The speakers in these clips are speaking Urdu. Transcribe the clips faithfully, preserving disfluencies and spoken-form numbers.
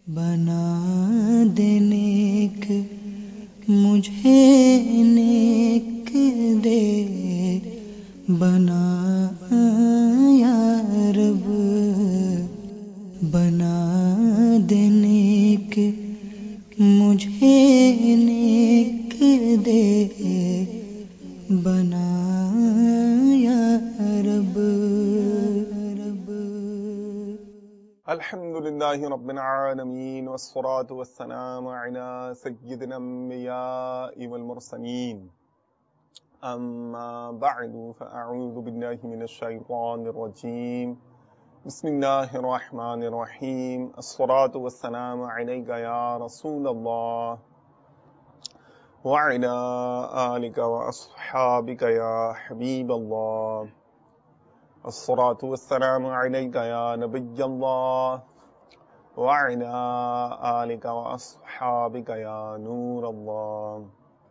بنا دے نیک مجھے نیک دے بنا یا رب بنا دے نیک مجھے نیک دے بنا یا رب الحمد للہ رب العالمین والصلاة والسلام علی سیدنا الانبیاء والمرسلین اما بعد فاعوذ باللہ من الشیطان الرجیم بسم اللہ الرحمن الرحیم الصلاة والسلام علیک یا رسول اللہ وعلی آلک واصحابک یا حبیب اللہ الصلاة والسلام علیک یا نبی اللہ وعلی آلک واصحابک یا نور اللہ۔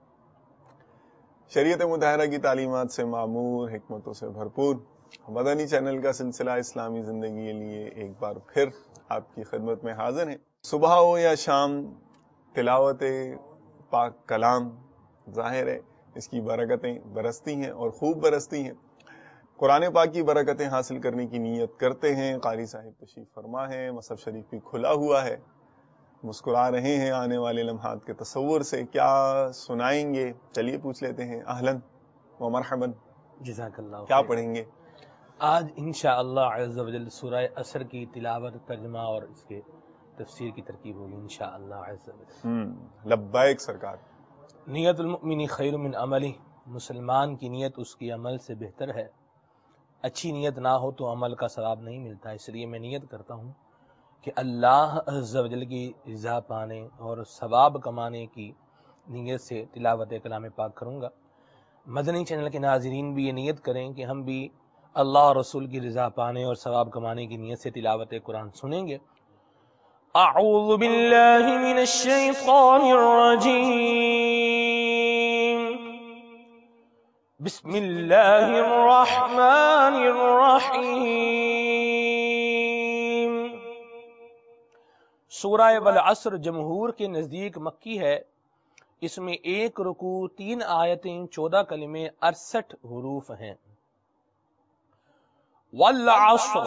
شریعت مطہرہ کی تعلیمات سے معمور، حکمتوں سے بھرپور مدنی چینل کا سلسلہ اسلامی زندگی کے لیے ایک بار پھر آپ کی خدمت میں حاضر ہیں۔ صبح ہو یا شام تلاوت پاک کلام، ظاہر ہے اس کی برکتیں برستی ہیں اور خوب برستی ہیں۔ قرآن پاک کی برکتیں حاصل کرنے کی نیت کرتے ہیں۔ قاری صاحب تشریف فرما ہے، مصحف شریف بھی کھلا ہوا ہے، مسکرا رہے ہیں آنے والے لمحات کے تصور سے۔ کیا سنائیں گے؟ چلیے پوچھ لیتے ہیں۔ اہلاً و مرحباً، جزاک اللہ کیا پڑھیں گے آج انشاءاللہ عز و جل؟ سورہ عصر کی تلاوت، ترجمہ اور اس کے تفسیر کی ترکیب ہوگی انشاءاللہ عز و جل۔ لبیک سرکار۔ نیت المؤمن خیر من عملی، مسلمان کی نیت اس کی عمل سے بہتر ہے۔ اچھی نیت نہ ہو تو عمل کا ثواب نہیں ملتا، اس لیے میں نیت کرتا ہوں کہ اللہ عز و جل کی رضا پانے اور ثواب کمانے کی نیت سے تلاوت کلام پاک کروں گا۔ مدنی چینل کے ناظرین بھی یہ نیت کریں کہ ہم بھی اللہ اور رسول کی رضا پانے اور ثواب کمانے کی نیت سے تلاوت قرآن سنیں گے۔ اعوذ باللہ من الشیطان الرجیم، بسم اللہ الرحمن الرحیم۔ سورہ والعصر جمہور کے نزدیک مکی ہے۔ اس میں ایک رکوع، تین آیتیں، چودہ کلمے، اڑسٹھ حروف ہیں۔ والعصر،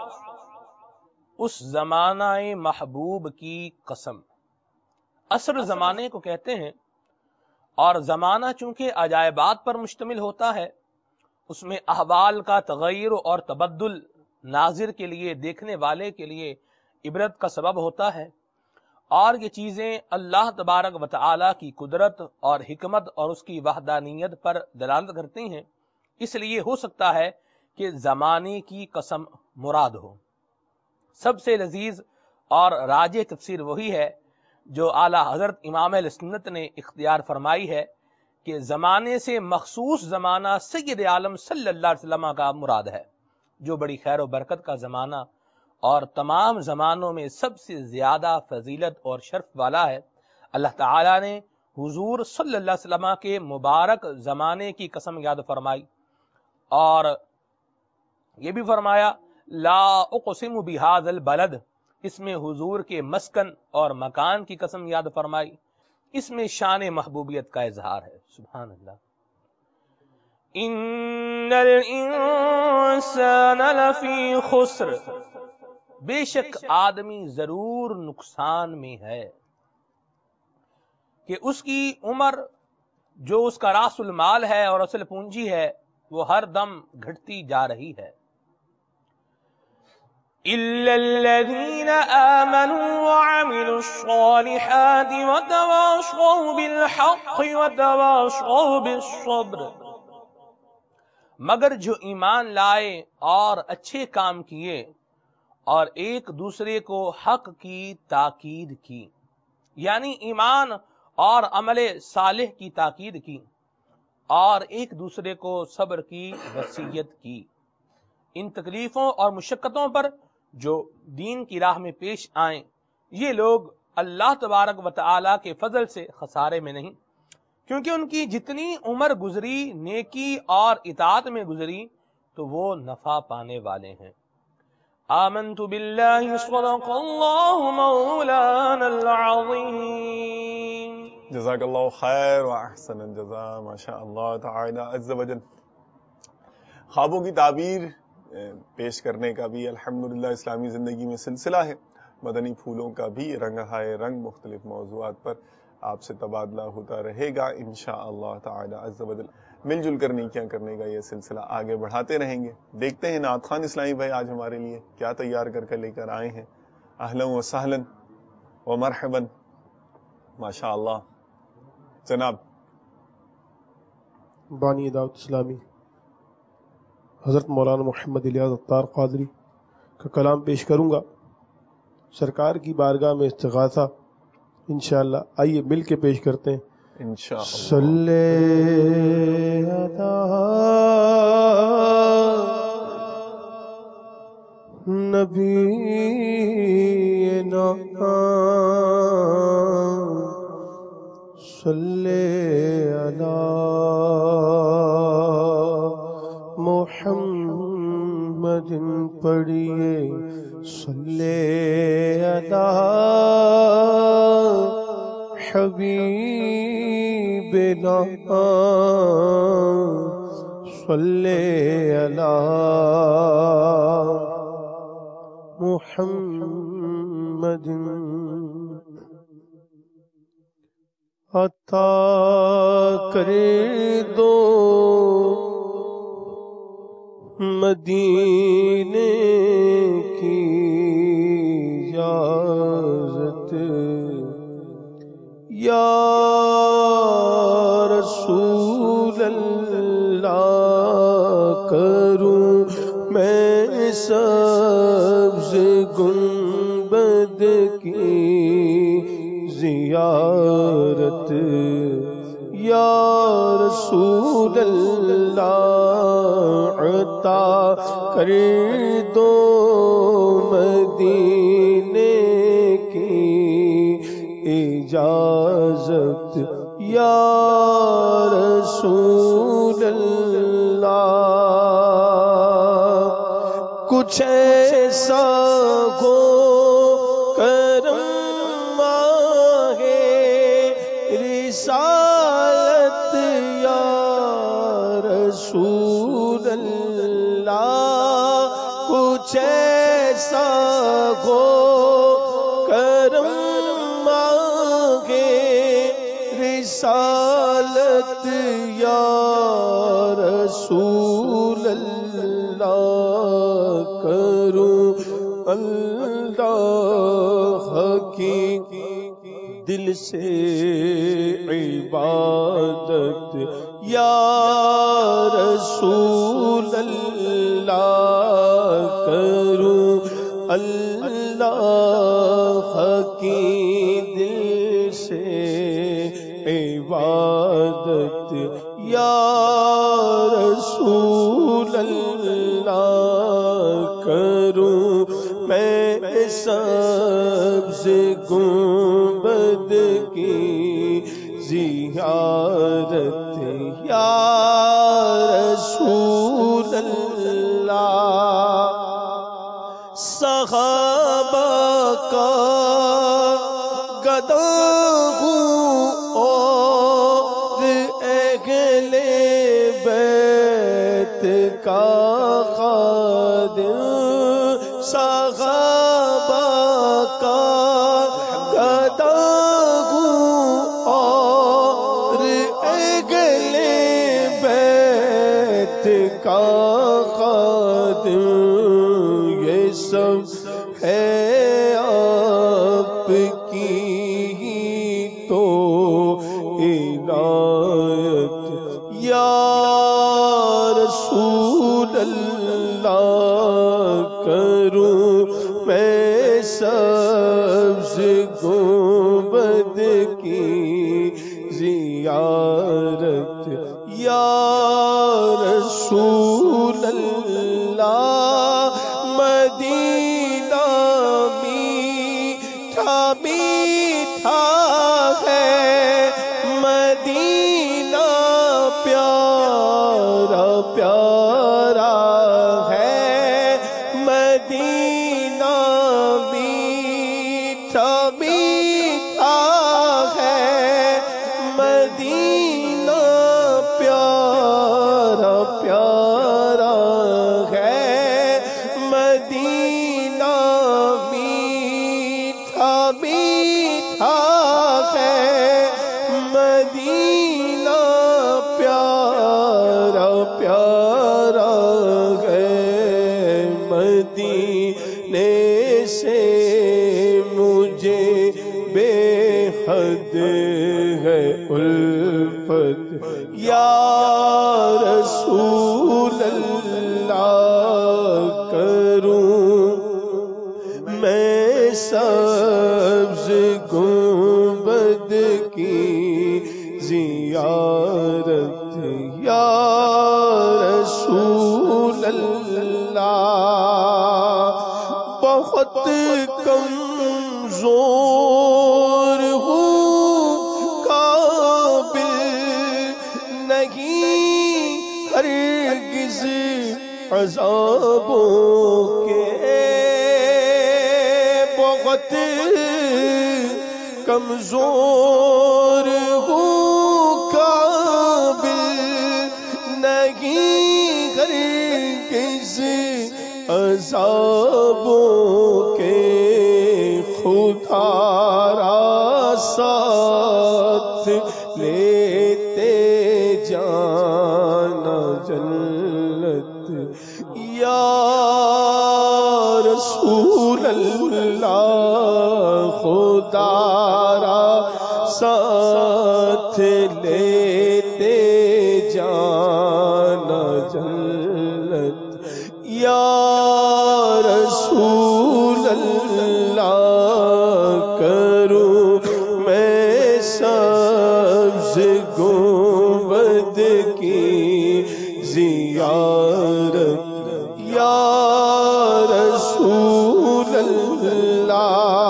اس زمانہ محبوب کی قسم۔ عصر زمانے کو کہتے ہیں، اور زمانہ چونکہ عجائبات پر مشتمل ہوتا ہے، اس میں احوال کا تغیر اور تبدل ناظر کے لیے، دیکھنے والے کے لیے عبرت کا سبب ہوتا ہے، اور یہ چیزیں اللہ تبارک و تعالی کی قدرت اور حکمت اور اس کی وحدانیت پر دلالت کرتی ہیں۔ اس لیے ہو سکتا ہے کہ زمانے کی قسم مراد ہو۔ سب سے لذیذ اور راجح تفسیر وہی ہے جو اعلیٰ حضرت امام اہل سنت نے اختیار فرمائی ہے کہ زمانے سے مخصوص زمانہ سید عالم صلی اللہ علیہ وسلم کا مراد ہے، جو بڑی خیر و برکت کا زمانہ اور تمام زمانوں میں سب سے زیادہ فضیلت اور شرف والا ہے۔ اللہ تعالیٰ نے حضور صلی اللہ علیہ وسلم کے مبارک زمانے کی قسم یاد فرمائی، اور یہ بھی فرمایا لا اقسم بہذا البلد، اس میں حضور کے مسکن اور مکان کی قسم یاد فرمائی۔ اس میں شان محبوبیت کا اظہار ہے۔ سبحان اللہ۔ ان الانسان لفی خسر، بے شک آدمی ضرور نقصان میں ہے، کہ اس کی عمر جو اس کا راس المال ہے اور اصل پونجی ہے وہ ہر دم گھٹتی جا رہی ہے۔ إِلَّا الَّذِينَ آمَنُوا وَعَمِلُوا الصَّالِحَاتِ وَتَوَاصَوْا بِالْحَقِّ وَتَوَاصَوْا بِالصَّبْرِ، مگر جو ایمان لائے اور اچھے کام کیے اور ایک دوسرے کو حق کی تاکید کی، یعنی ایمان اور عمل صالح کی تاکید کی اور ایک دوسرے کو صبر کی وصیت کی۔ ان تکلیفوں اور مشقتوں پر جو دین کی راہ میں پیش آئیں، یہ لوگ اللہ تبارک و تعالی کے فضل سے خسارے میں نہیں، کیونکہ ان کی جتنی عمر گزری نیکی اور اطاعت میں گزری تو وہ نفع پانے والے ہیں۔ آمنت باللہ صدق اللہ مولانا العظيم. جزاک اللہ خیر و احسن الجزاء. ماشاء اللہ تعالی عز وجل. خوابوں کی تعبیر پیش کرنے کا بھی الحمدللہ اسلامی زندگی میں سلسلہ ہے. مدنی پھولوں کا بھی رنگ ہائے رنگ مختلف موضوعات پر آپ سے تبادلہ ہوتا رہے گا انشاءاللہ تعالی عز وجل. مل جل کر نیکیاں کرنے کا یہ سلسلہ آگے بڑھاتے رہیں گے. دیکھتے ہیں نعت خوان اسلامی بھائی آج ہمارے لیے کیا تیار کر کے لے کر آئے ہیں. اہلا و سہلا و مرحبا. ماشاءاللہ جناب. بانی دعوت اسلامی حضرت مولانا محمد الیاس عطار قادری کا کلام پیش کروں گا. سرکار کی بارگاہ میں استغاثہ انشاءاللہ. آئیے مل کے پیش کرتے ہیں انشاءاللہ. صلی علی نبینا صلی علی محمد پڑھیے صلی علی حبیبنا صلی علی محمد. عطا کر دو مدینے کی اجازت یا رسول اللہ. کروں میں سبز گنبد کی زیارت یا رسول اللہ. عطا کر دو مدینے کی اجازت یا رسول اللہ. کچھ ایسا ہو کرم ماہ رسالت یا رسول اللہ. کچھ ایسا ہو کرم ماہ رسالت یا رسول اللہ. کروں اللہ کی دل سے عبادت یا رسول اللہ. کروں اللہ کی دل سے عبادت یا رسول اللہ. کروں میں سبز گنبد کی زیارت یا رسول اللہ. صحابہ کا گدا ہوں اور اہل بیت کا خادم. صحابہ کا گدا ہوں اور اہل بیت کا خادم. یہ سب ہے آپ کی ہی تو عنایت یا رسول اللہ. کروں میں سبز گنبد کی زیارت یا رسول اللہ. مدینہ میٹھا میٹھا ہے مدینہ پیارا پیارا ہے مدینہ میٹھا میٹھا ہے مدینہ پیارا پیارا ہے مدینہ میٹھا میٹھا ہے مدینہ پیارا پیارا ہے مدینے سے مجھے بے حد ہے الفت یا رسول اللہ کروں میں سبز گنبد کی زیارت یا رسول اللہ بہت کمزور ہوں قابل نہیں ہرگز عذابوں کے بہت کمزور ہوں قابل نہیں ہرگز عذابوں کے خدا را ساتھ لیتے جانا جنت یا رسول اللہ خدا را ساتھ لیتے جانا جنت یا رسول اللہ کروں میں سبز گنبد کی زیارت یا رسول اللہ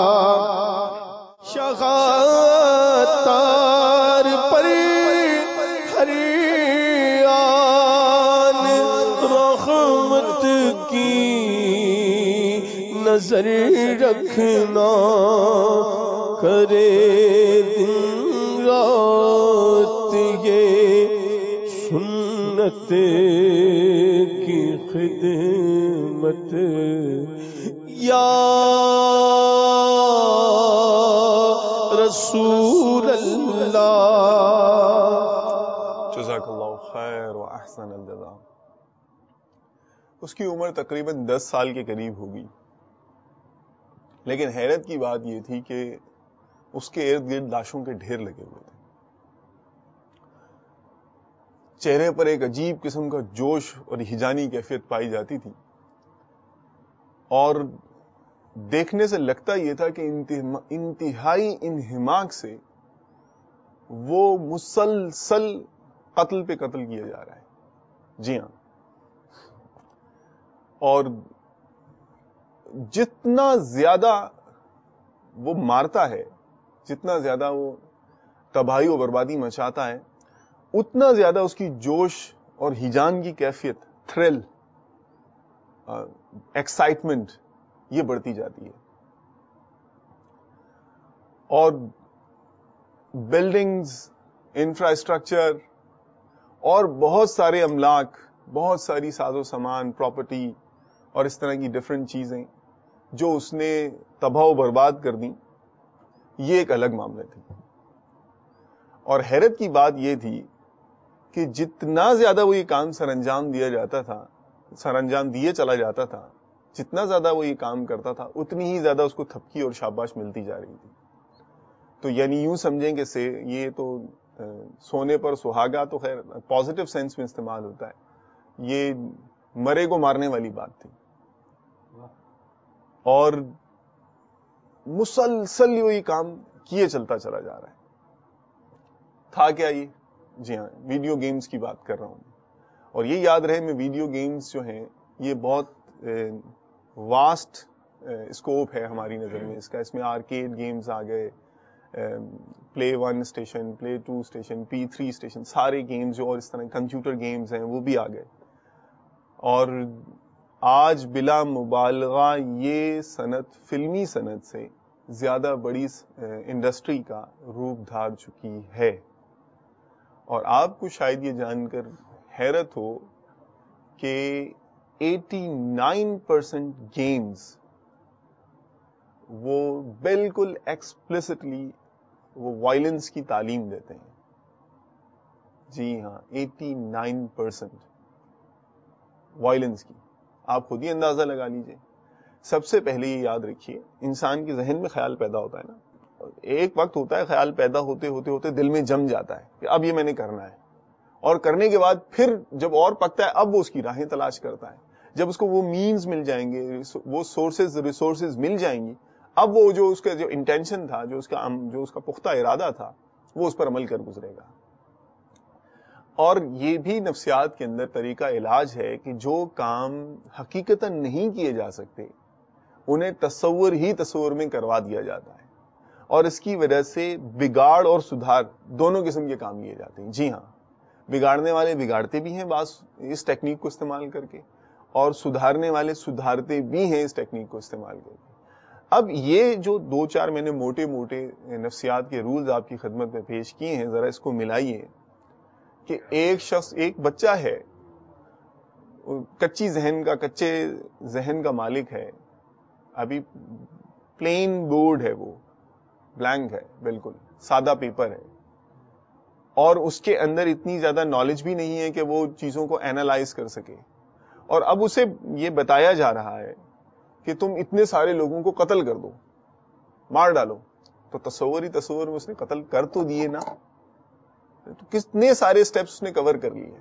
شغاتار پر ہر آن رحمت کی نظر رکھنا کرے دن رات یہ سنت کی خدمت یا رسول اللہ. جزاک اللہ خیر و احسن الجزاء. اس کی عمر تقریباً دس سال کے قریب ہوگی، لیکن حیرت کی بات یہ تھی کہ اس کے ارد گرد لاشوں کے ڈھیر لگے ہوئے تھے. چہرے پر ایک عجیب قسم کا جوش اور ہجانی کیفیت پائی جاتی تھی، اور دیکھنے سے لگتا یہ تھا کہ انتہائی انہماک سے وہ مسلسل قتل پہ قتل کیا جا رہا ہے. جی ہاں، اور جتنا زیادہ وہ مارتا ہے، جتنا زیادہ وہ تباہی و بربادی مچاتا ہے، اتنا زیادہ اس کی جوش اور ہیجان کی کیفیت، تھرل، ایکسائٹمنٹ، یہ بڑھتی جاتی ہے. اور بلڈنگز، انفراسٹرکچر اور بہت سارے املاک، بہت ساری ساز و سامان، پراپرٹی اور اس طرح کی ڈفرینٹ چیزیں جو اس نے تباہ و برباد کر دیں، یہ ایک الگ معاملہ تھی. اور حیرت کی بات یہ تھی کہ جتنا زیادہ وہ یہ کام سر انجام دیا جاتا تھا، سر انجام دیے چلا جاتا تھا، جتنا زیادہ وہ یہ کام کرتا تھا، اتنی ہی زیادہ اس کو تھپکی اور شاباش ملتی جا رہی تھی. تو یعنی یوں سمجھیں کہ سے یہ تو سونے پر سہاگا تو خیر پازیٹو سینس میں استعمال ہوتا ہے، یہ مرے کو مارنے والی بات تھی. اور مسلسل یہ کام کیے چلتا چلا جا رہا ہے. تھا کیا یہ؟ جی ہاں، ویڈیو گیمز کی بات کر رہا ہوں. اور یہ یاد رہے میں ویڈیو گیمز جو ہیں یہ بہت واسٹ اسکوپ ہے ہماری نظر میں اس کا. اس میں آرکیڈ گیمز آ گئے، play one station, play two station, P three station, سارے گیمز جو اور اس طرح کمپیوٹر گیمز ہیں وہ بھی آ گئے. اور آج بلا مبالغہ یہ صنعت، فلمی صنعت سے زیادہ بڑی انڈسٹری کا روپ دھار چکی ہے. اور آپ کو شاید یہ جان کر حیرت ہو کہ ایٹی نائن پرسینٹ گیمز وہ بالکل ایکسپلسٹلی وہ وائلنس کی تعلیم دیتے ہیں. جی ہاں، ایٹی نائن پرسینٹ وائلنس کی. آپ خود ہی اندازہ لگا لیجئے. سب سے پہلے یہ یاد رکھیے، انسان کے ذہن میں خیال پیدا ہوتا ہے نا، ایک وقت ہوتا ہے خیال پیدا ہوتے ہوتے ہوتے دل میں جم جاتا ہے کہ اب یہ میں نے کرنا ہے، اور کرنے کے بعد پھر جب اور پکتا ہے اب وہ اس کی راہیں تلاش کرتا ہے. جب اس کو وہ مینز مل جائیں گے، وہ سورسز ریسورسز مل جائیں گی، اب وہ جو اس کا جو انٹینشن تھا، جو اس کا جو اس کا پختہ ارادہ تھا، وہ اس پر عمل کر گزرے گا. اور یہ بھی نفسیات کے اندر طریقہ علاج ہے کہ جو کام حقیقتاً نہیں کیے جا سکتے انہیں تصور ہی تصور میں کروا دیا جاتا ہے، اور اس کی وجہ سے بگاڑ اور سدھار دونوں قسم کے کام لیے جاتے ہیں. جی ہاں، بگاڑنے والے بگاڑتے بھی ہیں بعض اس ٹیکنیک کو استعمال کر کے، اور سدھارنے والے سدھارتے بھی ہیں اس ٹیکنیک کو استعمال کر کے. اب یہ جو دو چار میں نے موٹے موٹے نفسیات کے رولز آپ کی خدمت میں پیش کیے ہیں، ذرا اس کو ملائیے کہ ایک شخص، ایک بچہ ہے، کچی ذہن کا کچے ذہن کا مالک ہے، ابھی پلین بورڈ ہے، وہ بلینک ہے، بالکل سادہ پیپر ہے، اور اس کے اندر اتنی زیادہ نالج بھی نہیں ہے کہ وہ چیزوں کو اینالائز کر سکے. اور اب اسے یہ بتایا جا رہا ہے کہ تم اتنے سارے لوگوں کو قتل کر دو، مار ڈالو. تو تصور ہی تصور میں اس نے قتل کر تو دیے نا، تو کتنے سارے سٹیپس اس نے کور کر لیے.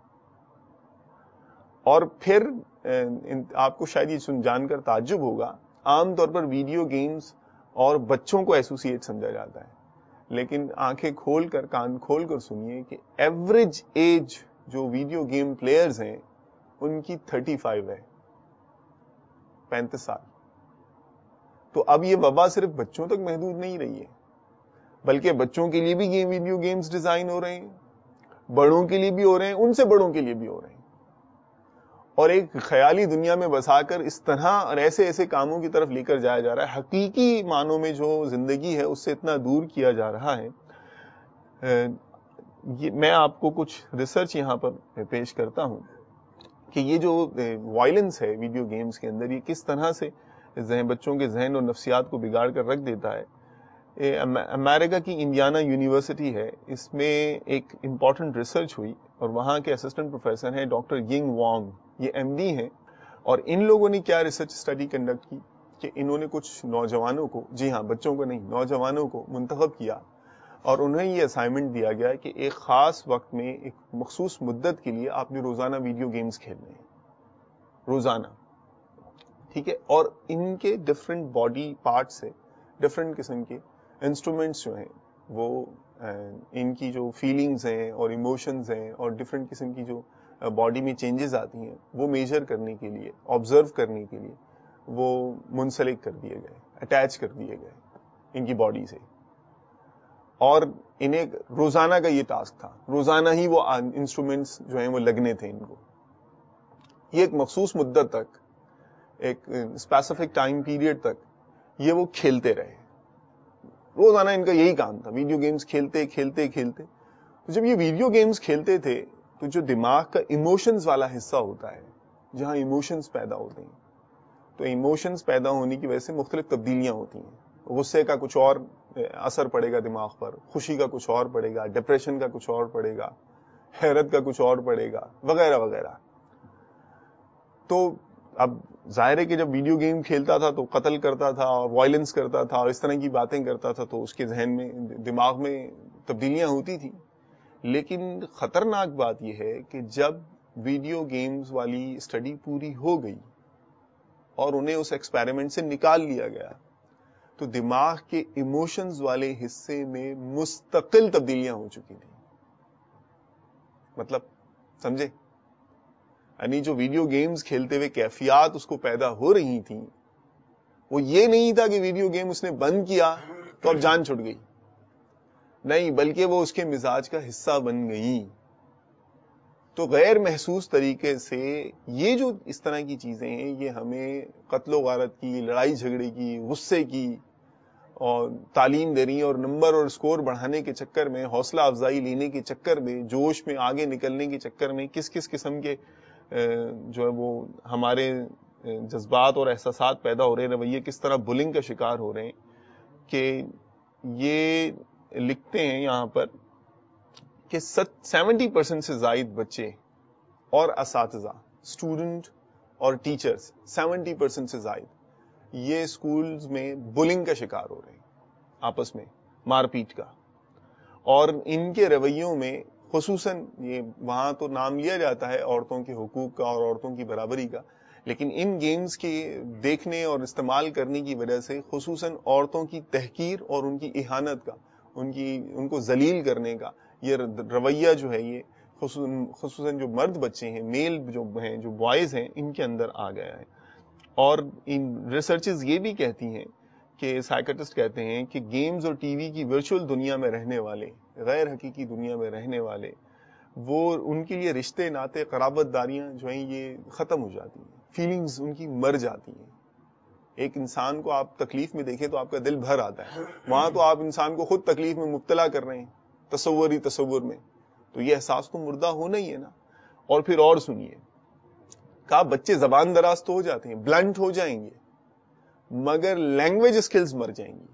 اور پھر آپ کو شاید یہ جان کر تعجب ہوگا، عام طور پر ویڈیو گیمز اور بچوں کو ایسوسیٹ سمجھا جاتا ہے، لیکن آنکھیں کھول کر کان کھول کر سنیے کہ ایوریج ایج جو ویڈیو گیم پلیئرز ہیں ان کی تھرٹی فائیو ہے، پینتیس سال. تو اب یہ وبا صرف بچوں تک محدود نہیں رہی ہے، بلکہ بچوں کے لیے بھی گیم ویڈیو گیمز ڈیزائن ہو رہے ہیں، بڑوں کے لیے بھی ہو رہے ہیں، ان سے بڑوں کے لیے بھی ہو رہے ہیں. اور ایک خیالی دنیا میں بسا کر اس طرح اور ایسے ایسے کاموں کی طرف لے کر جایا جا رہا ہے، حقیقی معنوں میں جو زندگی ہے اس سے اتنا دور کیا جا رہا ہے. میں آپ کو کچھ ریسرچ یہاں پر پیش کرتا ہوں کہ یہ جو وائلنس ہے ویڈیو گیمز کے اندر، یہ کس طرح سے ذہن بچوں کے ذہن اور نفسیات کو بگاڑ کر رکھ دیتا ہے. امریکہ کی انڈیانا یونیورسٹی ہے، اس میں ایک امپورٹنٹ ریسرچ ہوئی، اور وہاں کے اسسٹنٹ پروفیسر ہیں ڈاکٹر ینگ وانگ، یہ ایم ڈی ہیں. اور ان لوگوں نے کیا ریسرچ اسٹڈی کنڈکٹ کی کہ انہوں نے کچھ نوجوانوں کو، جی ہاں بچوں کو نہیں، نوجوانوں کو منتخب کیا، اور انہیں یہ اسائنمنٹ دیا گیا کہ ایک خاص وقت میں ایک مخصوص مدت کے لیے آپ نے روزانہ ویڈیو گیمز کھیلنے ہیں، روزانہ، ٹھیک ہے. اور ان کے ڈفرینٹ باڈی پارٹ سے ڈفرینٹ قسم کے انسٹرومنٹس جو ہیں، وہ ان کی جو فیلنگز ہیں اور ایموشنز ہیں اور ڈفرینٹ قسم کی جو باڈی میں چینجز آتی ہیں وہ میجر کرنے کے لیے، آبزرو کرنے کے لیے وہ منسلک کر دیے گئے، اٹیچ کر دیے گئے ان کی باڈی سے. اور انہیں روزانہ کا یہ ٹاسک تھا، روزانہ ہی وہ انسٹرومنٹس جو ہیں وہ لگنے تھے ان کو. یہ ایک مخصوص مدت تک، ایک اسپیسیفک ٹائم پیریڈ تک یہ وہ کھیلتے رہے. روزانہ ان کا یہی کام تھا، ویڈیو گیمز کھیلتے کھیلتے کھیلتے. تو جب یہ ویڈیو گیمز کھیلتے تھے تو جو دماغ کا ایموشنز والا حصہ ہوتا ہے، جہاں ایموشنز پیدا ہوتے ہیں، تو ایموشنز پیدا ہونے کی وجہ سے مختلف تبدیلیاں ہوتی ہیں. غصے کا کچھ اور اثر پڑے گا دماغ پر، خوشی کا کچھ اور پڑے گا، ڈپریشن کا کچھ اور پڑے گا، حیرت کا کچھ اور پڑے گا، وغیرہ وغیرہ. تو اب ظاہر ہے کہ جب ویڈیو گیم کھیلتا تھا تو قتل کرتا تھا اور وائلنس کرتا تھا اور اس طرح کی باتیں کرتا تھا، تو اس کے ذہن میں، دماغ میں تبدیلیاں ہوتی تھیں. لیکن خطرناک بات یہ ہے کہ جب ویڈیو گیمز والی اسٹڈی پوری ہو گئی اور انہیں اس ایکسپیریمنٹ سے نکال لیا گیا، تو دماغ کے ایموشنز والے حصے میں مستقل تبدیلیاں ہو چکی تھیں. مطلب سمجھے؟ یعنی جو ویڈیو گیمز کھیلتے ہوئے کیفیات اس کو پیدا ہو رہی تھیں، وہ یہ نہیں تھا کہ ویڈیو گیم اس نے بند کیا تو اب جان چھٹ گئی، نہیں، بلکہ وہ اس کے مزاج کا حصہ بن گئی. تو غیر محسوس طریقے سے یہ جو اس طرح کی چیزیں ہیں، یہ ہمیں قتل و غارت کی، لڑائی جھگڑے کی، غصے کی اور تعلیم دے رہی ہیں اور نمبر اور اسکور بڑھانے کے چکر میں، حوصلہ افزائی لینے کے چکر میں، جوش میں آگے نکلنے کے چکر میں کس کس قسم کے جو ہے وہ ہمارے جذبات اور احساسات پیدا ہو رہے ہیں، رویے کس طرح بلنگ کا شکار ہو رہے ہیں کہ یہ لکھتے ہیں یہاں پر کہ سیونٹی پرسینٹ سے زائد بچے اور اساتذہ، اسٹوڈنٹ اور ٹیچرز، سیونٹی پرسینٹ سے زائد یہ اسکولز میں بلنگ کا شکار ہو رہے ہیں، آپس میں مار پیٹ کا. اور ان کے رویوں میں خصوصاً یہ وہاں تو نام لیا جاتا ہے عورتوں کے حقوق کا اور عورتوں کی برابری کا، لیکن ان گیمز کے دیکھنے اور استعمال کرنے کی وجہ سے خصوصاً عورتوں کی تحقیر اور ان کی اہانت کا، ان کی ان کو ذلیل کرنے کا یہ رویہ جو ہے یہ خصوصاً جو مرد بچے ہیں، میل جو ہیں، جو بوائز ہیں، ان کے اندر آ گیا ہے. اور ان ریسرچز یہ بھی کہتی ہیں کہ سائیکٹسٹ کہتے ہیں کہ گیمز اور ٹی وی کی ورچوئل دنیا میں رہنے والے، غیر حقیقی دنیا میں رہنے والے، وہ ان کے لیے رشتے ناطے قرابت داریاں جو ہیں یہ ختم ہو جاتی ہیں، فیلنگز ان کی مر جاتی ہیں. ایک انسان کو آپ تکلیف میں دیکھیں تو آپ کا دل بھر آتا ہے، وہاں تو آپ انسان کو خود تکلیف میں مبتلا کر رہے ہیں تصوری تصور میں، تو یہ احساس تو مردہ ہونا ہی ہے نا. اور پھر اور سنیے، کہا بچے زبان دراز تو ہو جاتے ہیں، بلنٹ ہو جائیں گے، مگر لینگویج اسکلز مر جائیں گی،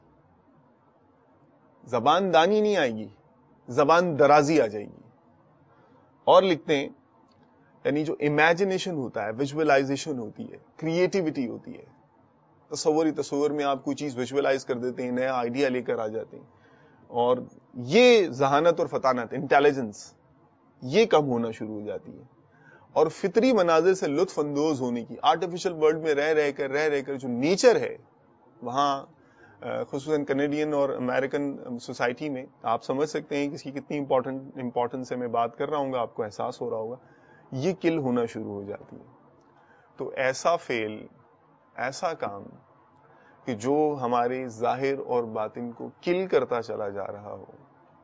زبان دانی نہیں آئے گی، زبان درازی آ جائے گی. اور لکھتے ہیں یعنی جو امیجنیشن ہوتا ہے، ویژولائزیشن ہوتی ہے، کریٹیوٹی ہوتی ہے، تصوری تصور میں آپ کوئی چیز ویژولائز کر دیتے ہیں، نیا آئیڈیا لے کر آ جاتے ہیں، اور یہ ذہانت اور فطانت، انٹیلیجنس، یہ کم ہونا شروع ہو جاتی ہے. اور فطری مناظر سے لطف اندوز ہونے کی، آرٹیفیشل ورلڈ میں رہ رہ کر رہ رہ کر جو نیچر ہے وہاں، خصوصاً کینیڈین اور امریکن سوسائٹی میں آپ سمجھ سکتے ہیں کہ اس کی کتنی امپورٹنٹ امپورٹنس ہے. میں بات کر رہا ہوں گا، آپ کو احساس ہو رہا ہوگا، یہ کل ہونا شروع ہو جاتی ہے. تو ایسا فعل، ایسا کام کہ جو ہمارے ظاہر اور باطن کو کل کرتا چلا جا رہا ہو،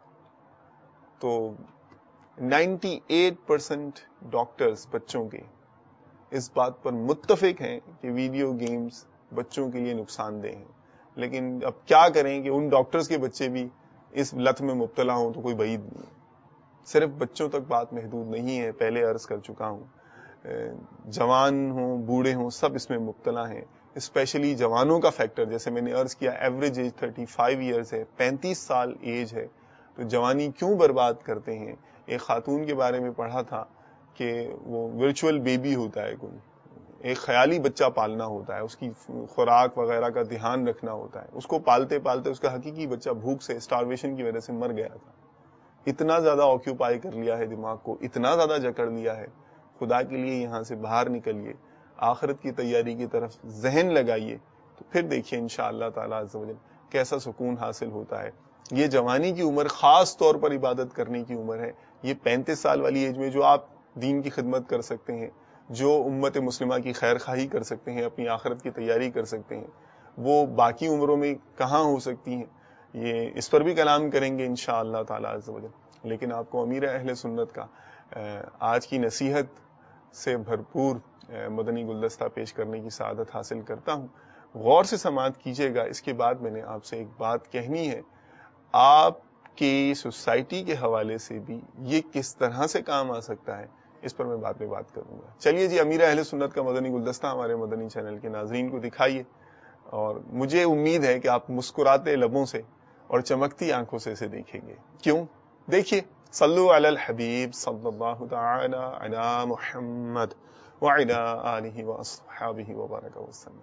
تو نائنٹی ایٹ پرسینٹ ڈاکٹرز بچوں کے اس بات پر متفق ہیں کہ ویڈیو گیمز بچوں کے لیے نقصان دہ ہیں. لیکن اب کیا کریں کہ ان ڈاکٹرز کے بچے بھی اس لت میں مبتلا ہوں تو کوئی بعید نہیں ہے. صرف بچوں تک بات محدود نہیں ہے، پہلے عرض کر چکا ہوں، جوان ہوں، بوڑھے ہوں، سب اس میں مبتلا ہیں. اسپیشلی جوانوں کا فیکٹر، جیسے میں نے عرض کیا average age thirty five years ہے، پینتیس سال ایج ہے، تو جوانی کیوں برباد کرتے ہیں. ایک خاتون کے بارے میں پڑھا تھا کہ وہ ورچوئل بیبی ہوتا ہے، کوئی ایک خیالی بچہ پالنا ہوتا ہے، اس کی خوراک وغیرہ کا دھیان رکھنا ہوتا ہے، اس کو پالتے پالتے اس کا حقیقی بچہ بھوک سے، اسٹارویشن کی وجہ سے مر گیا تھا. اتنا زیادہ آکیوپائی کر لیا ہے دماغ کو، اتنا زیادہ جکڑ لیا ہے. خدا کے لیے یہاں سے باہر نکلیے، آخرت کی تیاری کی طرف ذہن لگائیے، تو پھر دیکھیے انشاءاللہ تعالی عز و جل کیسا سکون حاصل ہوتا ہے. یہ جوانی کی عمر خاص طور پر عبادت کرنے کی عمر ہے. یہ پینتیس سال والی ایج میں جو آپ دین کی خدمت کر سکتے ہیں، جو امت مسلمہ کی خیر خواہی کر سکتے ہیں، اپنی آخرت کی تیاری کر سکتے ہیں، وہ باقی عمروں میں کہاں ہو سکتی ہیں. یہ اس پر بھی کلام کریں گے انشاءاللہ تعالی عز و جل. لیکن آپ کو امیر اہل سنت کا آج کی نصیحت سے بھرپور مدنی گلدستہ پیش کرنے کی سعادت حاصل کرتا ہوں. غور سے سماعت کیجیے گا. اس کے بعد میں نے آپ سے ایک بات کہنی ہے. آپ کی سوسائٹی کے حوالے سے بھی یہ کس طرح سے کام آ سکتا ہے، اس پر میں بعد میں بات کروں گا. چلیے جی، امیر اہل سنت کا مدنی گلدستہ ہمارے مدنی چینل کے ناظرین کو دکھائیے، اور مجھے امید ہے کہ آپ مسکراتے لبوں سے اور چمکتی آنکھوں سے اسے دیکھیں گے. کیوں؟ دیکھیے، صلو علی الحبیب صلی اللہ تعالی علی محمد وعلی آلہ واصحابہ وبارک وسلم.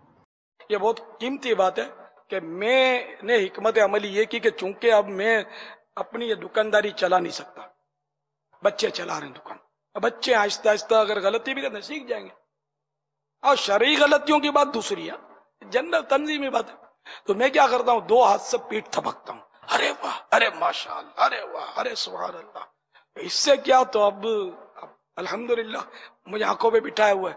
یہ بہت قیمتی بات ہے کہ میں نے حکمت عملی یہ کی کہ چونکہ اب میں اپنی یہ دکانداری چلا نہیں سکتا، بچے چلا رہے ہیں دکان، اب بچے آہستہ آہستہ اگر غلطی بھی کرتے ہیں سیکھ جائیں گے. اور شرعی غلطیوں کی بات دوسری ہے، جنرل تنظیمی بات ہے. تو میں کیا کرتا ہوں، دو ہاتھ سے پیٹ تھپکتا ہوں، ارے واہ، ارے ماشاء اللہ، ارے واہ، ارے سبحان اللہ. اس سے کیا، تو اب اب الحمدللہ مجھے آنکھوں پہ بٹھائے ہوئے،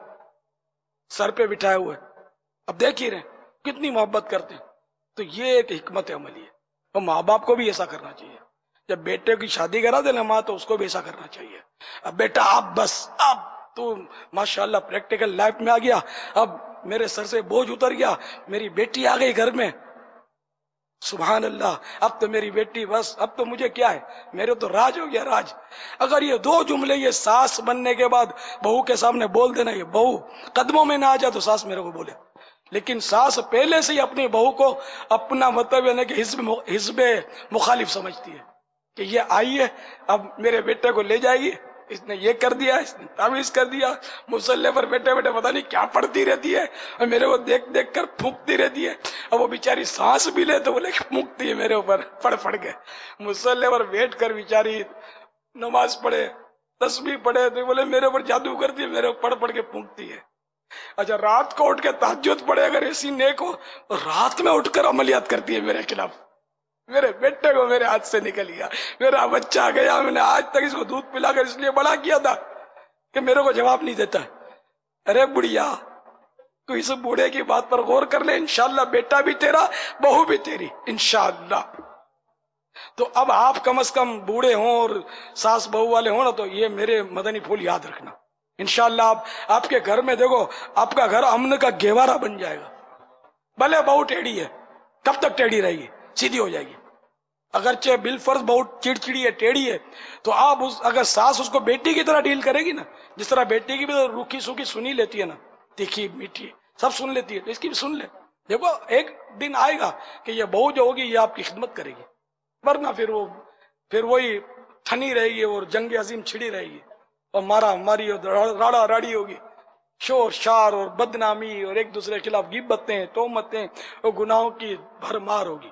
سر پہ بٹھائے ہوئے، اب دیکھ ہی رہے کتنی محبت کرتے ہیں. تو یہ ایک حکمت عملی ہے، اور ماں باپ کو بھی ایسا کرنا چاہیے. جب بیٹے کی شادی کرا دے نا ماں، تو اس کو بھی ایسا کرنا چاہیے. اب بیٹا اب بس، اب تو ماشاءاللہ پریکٹیکل لائف میں آ گیا، اب میرے سر سے بوجھ اتر گیا، میری بیٹی آ گئی گھر میں، سبحان اللہ. اب تو میری بیٹی بس اب تو مجھے کیا ہے, میرے تو راج ہو گیا راج. اگر یہ دو جملے یہ ساس بننے کے بعد بہو کے سامنے بول دینا, یہ بہو قدموں میں نہ آ جائے تو ساس میرے کو بولے, لیکن ساس پہلے سے ہی اپنی بہو کو اپنا مطلب یعنی کہ حزب حزب مخالف سمجھتی ہے کہ یہ آئی ہے اب میرے بیٹے کو لے جائے گی, اس نے یہ کر دیا, اس نے تعویذ کر دیا, مصلے پر بیٹھے بیٹھے پتہ نہیں کیا پڑھتی رہتی ہے اور میرے کو دیکھ دیکھ کر پھونکتی رہتی ہے. اب وہ بیچاری سانس بھی لے تو بولے پھونکتی ہے میرے اوپر پڑھ پڑھ کے. مصلے پر بیٹھ کر بیچاری نماز پڑھے تسبیح پڑھے تو بولے میرے اوپر جادو کرتی ہے, میرے اوپر پڑھ پڑھ کے پھونکتی ہے. اچھا رات کو اٹھ کے تہجد پڑھے اگر ایسی نیک ہو تو رات میں اٹھ کر عملیات کرتی ہے میرے خلاف. میرے بیٹے کو میرے ہاتھ سے نکل گیا, میرا بچہ گیا, میں نے آج تک اس کو دودھ پلا کر اس لیے بڑا کیا تھا کہ میرے کو جواب نہیں دیتا. ارے بڑھیا تو اس بوڑھے کی بات پر غور کر لے, انشاءاللہ بیٹا بھی تیرا بہو بھی تیری انشاءاللہ. تو اب آپ کم از کم بوڑھے ہوں اور ساس بہو والے ہوں نا تو یہ میرے مدنی پھول یاد رکھنا انشاءاللہ. آپ آپ کے گھر میں دیکھو آپ کا گھر امن کا گہوارہ بن جائے گا. بھلے بہو ٹیڑھی ہے, کب تک ٹیڑھی رہے گی, سیدھی ہو جائے گی. اگرچہ بالفرض بہت چڑچڑی ہے ٹیڑھی ہے تو آپ اس اگر ساس اس کو بیٹی کی طرح ڈیل کرے گی نا, جس طرح بیٹی کی بھی تو روکھی سوکھی سنی لیتی ہے نا, تیکھی میٹھی سب سن لیتی ہے, تو اس کی بھی سن لے. دیکھو ایک دن آئے گا کہ یہ بہو جو ہوگی یہ آپ کی خدمت کرے گی, ورنہ پھر وہ پھر وہی تھنی رہے گی اور جنگ عظیم چھڑی رہے گی اور مارا ماری اور راڑا راڑی ہوگی, شور شار اور بدنامی اور ایک دوسرے کے خلاف غیبتیں تہمتیں اور گناہوں کی بھرمار ہوگی.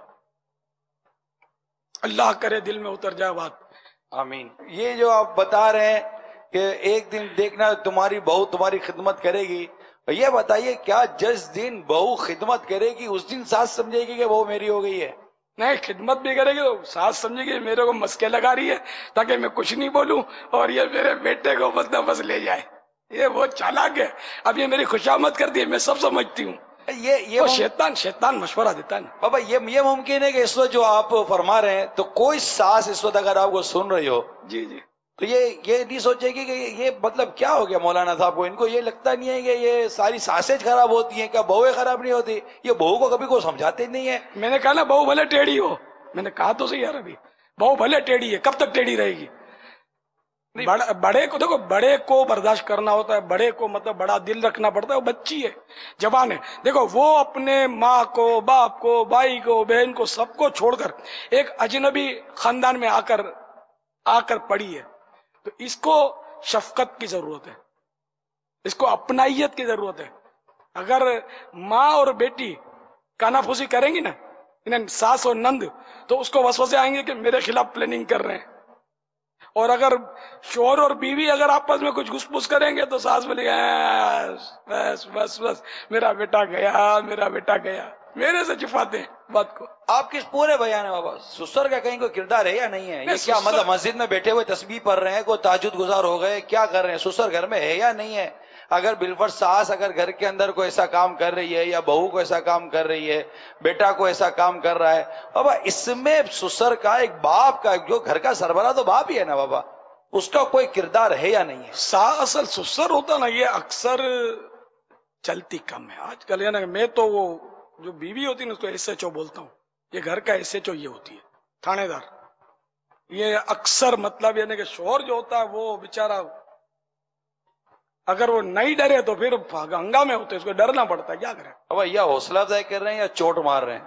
اللہ کرے دل میں اتر جائے بات. آمین. یہ جو آپ بتا رہے ہیں کہ ایک دن دیکھنا تمہاری بہو تمہاری خدمت کرے گی, یہ بتائیے کیا جس دن بہو خدمت کرے گی اس دن ساس سمجھے گی کہ بہو میری ہو گئی ہے؟ نہیں, خدمت بھی کرے گی تو ساس سمجھے گی میرے کو مسکے لگا رہی ہے تاکہ میں کچھ نہیں بولوں اور یہ میرے بیٹے کو بس نہ بس لے جائے. یہ بہت چالاک ہے. اب یہ میری خوشامد کرتی ہے, میں سب سمجھتی ہوں. یہ یہ شیطان شیطان مشورہ دیتا ہے نا بابا. یہ یہ ممکن ہے کہ اس وقت جو آپ فرما رہے ہیں تو کوئی ساس اس وقت اگر آپ کو سن رہی ہو جی جی تو یہ یہ نہیں سوچے گی کہ یہ مطلب کیا ہو گیا مولانا صاحب کو, ان کو یہ لگتا نہیں ہے کہ یہ ساری ساسیں خراب ہوتی ہیں, کیا بہویں خراب نہیں ہوتی؟ یہ بہو کو کبھی کوئی سمجھاتے نہیں ہے. میں نے کہا نا بہو بھلے ٹیڑھی ہو, میں نے کہا تو صحیح یار, ابھی بہو بھلے ٹیڑھی ہے, کب تک ٹیڑھی رہے گی؟ بڑے کو دیکھو, بڑے کو برداشت کرنا ہوتا ہے, بڑے کو مطلب بڑا دل رکھنا پڑتا ہے. وہ بچی ہے, جوان ہے. دیکھو وہ اپنے ماں کو باپ کو بھائی کو بہن کو سب کو چھوڑ کر ایک اجنبی خاندان میں آ کر آ کر پڑی ہے, تو اس کو شفقت کی ضرورت ہے, اس کو اپنائیت کی ضرورت ہے. اگر ماں اور بیٹی کانافوسی کریں گی نا انہیں ساس اور نند, تو اس کو وسوسے آئیں گے کہ میرے خلاف پلاننگ کر رہے ہیں. اور اگر شوہر اور بیوی اگر آپس میں کچھ گھس پھس کریں گے تو ساس بولے گا بس بس بس میرا بیٹا گیا میرا بیٹا گیا, میرے سے چھپاتے ہیں بات کو. آپ کس پورے بیان ہے بابا, سسر کا کہیں کوئی کردار ہے یا نہیں ہے؟ یہ کیا مطلب مسجد میں بیٹھے ہوئے تسبیح پڑھ رہے ہیں, کوئی تہجد گزار ہو گئے, کیا کر رہے ہیں؟ سسر گھر میں ہے یا نہیں ہے؟ اگر بالفرض ساس اگر گھر کے اندر کوئی ایسا کام کر رہی ہے یا بہو کو ایسا کام کر رہی ہے, بیٹا کو ایسا کام کر رہا ہے, بابا اس میں سسر کا ایک باپ کا جو گھر کا سربراہ تو باپ ہی ہے نا بابا, اس کا کوئی کردار ہے یا نہیں ہے؟ سا اصل سسر ہوتا نا یہ اکثر چلتی کم ہے آج کل. ہے نا, میں تو وہ جو بیوی ہوتی ہے نا اس کو ایس ایچ او بولتا ہوں, یہ گھر کا ایس ایچ او یہ ہوتی ہے, تھانے دار. یہ اکثر مطلب یعنی کہ شوہر جو ہوتا ہے وہ بیچارہ اگر وہ نہیں ڈرے تو پھر ہنگامے ہوتے, اس کو ڈرنا پڑتا ہے, کیا کرے. اب یا حوصلہ افزائی کر رہے ہیں یا چوٹ مار رہے ہیں؟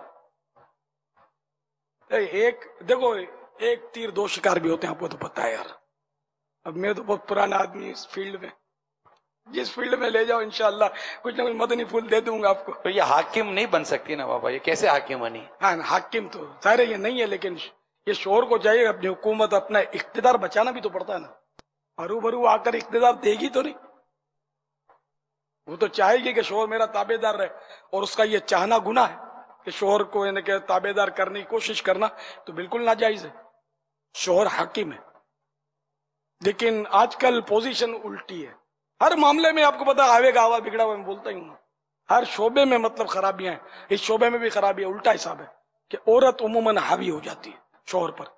ایک دیکھو ایک تیر دو شکار بھی ہوتے ہیں, آپ کو تو پتا ہے یار. اب میں تو بہت پرانا آدمی اس فیلڈ میں, جس فیلڈ میں لے جاؤ انشاءاللہ کچھ نہ کچھ مدنی پھول دے دوں گا آپ کو. تو یہ حاکم نہیں بن سکتی نا بابا, یہ کیسے حاکم بنی؟ ہاں حاکم تو ظاہر یہ نہیں ہے, لیکن یہ شوہر کو چاہیے اپنی حکومت اپنا اقتدار بچانا بھی تو پڑتا ہے نا. ہرو بھرو آ کر اقتدار دے گی تو نہیں, وہ تو چاہے گی کہ شوہر میرا تابع دار رہے, اور اس کا یہ چاہنا گناہ ہے کہ شوہر کو یعنی کہ تابع دار کرنے کی کوشش کرنا تو بالکل ناجائز ہے. شوہر حاکم ہے, لیکن آج کل پوزیشن الٹی ہے. ہر معاملے میں آپ کو پتا آوے گا آوا بگڑا ہوا, میں بولتا ہی ہوں, ہر شعبے میں مطلب خرابیاں ہیں. اس شعبے میں بھی خرابی ہے, الٹا حساب ہے کہ عورت عموماً حاوی ہو جاتی ہے شوہر پر.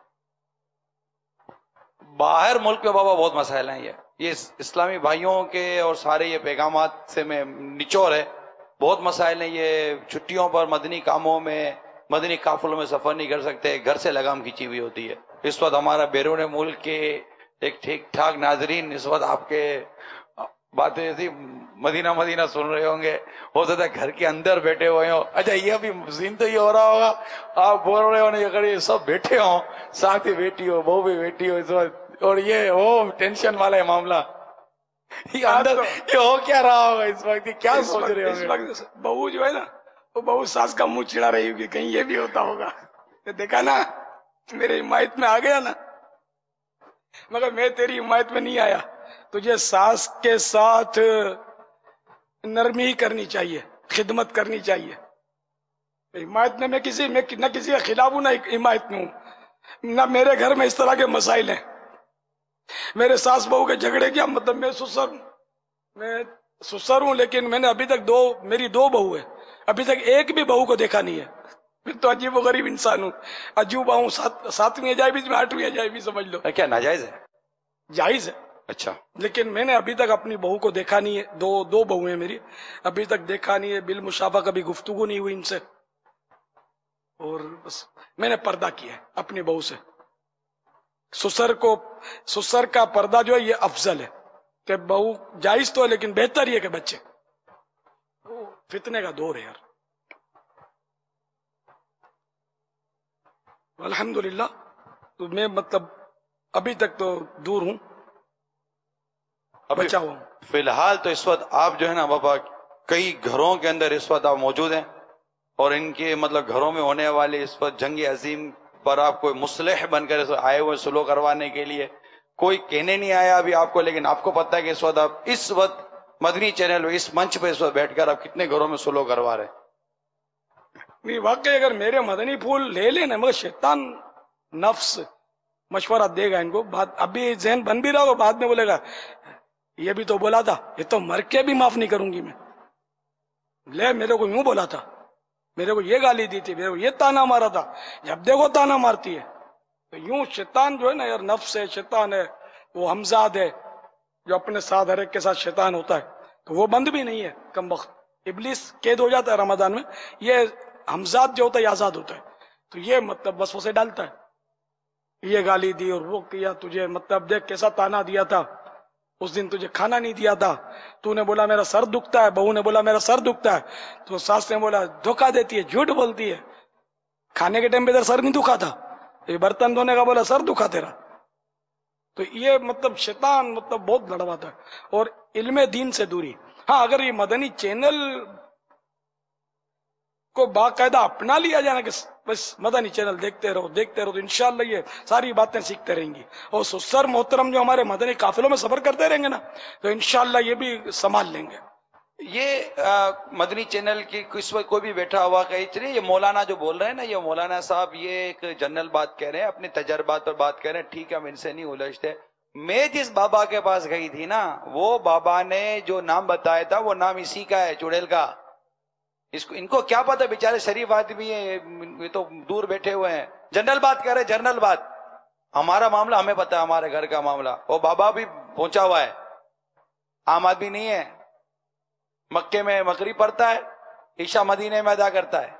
باہر ملک میں بابا بہت مسائل ہیں, یہ یہ اسلامی بھائیوں کے اور سارے یہ پیغامات سے میں نچوڑ ہے, بہت مسائل ہیں. یہ چھٹیوں پر مدنی کاموں میں مدنی قافلوں میں سفر نہیں کر سکتے، گھر سے لگام کھینچی ہوئی ہوتی ہے. اس وقت ہمارا بیرون ملک کے ایک ٹھیک ٹھاک ناظرین اس وقت آپ کے باتیں ایسی مدینہ مدینہ سن رہے ہوں گے، ہو سکتا ہے گھر کے اندر بیٹھے ہوئے ہوں. اچھا یہ بھی سین تو یہ ہو رہا ہوگا، آپ بول رہے ہو اگر یہ سب بیٹھے ہوں، ساتھ ہی بیٹھی ہو، بہو بھی بیٹھی ہو اس وقت، اور یہ وہ ٹینشن والا ہے معاملہ، یہ اندر یہ ہو کیا رہا ہوگا اس وقت، یہ کیا سوچ رہے اس ہوں گے؟ وقت بہو جو ہے نا وہ بہو ساس کا منہ چڑا رہی ہوگی، کہیں یہ بھی ہوتا ہوگا. دیکھا نا میرے حمایت میں آ گیا نا، مگر میں تیری حمایت میں نہیں آیا. تجھے ساس کے ساتھ نرمی ہی کرنی چاہیے، خدمت کرنی چاہیے. حمایت میں میں کسی میں نہ کسی کے خلاف ہوں نہ حمایت میں ہوں، نہ میرے گھر میں اس طرح کے مسائل ہیں. میرے ساس بہو کے جھگڑے کیا مطلب، میں سسر ہوں میں سسر ہوں لیکن میں نے ابھی تک دو میری دو بہو ہے، ابھی تک ایک بھی بہو کو دیکھا نہیں ہے. میں تو عجیب و غریب انسان ہوں، عجوبہ ہوں، سات ساتویں عجائبی میں آٹھویں عجائبی سمجھ لو. کیا ناجائز ہے؟ جائز ہے، اچھا. لیکن میں نے ابھی تک اپنی بہو کو دیکھا نہیں ہے. دو دو بہو ہیں میری، ابھی تک دیکھا نہیں ہے، بالمشافہ کبھی گفتگو نہیں ہوئی ان سے، اور بس میں نے پردہ کیا ہے اپنی بہو سے. سسر کو سسر کا پردہ جو ہے یہ افضل ہے کہ بہو جائز تو ہے لیکن بہتر یہ کہ بچے. فتنے کا دور ہے یار. الحمدللہ تو میں مطلب ابھی تک تو دور ہوں، بچا ہوا ہوں. فی الحال تو اس وقت آپ جو ہے نا بابا کئی گھروں کے اندر اس وقت آپ موجود ہیں، اور ان کے مطلب گھروں میں ہونے والے اس وقت جنگ عظیم پر آپ کوئی مصلح بن کر آئے ہوئے سلو کروانے کے لیے. کوئی کہنے نہیں آیا ابھی آپ کو، لیکن آپ کو پتہ ہے کہ اس وقت آپ اس وقت مدنی چینل اس منچ پہ اس وقت بیٹھ کر آپ کتنے گھروں میں سلو کروا رہے ہیں. نہیں واقعی اگر میرے مدنی پھول لے لیں نا، مگر شیطان نفس مشورہ دے گا ان کو. بات ابھی ذہن بن بھی رہا ہوگا، بعد میں بولے گا یہ بھی تو بولا تھا، یہ تو مر کے بھی معاف نہیں کروں گی میں. لے میرے کو یوں بولا تھا، میرے کو یہ گالی دی تھی، میرے کو یہ تانا مارا تھا. جب دیکھو تانا مارتی ہے. تو یوں شیطان جو ہے نا یار، نفس ہے، شیطان ہے، وہ ہمزاد ہے جو اپنے ساتھ ہر ایک کے ساتھ شیطان ہوتا ہے. تو وہ بند بھی نہیں ہے کم وقت. ابلیس قید ہو جاتا ہے رمضان میں، یہ ہمزاد جو ہوتا ہے آزاد ہوتا ہے. تو یہ مطلب بس اسے ڈالتا ہے، یہ گالی دی اور وہ کیا تجھے، مطلب دیکھ کیسا تانا دیا تھا اس دن، تجھے کھانا نہیں دیا تھا، تو نے بولا میرا سر دکھتا ہے، بہو نے بولا میرا سر دکھتا ہے، تو ساس نے بولا دھوکہ دیتی ہے، جھوٹ بولتی ہے، کھانے کے ٹائم پہ ادھر سر نہیں دکھا تھا، یہ برتن دھونے کا بولا سر دکھا تیرا. تو یہ مطلب شیطان مطلب بہت لڑواتا ہے. اور علم دین سے دوری. ہاں اگر یہ مدنی چینل کو باقاعدہ اپنا لیا جانا کہ بس مدنی چینل دیکھتے رہو دیکھتے رہو تو انشاءاللہ یہ ساری باتیں سیکھتے رہیں گی. اور سسر محترم جو ہمارے مدنی قافلوں میں سفر کرتے رہیں گے نا تو انشاءاللہ یہ بھی سنبھال لیں گے. یہ آ, مدنی چینل کی اس وقت کوئی بھی بیٹھا ہوا کہیں چلیے، یہ مولانا جو بول رہے ہیں نا، یہ مولانا صاحب یہ ایک جنرل بات کہہ رہے ہیں، اپنے تجربات پر بات کہہ رہے ہیں، ٹھیک ہے ہم ان سے نہیں الجھتے. میں جس بابا کے پاس گئی تھی نا، وہ بابا نے جو نام بتایا تھا وہ نام اسی کا ہے، چڑیل کا. اس کو ان کو کیا پتا، بیچارے شریف آدمی ہیں، یہ تو دور بیٹھے ہوئے ہیں. جنرل بات کر رہے، جنرل بات. ہمارا معاملہ ہمیں پتا ہے، ہمارے گھر کا معاملہ. وہ بابا بھی پہنچا ہوا ہے، عام آدمی نہیں ہے. مکے میں مغرب پڑھتا ہے، عشاء مدینے میں ادا کرتا ہے.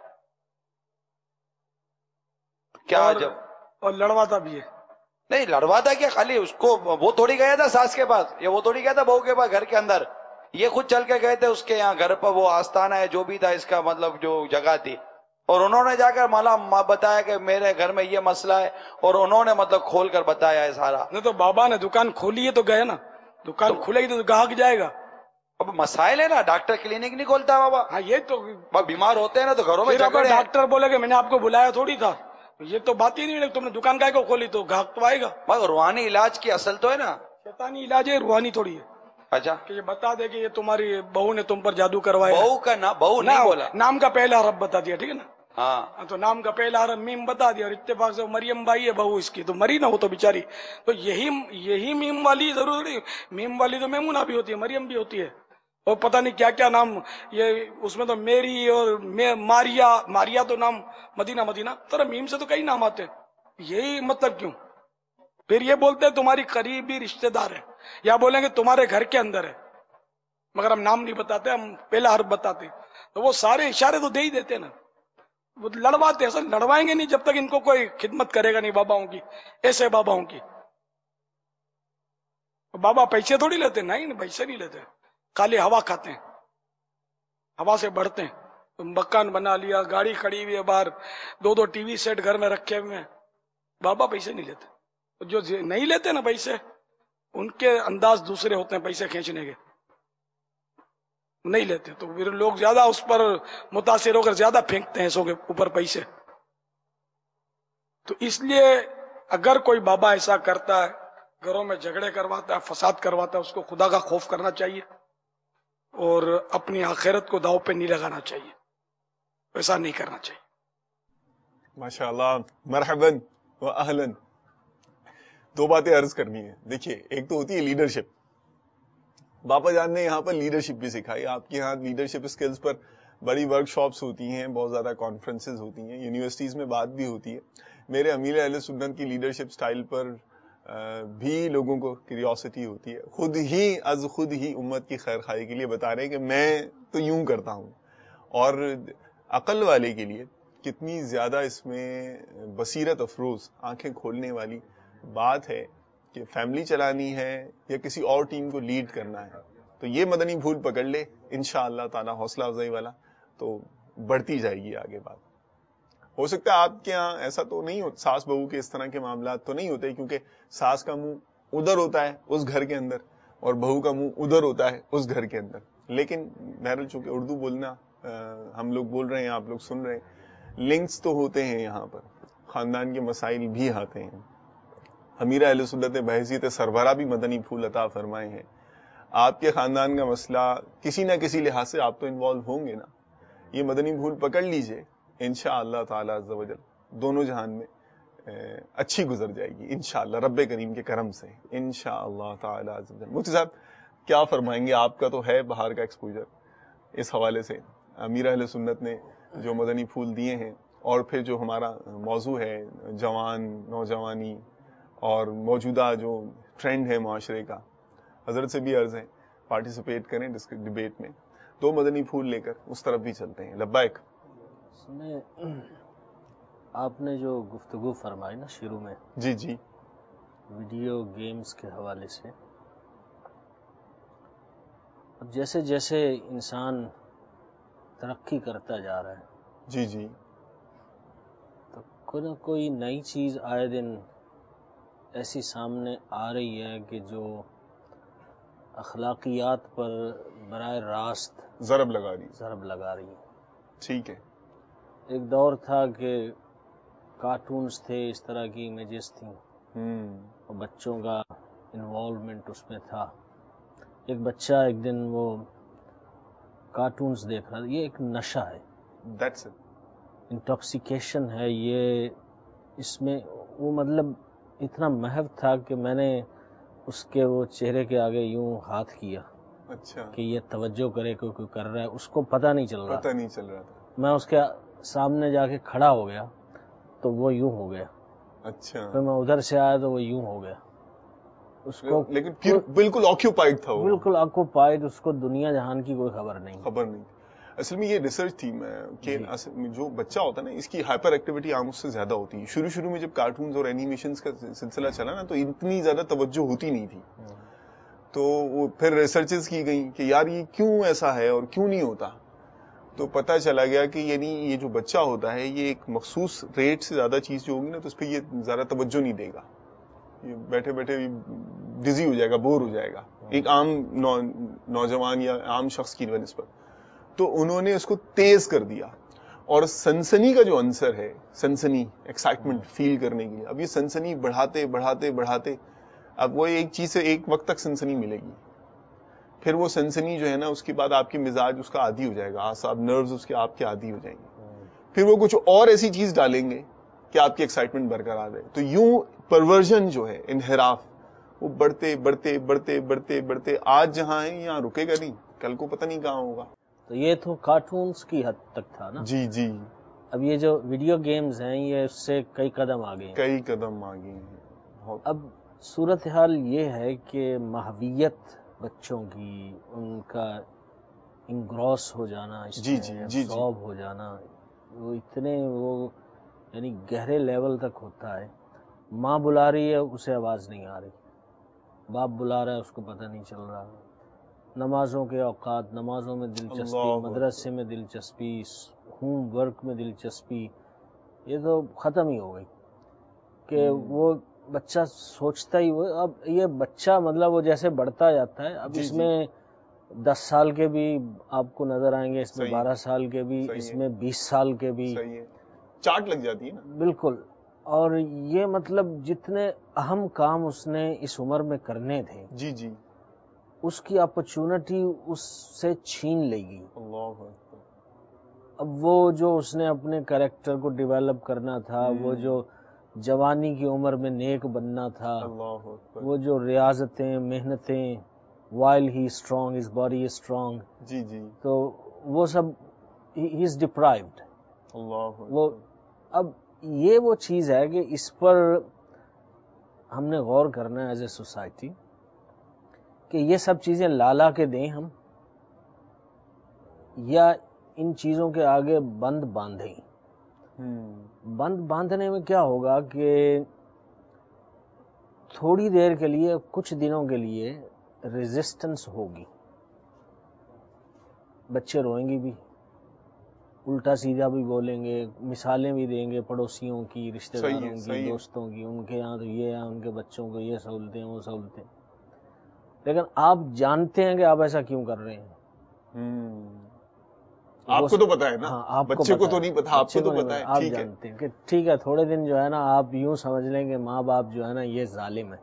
کیا اور, جب اور لڑواتا بھی ہے. نہیں لڑواتا کیا، خالی اس کو وہ تھوڑی گیا تھا ساس کے پاس، یا وہ تھوڑی گیا تھا بہو کے پاس گھر کے اندر. یہ خود چل کے گئے تھے اس کے یہاں گھر پر، وہ آستانہ ہے جو بھی تھا اس کا مطلب جو جگہ تھی، اور انہوں نے جا کر مالا بتایا کہ میرے گھر میں یہ مسئلہ ہے، اور انہوں نے مطلب کھول کر بتایا ہے سارا. نہیں تو بابا نے دکان کھولی ہے تو گئے نا، دکان کھلے گی تو گاہک جائے گا. اب مسائل ہے نا، ڈاکٹر کلینک نہیں کھولتا بابا. ہاں یہ تو بیمار ہوتے ہیں نا تو گھروں میں پھر اگر جھگڑے ہیں. ڈاکٹر بولے کہ میں نے آپ کو بلایا تھوڑی تھا، یہ تو بات ہی نہیں. تم نے دکان کا کو کھولی تو گاہک تو آئے گا. مگر روحانی علاج کی اصل تو ہے نا، شیطانی علاج ہے، روحانی تھوڑی ہے. اچھا کہ یہ بتا دے کہ یہ تمہاری بہو نے تم پر جادو کروایا. بہو کا نا بہو نہیں بولا، نام کا پہلا حرف بتا دیا، ٹھیک ہے نا. ہاں تو نام کا پہلا حرف میم بتا دیا، اور اتفاق سے مریم بائی ہے بہو اس کی، تو مری نہ ہو تو بیچاری. تو یہی یہی میم والی ضروری، میم والی تو میمونہ بھی ہوتی ہے، مریم بھی ہوتی ہے، اور پتہ نہیں کیا کیا نام. یہ اس میں تو میری اور ماریا، ماریا تو نام مدینہ مدینہ، تو میم سے تو کئی نام آتے ہیں. یہی مطلب کیوں؟ پھر یہ بولتے ہیں تمہاری قریبی رشتہ دار ہے، یا بولیں گے تمہارے گھر کے اندر ہے، مگر ہم نام نہیں بتاتے، ہم پہلا حرف بتاتے. تو وہ سارے اشارے تو دے ہی دیتے نا. وہ لڑواتے ہیں، لڑوائیں گے نہیں جب تک ان کو کوئی خدمت کرے گا نہیں باباؤں کی، ایسے باباؤں کی. بابا پیسے تھوڑی لیتے ہیں، نہیں پیسے نہیں لیتے، خالی ہوا کھاتے ہیں، ہوا سے بڑھتے ہیں. مکان بنا لیا، گاڑی کھڑی ہوئی ہے باہر، دو دو ٹی وی سیٹ گھر میں رکھے ہوئے ہیں. بابا پیسے نہیں لیتے. جو نہیں لیتے نا پیسے، ان کے انداز دوسرے ہوتے ہیں پیسے کھینچنے کے، نہیں لیتے تو پھر لوگ زیادہ اس پر متاثر ہو کر زیادہ پھینکتے ہیں ایسوں کے اوپر پیسے. تو اس لیے اگر کوئی بابا ایسا کرتا ہے، گھروں میں جھگڑے کرواتا ہے، فساد کرواتا ہے، اس کو خدا کا خوف کرنا چاہیے اور اپنی آخرت کو داؤ پہ نہیں لگانا چاہیے، ایسا نہیں کرنا چاہیے. ماشاء اللہ، مرحباً و اہلاً. دو باتیں عرض کرنی ہے. دیکھیے، ایک تو ہوتی ہے لیڈرشپ. باپا جان نے یہاں پر لیڈرشپ بھی سکھائی. آپ کے یہاں لیڈرشپ اسکلز پر بڑی ورک شاپس ہوتی ہیں، بہت زیادہ کانفرنسز ہوتی ہیں، یونیورسٹیز میں بات بھی ہوتی ہے. میرے امیر اہل سنت کی لیڈرشپ سٹائل پر بھی لوگوں کو کیوریوسٹی ہوتی ہے. خود ہی از خود ہی امت کی خیر خواہی کے لیے بتا رہے ہیں کہ میں تو یوں کرتا ہوں. اور عقل والے کے لیے کتنی زیادہ اس میں بصیرت افروز، آنکھیں کھولنے والی بات ہے کہ فیملی چلانی ہے یا کسی اور ٹیم کو لیڈ کرنا ہے. تو یہ مدنی پھول پکڑ لے انشاءاللہ تعالی، حوصلہ افزائی والا، تو بڑھتی جائے گی آگے بات. ہو سکتا ہے آپ کے یہاں ایسا تو نہیں ہو، ساس بہو کے اس طرح کے معاملات تو نہیں ہوتے، کیونکہ ساس کا منہ ادھر ہوتا ہے اس گھر کے اندر اور بہو کا منہ ادھر ہوتا ہے اس گھر کے اندر. لیکن بہرحال چونکہ اردو بولنا ہم لوگ بول رہے ہیں، آپ لوگ سن رہے ہیں، لنکس تو ہوتے ہیں یہاں پر، خاندان کے مسائل بھی آتے ہیں. امیر اہل سنت نے بحیثیت سربراہ بھی مدنی پھول عطا فرمائے ہیں. آپ کے خاندان کا مسئلہ کسی نہ کسی لحاظ سے آپ تو انوالو ہوں گے نا. یہ مدنی پھول پکڑ لیجئے، انشاءاللہ تعالی عز و جل دونوں جہان میں اچھی گزر جائے گی انشاءاللہ رب کریم کے کرم سے، انشاءاللہ تعالی عز و جل. مفتی صاحب کیا فرمائیں گے؟ آپ کا تو ہے باہر کا ایکسپوجر، اس حوالے سے امیر اہل سنت نے جو مدنی پھول دیے ہیں، اور پھر جو ہمارا موضوع ہے جوان، نوجوانی اور موجودہ جو ٹرینڈ ہے معاشرے کا، حضرت سے بھی عرض ہے پارٹیسپیٹ کریں ڈبیٹ میں. دو مدنی پھول لے کر اس طرف بھی چلتے ہیں. لبیک. آپ نے جو گفتگو فرمائی نا شروع میں، جی جی، ویڈیو گیمز کے حوالے سے، اب جیسے جیسے انسان ترقی کرتا جا رہا ہے، جی جی، تو کوئی نہ کوئی نئی چیز آئے دن ایسی سامنے آ رہی ہے کہ جو اخلاقیات پر براہ راست ضرب لگا رہی. ضرب لگا رہی ہے. ٹھیک ہے. ایک دور تھا کہ کارٹونز تھے، اس طرح کی امیجز تھیں، اور بچوں کا انوالومنٹ اس میں تھا. ایک بچہ ایک دن وہ کارٹونز دیکھ رہا تھا. یہ ایک نشہ ہے، That's it. انٹاکسیکیشن ہے یہ. اس میں وہ مطلب اتنا محو تھا کہ میں نے اس کے وہ چہرے کے آگے یوں ہاتھ کیا اچھا، کہ یہ توجہ کرے کوئی کوئی کر رہا ہے. اس کو پتہ نہیں چل رہا، پتہ نہیں چل رہا تھا. میں اس کے سامنے جا کے کھڑا ہو گیا تو وہ یوں ہو گیا. اچھا، پھر میں ادھر سے آیا تو وہ یوں ہو گیا. اس کو لیکن پھر بالکل آکیوپائڈ تھا وہ، بالکل آکوپائڈ، اس کو دنیا جہان کی کوئی خبر نہیں. خبر نہیں. اصل میں یہ ریسرچ تھی میں کہ جو بچہ ہوتا ہے نا، اس کی ہائپر ایکٹیویٹی عام اس سے زیادہ ہوتی ہے. شروع شروع میں جب کارٹونز اور اینیمیشنز کا سلسلہ چلا نا، تو اتنی زیادہ توجہ ہوتی نہیں تھی. تو وہ پھر ریسرچز کی گئی کہ یار یہ کیوں ایسا ہے اور کیوں نہیں ہوتا. تو پتہ چلا گیا کہ یعنی یہ جو بچہ ہوتا ہے، یہ ایک مخصوص ریٹ سے زیادہ چیز جو ہوگی نا، تو اس پہ یہ زیادہ توجہ نہیں دے گا. یہ بیٹھے بیٹھے ڈزی ہو جائے گا، بور ہو جائے گا، ایک عام نوجوان یا عام شخص کی نسبت. تو انہوں نے اس کو تیز کر دیا. اور سنسنی کا جو عنصر ہے، سنسنی، ایکسائٹمنٹ فیل کرنے کے لیے، اب یہ سنسنی بڑھاتے بڑھاتے بڑھاتے اب وہ ایک چیز سے ایک وقت تک سنسنی ملے گی. پھر وہ سنسنی جو ہے نا، اس کے بعد آپ کی مزاج اس کا عادی ہو جائے گا، اعصاب نروز اس کے آپ کے عادی ہو جائیں گے. پھر وہ کچھ اور ایسی چیز ڈالیں گے کہ آپ کی ایکسائٹمنٹ برقرار رہے. تو یوں پرورژن جو ہے، انحراف، وہ بڑھتے بڑھتے بڑھتے بڑھتے بڑھتے آج جہاں ہے یہاں رکے گا نہیں، کل کو پتہ نہیں کہاں ہوگا. تو یہ تو کارٹونز کی حد تک تھا نا. جی جی. اب یہ جو ویڈیو گیمز ہیں، یہ اس سے کئی قدم آگے ہیں. کئی قدم آگے ہیں. اب صورتحال یہ ہے کہ ماہویت بچوں کی، ان کا انگراس ہو جانا، اس جی جی جی ابزارب ہو جانا، وہ اتنے وہ یعنی گہرے لیول تک ہوتا ہے. ماں بلا رہی ہے اسے آواز نہیں آ رہی, باپ بلا رہا ہے اس کو پتہ نہیں چل رہا. نمازوں کے اوقات, نمازوں میں دلچسپی, مدرسے میں دلچسپی, ہوم ورک میں دلچسپی, یہ تو ختم ہی ہو گئی کہ وہ بچہ سوچتا ہی وہ. اب یہ بچہ مطلب وہ جیسے بڑھتا جاتا ہے, اب اس میں دس سال کے بھی آپ کو نظر آئیں گے, اس میں بارہ سال کے بھی, اس میں بیس سال کے بھی, چارٹ لگ جاتی ہے نا. بالکل. اور یہ مطلب جتنے اہم کام اس نے اس عمر میں کرنے تھے, جی جی, اس کی اپرچونٹی اس سے چھین لے گی. اب وہ جو اس نے اپنے کریکٹر کو ڈیولپ کرنا تھا, وہ جو جوانی کی عمر میں نیک بننا تھا, وہ جو ریاضتیں, محنتیں, while he strong his body is strong, جی جی, تو وہ سب ہی از ڈپرائیوڈ. وہ اب یہ وہ چیز ہے کہ اس پر ہم نے غور کرنا ہے ایز اے سوسائٹی کہ یہ سب چیزیں لالا کے دیں ہم, یا ان چیزوں کے آگے بند باندھیں. بند باندھنے میں کیا ہوگا کہ تھوڑی دیر کے لیے, کچھ دنوں کے لیے ریزسٹنس ہوگی, بچے روئیں گے بھی, الٹا سیدھا بھی بولیں گے, مثالیں بھی دیں گے پڑوسیوں کی, رشتہ داروں کی, دوستوں کی, ان کے یہاں تو یہ ہے, ان کے بچوں کو یہ سہولتیں, وہ سہولتیں. لیکن آپ جانتے ہیں کہ آپ ایسا کیوں کر رہے ہیں. آپ کو تو پتا ہے نا, آپ بچے کو تو نہیں پتا, آپ کو تو پتا ہے. آپ جانتے ہیں کہ ٹھیک ہے تھوڑے دن جو ہے نا آپ یوں سمجھ لیں کہ ماں باپ جو ہے نا یہ ظالم ہے,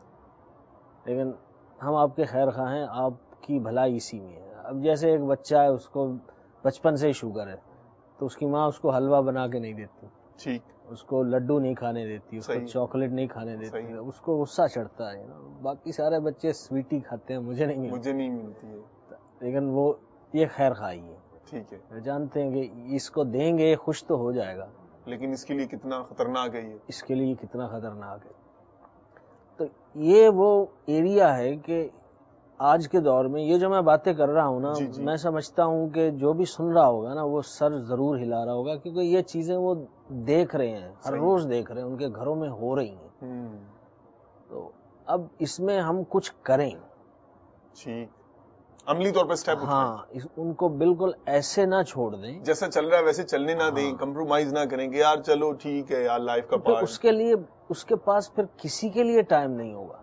لیکن ہم آپ کے خیر خواہ ہیں, آپ کی بھلائی اسی میں ہے. اب جیسے ایک بچہ ہے, اس کو بچپن سے ہی شوگر ہے, تو اس کی ماں اس کو حلوہ بنا کے نہیں دیتی, ٹھیک, اس کو لڈو نہیں کھانے دیتی, اس کو چاکلیٹ نہیں کھانے دیتی, اس کو غصہ چڑھتا ہے. باقی سارے بچے سویٹی کھاتے ہیں, مجھے نہیں مجھے نہیں ملتی ہے, لیکن وہ یہ خیر خواہی ہے. ٹھیک ہے, جانتے ہیں کہ اس کو دیں گے خوش تو ہو جائے گا, لیکن اس کے لیے کتنا خطرناک ہے, یہ اس کے لیے کتنا خطرناک ہے. تو یہ وہ ایریا ہے کہ آج کے دور میں یہ جو میں باتیں کر رہا ہوں نا, جی جی, میں سمجھتا ہوں کہ جو بھی سن رہا ہوگا نا وہ سر ضرور ہلا رہا ہوگا, کیونکہ یہ چیزیں وہ دیکھ رہے ہیں, ہر روز دیکھ رہے ہیں, ان کے گھروں میں ہو رہی ہیں. تو اب اس میں ہم کچھ کریں, ٹھیک, عملی طور پر سٹیپ اٹھائیں. ہاں, ان کو بالکل ایسے نہ چھوڑ دیں, جیسا چل رہا ہے ویسے چلنے نہ دیں, کمپرومائز نہ کریں کہ یار چلو ٹھیک ہے یار, لائف کا پارٹ. اس کے لیے اس کے پاس پھر کسی کے لیے ٹائم نہیں ہوگا,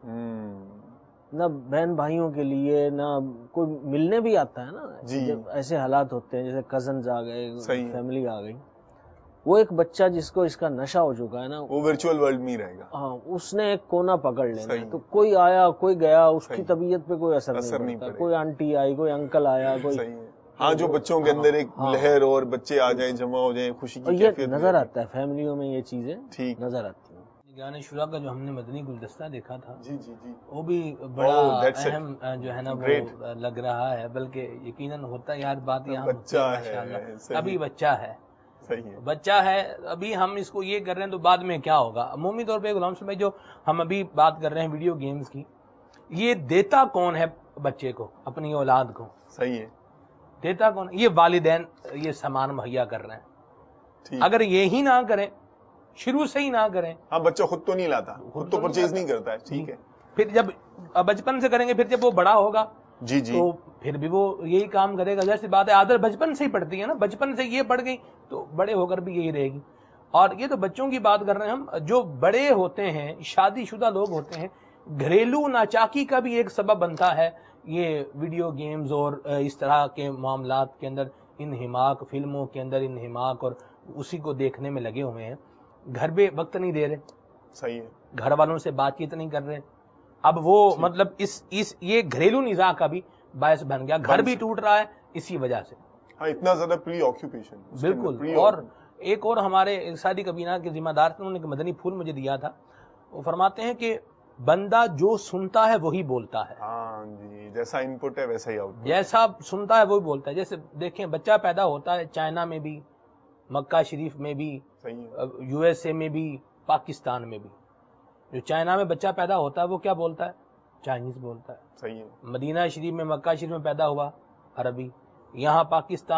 نہ بہن بھائیوں کے لیے, نہ کوئی ملنے بھی آتا ہے نا. جب ایسے حالات ہوتے ہیں جیسے کزنز آ گئے, فیملی آ گئی, وہ ایک بچہ جس کو اس کا نشہ ہو چکا ہے نا, وہ ورچوئل ورلڈ میں رہے گا. ہاں, اس نے ایک کونا پکڑ لینا ہے, تو کوئی آیا کوئی گیا, اس کی طبیعت پہ کوئی اثر نہیں پڑتا. کوئی آنٹی آئی, کوئی انکل آیا, کوئی, ہاں, جو بچوں کے اندر ایک لہر اور بچے آ جائیں, جمع ہو جائیں, خوشی کی کیفیت نظر آتا ہے فیملیوں میں, یہ چیزیں نظر آتی ہیں. گانے شورا کا جو ہم نے مدنی گلدستہ دیکھا تھا, جی جی جی, وہ بھی بڑا اہم جو ہے نا وہ لگ رہا ہے, بلکہ یقیناً ہوتا ہے یار بات یہاں ماشاءاللہ, ابھی بچہ ہے, بچہ ہے ابھی, ہم اس کو یہ کر رہے ہیں تو بعد میں کیا ہوگا. عمومی طور پہ غلام صاحب جو ہم ابھی بات کر رہے ہیں ویڈیو گیمز کی, یہ دیتا کون ہے بچے کو, اپنی اولاد کو؟ صحیح ہے, دیتا کون؟ یہ والدین یہ سامان مہیا کر رہے ہیں. اگر یہی نہ کریں, شروع سے ہی نہ کریں, ہاں, بچہ خود تو نہیں لاتا, خود تو پرچیز نہیں کرتا ہے, ٹھیک ہے, پھر جب بچپن سے کریں گے, پھر جب وہ بڑا ہوگا جی جی, تو پھر بھی وہ یہی کام کرے گا. جیسی بات ہے, عادت بچپن سے ہی پڑتی ہے نا, بچپن سے یہ پڑ گئی تو بڑے ہو کر بھی یہی رہے گی. اور یہ تو بچوں کی بات کر رہے ہیں ہم. جو بڑے ہوتے ہیں, شادی شدہ لوگ ہوتے ہیں, گھریلو ناچاکی کا بھی ایک سبب بنتا ہے یہ ویڈیو گیمز اور اس طرح کے معاملات کے اندر انہماک, فلموں کے اندر انہماک, اور اسی کو دیکھنے میں لگے ہوئے ہیں. گھر پہ وقت نہیں دے رہے, صحیح ہے, گھر والوں سے بات چیت نہیں کر رہے. اب وہ مطلب اس اس یہ گھریلو نظام کا بھی باعث بن گیا, گھر بھی ٹوٹ رہا ہے اسی وجہ سے. ہاں, اتنا زیادہ پری آکوپیشن. بالکل. اور ایک اور ہمارے اقتصادی کابینہ کے ذمہ دار تھے, انہوں نے مدنی پھول مجھے دیا تھا, وہ فرماتے ہیں کہ بندہ جو سنتا ہے وہی بولتا ہے. ہاں جی, جیسا ان پٹ ہے ویسا ہی آؤٹ پٹ, جیسا سنتا ہے وہی بولتا ہے. جیسے دیکھیں بچہ پیدا ہوتا ہے چائنا میں بھی, مکہ شریف میں بھی, یو ایس اے میں بھی, پاکستان میں بھی. جو چائنا میں بچہ پیدا ہوتا ہے وہ کیا بولتا ہے؟ چائنیز بولتا ہے. صحیح ہے. مدینہ شریف میں, مکہ شریف میں پیدا ہوا, عربی. یہاں پاکستان میں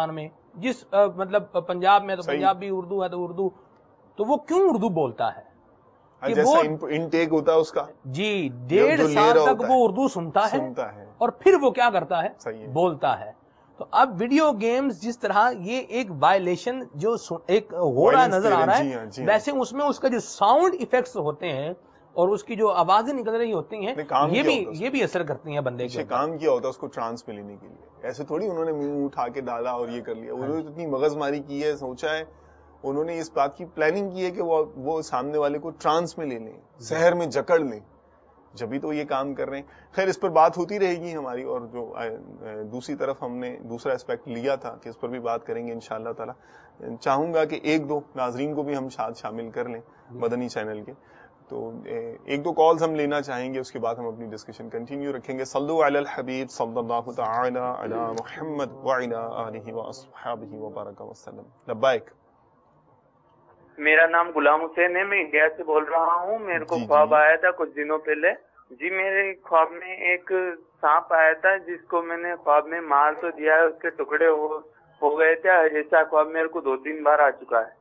جس مطلب پنجاب میں تو پنجابی اردو ہے تو اردو، تو وہ کیوں اردو بولتا ہے؟ جیسا انٹیک ہوتا ہے اس کا، جی ڈیڑھ سال تک وہ اردو سنتا ہے اور پھر وہ کیا کرتا ہے؟ بولتا ہے۔ تو اب ویڈیو گیمز جس طرح یہ ایک وائلیشن جو ایک ہو رہا نظر آ رہا ہے، ویسے اس میں اس کا جو ساؤنڈ ایفیکٹس ہوتے ہیں اور اس کی جو آوازیں نکل رہی ہوتی ہیں یہ بھی یہ بھی اثر کرتی ہیں بندے کے، کام کیا ہوتا ہے اس کو ٹرانس میں لینے کے لیے۔ ایسے تھوڑی انہوں نے منہ اٹھا کے ڈالا اور یہ کر لیا، انہوں نے اتنی مغز ماری کی ہے، سوچا ہے، انہوں نے اس بات کی پلاننگ کی ہے کہ وہ وہ سامنے والے کو ٹرانس میں لے لیں، سحر میں جکڑ لیں، جبھی تو یہ کام کر رہے ہیں۔ خیر اس پر بات ہوتی رہے گی ہماری، اور جو دوسری طرف ہم نے دوسرا اسپیکٹ لیا تھا کہ اس پر بھی بات کریں گے انشاءاللہ تعالی۔ چاہوں گا کہ ایک دو ناظرین کو بھی ہم ساتھ شامل کر لیں مدنی چینل کے، تو ایک دو کالز ہم لینا چاہیں گے، اس کے بعد ہم اپنی ڈسکشن کنٹینیو رکھیں گے۔ صلو علی الحبیب صلی اللہ تعالی علی محمد وعلی آلہ واصحابہ وبارک وسلم۔ لبیک۔ میرا نام غلام حسین ہے، میں انڈیا سے بول رہا ہوں۔ میرے کو خواب آیا تھا کچھ دنوں پہلے جی، میرے خواب میں ایک سانپ آیا تھا جس کو میں نے خواب میں مار تو دیا ہے، اس کے ٹکڑے ہو گئے تھے، ایسا خواب میرے کو دو تین بار آ چکا ہے۔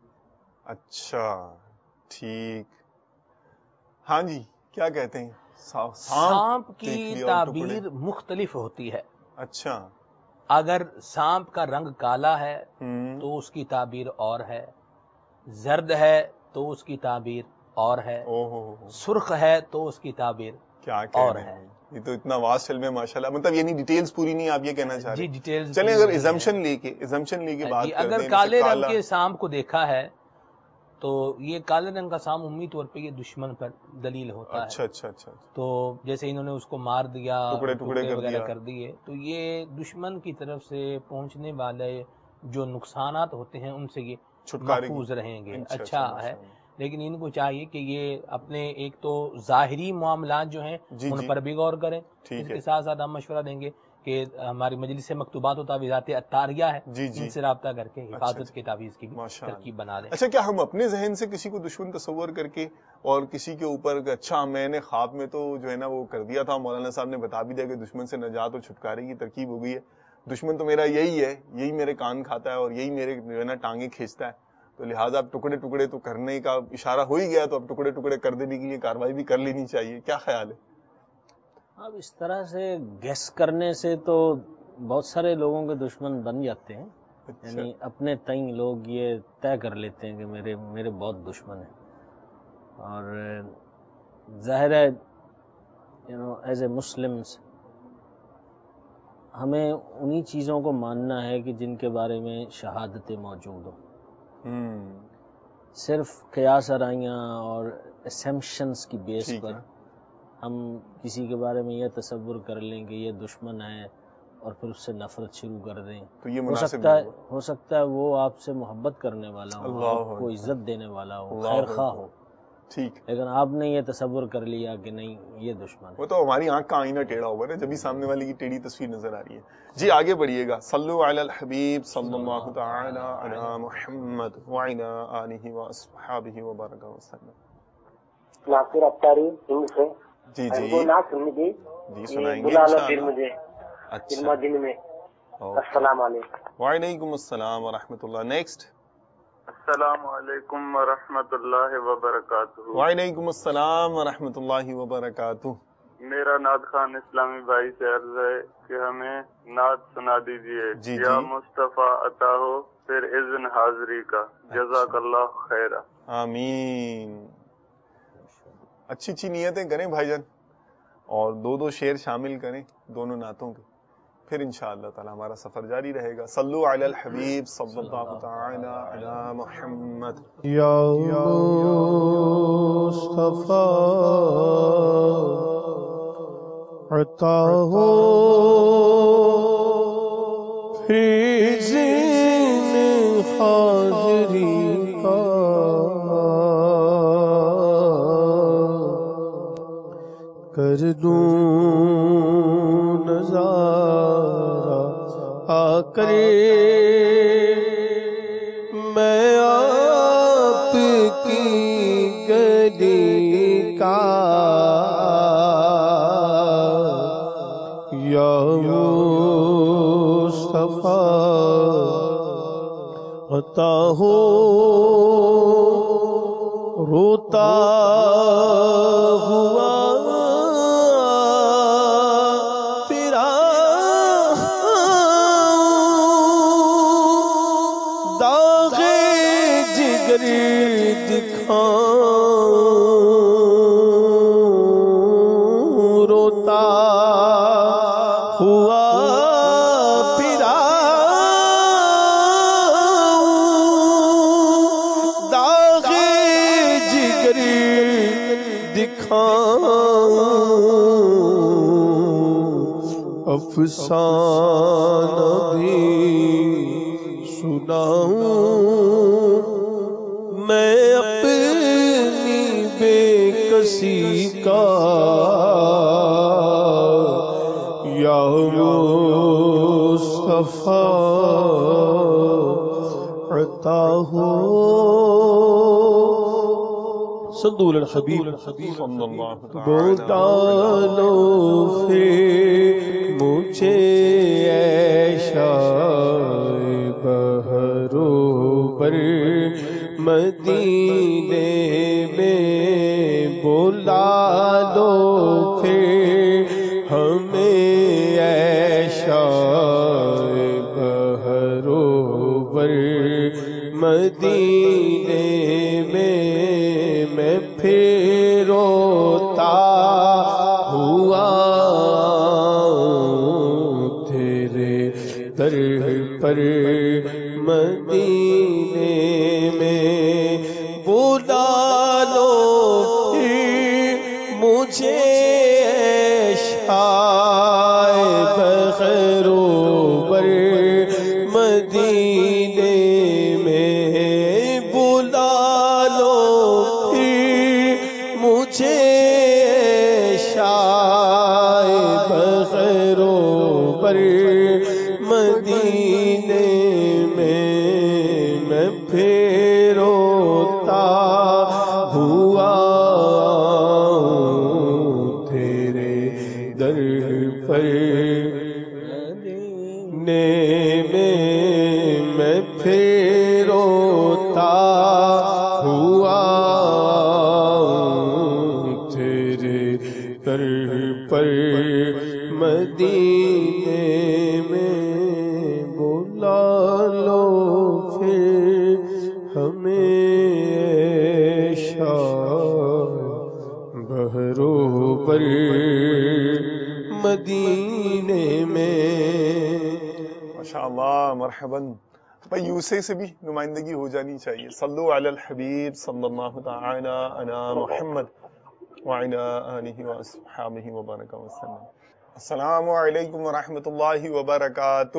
اچھا ٹھیک، ہاں جی کیا کہتے ہیں؟ سانپ کی تعبیر مختلف ہوتی ہے۔ اچھا، اگر سانپ کا رنگ کالا ہے تو اس کی تعبیر اور ہے، زرد ہے تو اس کی تعبیر اور ہے، سرخ ہے تو اس کی تعبیر کیا اور ہے۔ یہ تو اتنا واس علم ہے ماشاءاللہ، مطلب یعنی ڈیٹیلز پوری نہیں آپ یہ کہنا چاہ رہے؟ جی ڈیٹیلز چلیں اگر ایزمپشن لے کے ایزمپشن لے کے بات کرتے ہیں، اگر کالے رنگ کے سانپ کو دیکھا ہے تو یہ کالے رنگ کا سانپ عمومی طور پہ یہ دشمن پر دلیل ہوتا ہے۔ اچھا اچھا اچھا، تو جیسے انہوں نے اس کو مار دیا، ٹکڑے ٹکڑے وغیرہ کر دیے، تو یہ دشمن کی طرف سے پہنچنے والے جو نقصانات ہوتے ہیں ان سے یہ محفوظ رہیں گے۔ اچھا ہے، لیکن ان کو چاہیے کہ یہ اپنے ایک تو ظاہری معاملات جو ہیں ان پر بھی غور کریں، اس کے ساتھ ساتھ ہم مشورہ دیں گے کہ ہماری مجلس مکتوبات و تعویذات عطاریہ ہے، ان سے رابطہ کر کے حفاظت کے تعویذ کی بھی ترکیب بنا لیں۔ اچھا، کیا ہم اپنے ذہن سے کسی کو دشمن تصور کر کے اور کسی کے اوپر اچھا میں نے خواب میں تو جو ہے نا وہ کر دیا تھا، مولانا صاحب نے بتا بھی دیا کہ دشمن سے نجات اور چھٹکارے کی ترکیب ہو گئی ہے، دشمن تو میرا یہی ہے، یہی میرے کان کھاتا ہے اور یہی میرے جو ہے نا ٹانگیں کھینچتا ہے، تو لہٰذا اب ٹکڑے ٹکڑے تو کرنے کا اشارہ ہو ہی گیا، تو اب ٹکڑے ٹکڑے کر دینے کے لیے کاروائی بھی کر لینی چاہیے، کیا خیال ہے؟ اب اس طرح سے گیس کرنے سے تو بہت سارے لوگوں کے دشمن بن جاتے ہیں، یعنی اپنے تئیں لوگ یہ طے کر لیتے ہیں کہ میرے میرے بہت دشمن ہیں، اور ظاہر ہے you know as a Muslims ہمیں انہی چیزوں کو ماننا ہے کہ جن کے بارے میں شہادتیں موجود ہوں۔ صرف قیاس آرائیاں اور اسمپشنز کی بیس پر ہم کسی کے بارے میں یہ تصور کر لیں کہ یہ دشمن ہے اور پھر اس سے نفرت شروع کر دیں، تو یہ ہو سکتا ہے ہو سکتا ہے وہ آپ سے محبت کرنے والا ہو، آپ کو عزت دینے والا ہو، خیر خواہ ہو، ٹھیک، لیکن آپ نے یہ تصور کر لیا کہ نہیں یہ دشمن ہے۔ وہ تو ہماری آنکھ کا آئینہ ٹیڑھا ہوا ہے، جبھی سامنے والے کی ٹیڑھی تصویر نظر آ رہی ہے۔ جی آگے بڑھیے گا۔ صلو علی الحبیب صلی اللہ تعالی علی محمد وعلی آلہ واصحابہ وبارک وسلم۔ ناصر اختاری ہند سے، جی جی وہ نہ سنی تھی، جی سنائیں گے بلا لو پھر انشاءاللہ۔ مجھے اچھا، دن میں۔ السلام علیکم۔ وعلیکم السلام ورحمۃ اللہ۔ نیکسٹ۔ السلام علیکم ورحمۃ اللہ وبرکاتہ۔ وعلیکم السلام ورحمۃ اللہ وبرکاتہ۔ میرا نعت خان اسلامی بھائی سے عرض ہے کہ ہمیں نعت سنا دیجیے، جی یا جی مصطفیٰ عطا ہو پھر اذن حاضری کا، جزاک اللہ خیرہ۔ آمین۔ اچھی اچھی نیتیں کریں بھائی جان، اور دو دو شعر شامل کریں دونوں نعتوں کے، پھر انشاءاللہ تعالی ہمارا سفر جاری رہے گا۔ صلو علی الحبیب صلی اللہ تعالی علی محمد۔ یا مصطفیٰ عطا ہو پھر اذن حاضری کا، کر دوں نظارہ آ کرے میں آپ کی گلی کا، یا مصطفیٰ روتا ہوں روتا ہوا پھرا داغ جگر دکھاؤں روتا ہوا پھرا داغ جگر دکھاؤں افسانہ بھی سناؤں میں اپنی بے کسی کا یا مصطفیٰ عطا ہو صلو علی الحبیب وہ ڈالو پھر مجھے ایشائے بہرو پر مدینے میں بلا دو پھر ہمیں ایشائے بہرو پر مدینے میں میں پھر روتا ہوا تیرے در پر مدینے میں بلا لو مجھے شائے بخیرو پر مدینے میں بلا لو مجھے شائے بخیرو پر مدینے میں میں پھر روتا ہوا تیرے در پر مدینے میں میں پھر روتا ہوا تیرے در پر مدینے میں بلا لو پھر ہمیں شائے بہرو پر مدینے میں. ماشاءاللہ مرحباً. بھائی یوسے سے بھی نمائندگی ہو جانی چاہیے. صلو علی الحبیب صلی اللہ تعالی علی محمد وعلی آلہ واصحابہ وبارک وسلم. السلام علیکم ورحمۃ اللہ وبرکاتہ.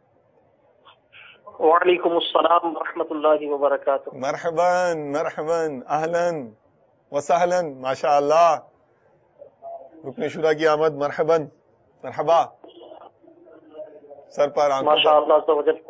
وعلیکم السلام ورحمۃ اللہ وبرکاتہ. مرحباً مرحباً اہلاً وسہلاً. ماشاء اللہ رکن شورا کی آمد. مرحباً مرحبا. سر پر آنکھوں ماشاء اللہ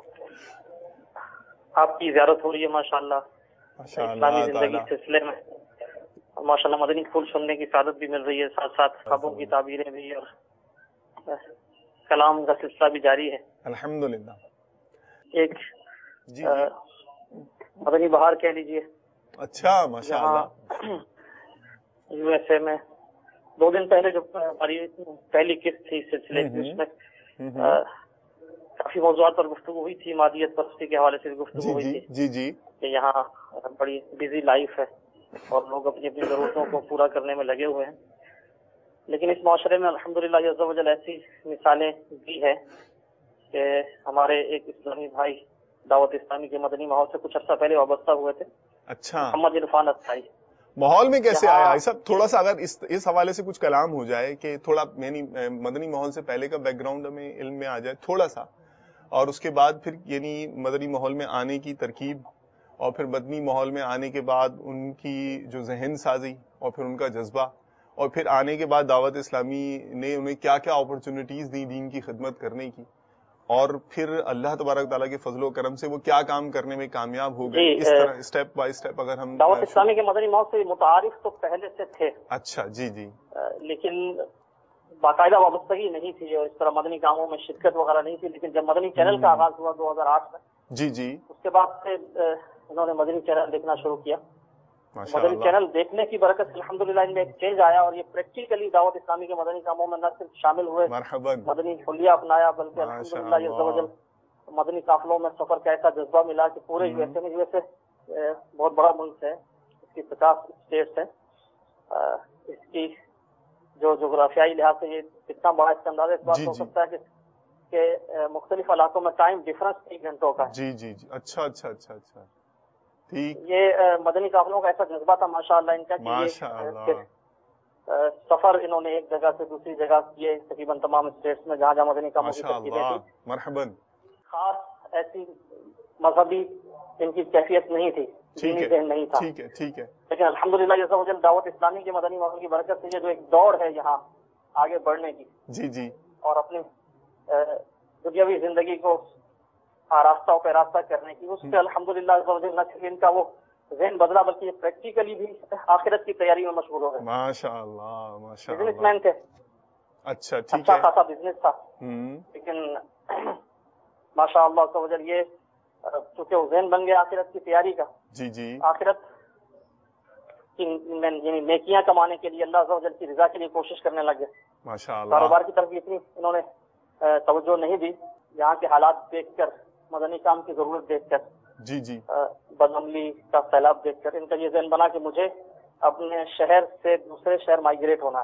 آپ کی زیارت ہو رہی ہے ماشاء اللہ اسلامی زندگی سلسلے میں. ماشاء اللہ مدنی پھول سننے کی سعادت بھی مل رہی ہے, ساتھ ساتھ خوابوں کی تعبیریں بھی اور کلام کا سلسلہ بھی جاری ہے الحمدللہ. ایک جی مدنی بہار کہہ لیجئے. اچھا ماشاء اللہ. یو ایس اے میں دو دن پہلے جو ہماری پہلی قسط تھی اس سلسلے کی, اس میں کافی موضوعات پر گفتگو ہوئی تھی. مادیت پرستی کے حوالے سے گفتگو ہوئی تھی جی جی کہ یہاں بڑی بزی لائف ہے اور لوگ اپنی اپنی ضرورتوں کو پورا کرنے میں لگے ہوئے ہیں, لیکن اس معاشرے میں الحمدللہ عز و جل ایسی مثالیں بھی ہے کہ ہمارے ایک اسلامی بھائی دعوت اسلامی کے مدنی ماحول سے کچھ عرصہ پہلے وابستہ ہوئے تھے. اچھا محمد عرفان اطائی. ماحول میں کیسے آیا یہ سب؟ تھوڑا سا اگر اس اس حوالے سے کچھ کلام ہو جائے کہ تھوڑا یعنی مدنی ماحول سے پہلے کا بیک گراؤنڈ ہمیں علم میں آ جائے تھوڑا سا, اور اس کے بعد پھر یعنی مدنی ماحول میں آنے کی ترکیب, اور پھر مدنی ماحول میں آنے کے بعد ان کی جو ذہن سازی اور پھر ان کا جذبہ, اور پھر آنے کے بعد دعوت اسلامی نے انہیں کیا کیا اپرچونٹیز دی دین کی خدمت کرنے کی, اور پھر اللہ تبارک تعالیٰ کے فضل و کرم سے وہ کیا کام کرنے میں کامیاب ہو گئے. اس طرح اسٹیپ بائی اسٹیپ اگر ہم دعوت اسلامی کے مدنی ماحول سے متعارف تو پہلے سے تھے. اچھا جی جی. لیکن باقاعدہ وابستگی نہیں تھی اور اس طرح مدنی کاموں میں شرکت وغیرہ نہیں تھی. لیکن جب مدنی چینل کا آغاز ہوا دو ہزار آٹھ میں جی جی اس کے بعد سے انہوں نے مدنی چینل دیکھنا شروع کیا. مدنی چینل دیکھنے کی برکت سے الحمدللہ ان میں ایک چینج آیا اور یہ پریکٹیکلی دعوت اسلامی کے مدنی کاموں میں نہ صرف شامل ہوئے, مدنی حلیہ اپنایا, بلکہ الحمدللہ یہ زوجل مدنی قافلوں میں سفر کا ایسا جذبہ ملا کہ پورے یو ایس اے میں, یو ایس اے بہت بڑا ملک ہے, اس کی پچاس اسٹیٹس ہیں, اس کی جو جغرافیائی لحاظ سے یہ کتنا بڑا اس کا اندازہ اس بات ہو سکتا ہے کہ مختلف علاقوں میں ٹائم ڈفرنس ایک گھنٹوں کا ہے. جی جی جی اچھا اچھا اچھا اچھا ٹھیک. یہ مدنی قافلوں کا ایسا جذبہ تھا ماشاءاللہ ان کا کہ سفر انہوں نے ایک جگہ سے دوسری جگہ کیے تقریباً تمام اسٹیٹس میں جہاں جہاں مدنی کاموں کی ترکیبیں تھی. مرحباً. خاص ایسی مذہبی ان کی کیفیت نہیں تھی, دینی ذہن نہیں تھا, ٹھیک ہے ٹھیک ہے, لیکن الحمدللہ یہ سب دعوت اسلامی کے مدنی ماحول کی برکت سے یہ جو ایک دوڑ ہے یہاں آگے بڑھنے کی, جی جی, اور اپنی دنیاوی زندگی کو آراستہ و پیراستہ کرنے کی, اس سے الحمدللہ نہ صرف ان کا وہ ذہن بدلا بلکہ یہ پریکٹیکلی بھی آخرت کی تیاری میں مشغول ہو گئے. ماشاءاللہ ماشاءاللہ. بزنس مین تھے, اچھا ٹھیک ہے, اچھا خاصا بزنس تھا, لیکن ماشاءاللہ تو وجہ یہ چونکہ وہ ذہن بن گیا آخرت کی تیاری کا. جی جی, آخرت یعنی نیکیاں کمانے کے لیے اللہ عز و جل کی رضا کے لیے کوشش کرنے لگ گئے. ماشاءاللہ. کاروبار کی طرف اتنی انہوں نے توجہ نہیں دی, یہاں کے حالات دیکھ کر, مدنی کام کی ضرورت دیکھ کر, جی جی, بدعملی کا سیلاب دیکھ کر ان کا یہ ذہن بنا کہ مجھے اپنے شہر سے دوسرے شہر مائگریٹ ہونا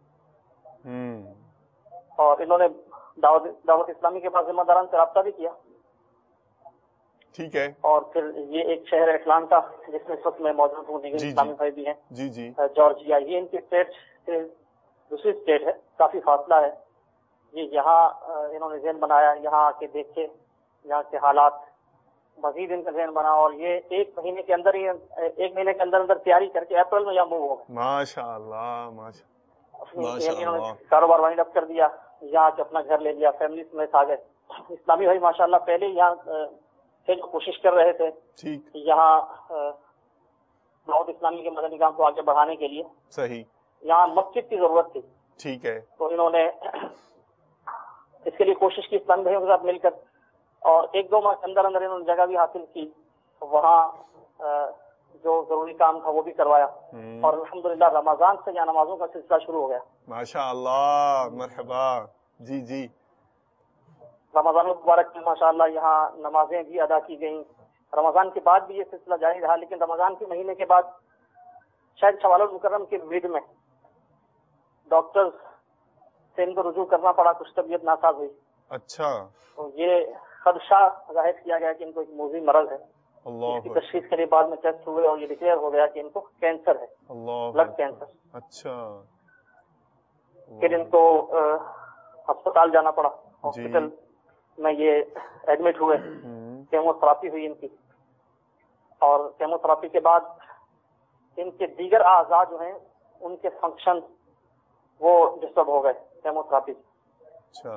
ہے. اور انہوں نے دعوت دعوت اسلامی کے پاس ذمہ داران سے رابطہ بھی کیا. ٹھیک ہے. اور پھر یہ ایک شہر اٹلانٹا جس میں اس وقت میں موجود ہوں, دیگر اسلامی بھائی بھی ہیں, جی جی, جارجیا, یہ ان کی اسٹیٹ سے دوسری اسٹیٹ ہے, کافی فاصلہ ہے. یہ یہاں انہوں نے ذہن بنایا, یہاں آ کے دیکھے یہاں کے حالات, مزید ان کا ذہن بنا, اور یہ ایک مہینے کے اندر ہی ایک مہینے کے اندر اندر تیاری کر کے اپریل میں یہاں موو ہو گئے. ماشاءاللہ ماشاءاللہ. انہوں نے کاروبار وائنڈ اپ کر دیا, یہاں کے اپنا گھر لے لیا, فیملی سمیت آ گئے. اسلامی بھائی ماشاءاللہ پہلے یہاں سے جو کوشش کر رہے تھے یہاں دعوت اسلامی کے مدنی کام کو آگے بڑھانے کے لیے, صحیح, یہاں مسجد کی ضرورت تھی. ٹھیک ہے. تو انہوں نے اس کے لیے کوشش کی اسلامی بھائیوں کے ساتھ مل کر, اور ایک دو ماہ کے اندر اندر انہوں نے جگہ بھی حاصل کی, وہاں جو ضروری کام تھا وہ بھی کروایا, اور الحمدللہ رمضان سے یہاں نمازوں کا سلسلہ شروع ہو گیا. ماشاءاللہ, مرحبا. جی جی, رمضان المبارک میں ماشاءاللہ یہاں نمازیں بھی ادا کی گئیں. رمضان کے بعد بھی یہ سلسلہ جاری رہا, لیکن رمضان کے مہینے کے بعد شاید شوال المکرم کے مڈ میں ڈاکٹرز سے ان کو رجوع کرنا پڑا, کچھ طبیعت ناساز ہوئی. اچھا. تو یہ خدشہ ظاہر کیا گیا کہ ان کو ایک موذی مرض ہے. اللہ, اس کی تشخیص کے لیے بعد میں ٹیسٹ ہوئے اور یہ ڈکلیئر ہو گیا کہ ان کو کینسر ہے, بلڈ کینسر. اچھا. پھر ان کو ہسپتال جانا پڑا, ہاسپٹل میں یہ ایڈمٹ ہوئے, کیمو تھراپی ہوئی ان کی, اور کیمو تھراپی کے بعد ان کے دیگر اعضاء جو ہیں ان کے فنکشن وہ ڈسٹرب ہو گئے کیمو تھراپی. اچھا.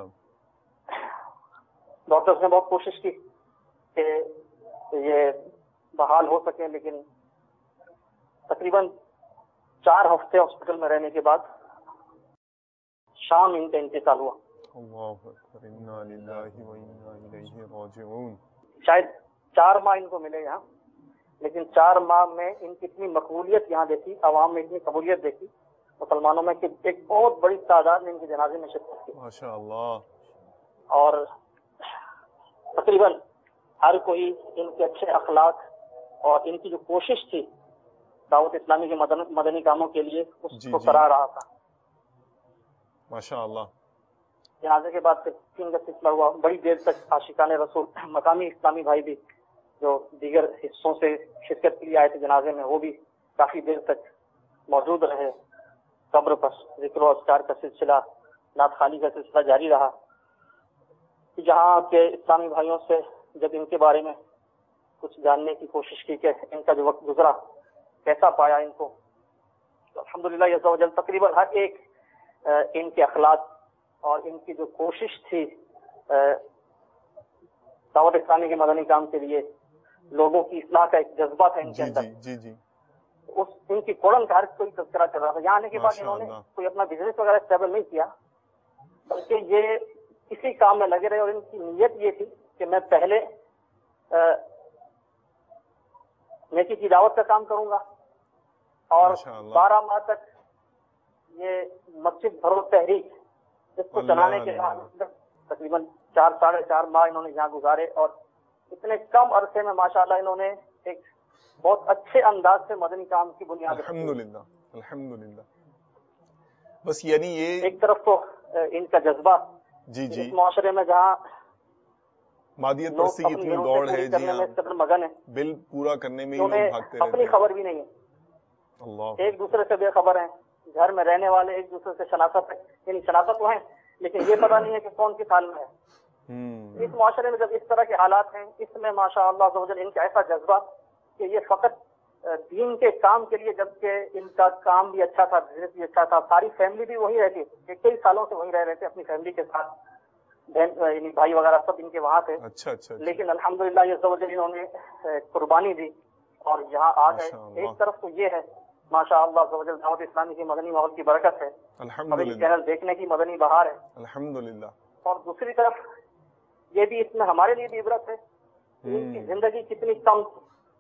ڈاکٹرز نے بہت کوشش کی کہ یہ بحال ہو سکے, لیکن تقریباً چار ہفتے ہاسپٹل میں رہنے کے بعد شام ان کا انتقال ہوا. اللہ اکبر, انا للہ و انا الیہ راجعون. شاید چار ماہ ان کو ملے یہاں, لیکن چار ماہ میں ان کی اتنی مقبولیت یہاں دیکھی, عوام میں اتنی قبولیت دیکھی مسلمانوں میں کہ ایک بہت بڑی تعداد نے ان کے جنازے میں شرکت کی. ماشاءاللہ. اور تقریباً ہر کوئی ان کے اچھے اخلاق اور ان کی جو کوشش تھی دعوت اسلامی کے مدنی کاموں کے لیے اس کو کرا رہا تھا. ماشاءاللہ. جنازے کے بعد تین کا سلسلہ ہوا, بڑی دیر تک عاشقان رسول مقامی اسلامی بھائی بھی جو دیگر حصوں سے شرکت کے لیے آئے تھے جنازے میں, وہ بھی کافی دیر تک موجود رہے. قبر پر ذکر و اذکار کا سلسلہ, نعت خوانی کا سلسلہ جاری رہا. جہاں کے اسلامی بھائیوں سے جب ان کے بارے میں کچھ جاننے کی کوشش کی کہ ان کا جو وقت گزرا کیسا پایا ان کو, تو الحمدللہ عز و جل تقریباً ہر ایک ان کے اخلاق اور ان کی جو کوشش تھی دعوت اسلامی کے مدنی کام کے لیے, لوگوں کی اصلاح کا ایک جذبہ تھا ان کے اندر, جی جی, اس ان کی فوراً کا ہر کوئی تذکرہ کر رہا تھا. یہاں آنے کے بعد انہوں نے کوئی اپنا بزنس وغیرہ اسٹیبل نہیں کیا, بلکہ یہ اسی کام میں لگے رہے, اور ان کی نیت یہ تھی کہ میں پہلے نیکی کی دعوت کا کام کروں گا اور بارہ ماہ تک یہ مسجد بھرو تحریک اس کو چلانے کے بعد تقریباً چار ساڑھے چار ماہ انہوں نے یہاں گزارے اور اتنے کم عرصے میں ماشاءاللہ انہوں نے ایک بہت اچھے انداز سے مدنی کام کی بنیاد رکھی. الحمدللہ الحمدللہ. بس یعنی یہ ایک طرف تو ان کا جذبہ جی جی اس معاشرے میں جہاں مادیت پرستی کی اتنی دوڑ ہے, جی ہاں, مگن ہے, بل پورا کرنے میں ہی لوگ بھاگتے رہتے اپنی خبر بھی نہیں ہے, اللہ ایک دوسرے سے بے خبر ہیں, گھر میں رہنے والے ایک دوسرے سے شناخت ہے, یعنی شناخت تو ہے لیکن یہ پتا نہیں ہے کہ کون کس حال میں ہے. اس معاشرے میں جب اس طرح کے حالات ہیں, اس میں ماشاء اللہ عز و جل ان کا ایسا جذبہ کہ یہ فقط دین کے کام کے لیے, جبکہ ان کا کام بھی اچھا تھا, بزنس بھی اچھا تھا, ساری فیملی بھی وہی رہتی ہے, کئی سالوں سے وہی رہ رہے تھے اپنی فیملی کے ساتھ, بہن یعنی بھائی وغیرہ سب ان کے وہاں تھے. اچھا اچھا. لیکن الحمدللہ عز و جل انہوں نے قربانی دی اور یہاں آ گئے. ایک طرف تو یہ ہے ماشاء اللہ عز و جل دعوت اسلامی کی مدنی ماحول کی برکت ہے, مدنی چینل دیکھنے کی مدنی بہار ہے الحمدللہ, اور دوسری طرف یہ بھی اس میں ہمارے لیے بھی عبرت ہے ان کی زندگی کتنی کم تھی.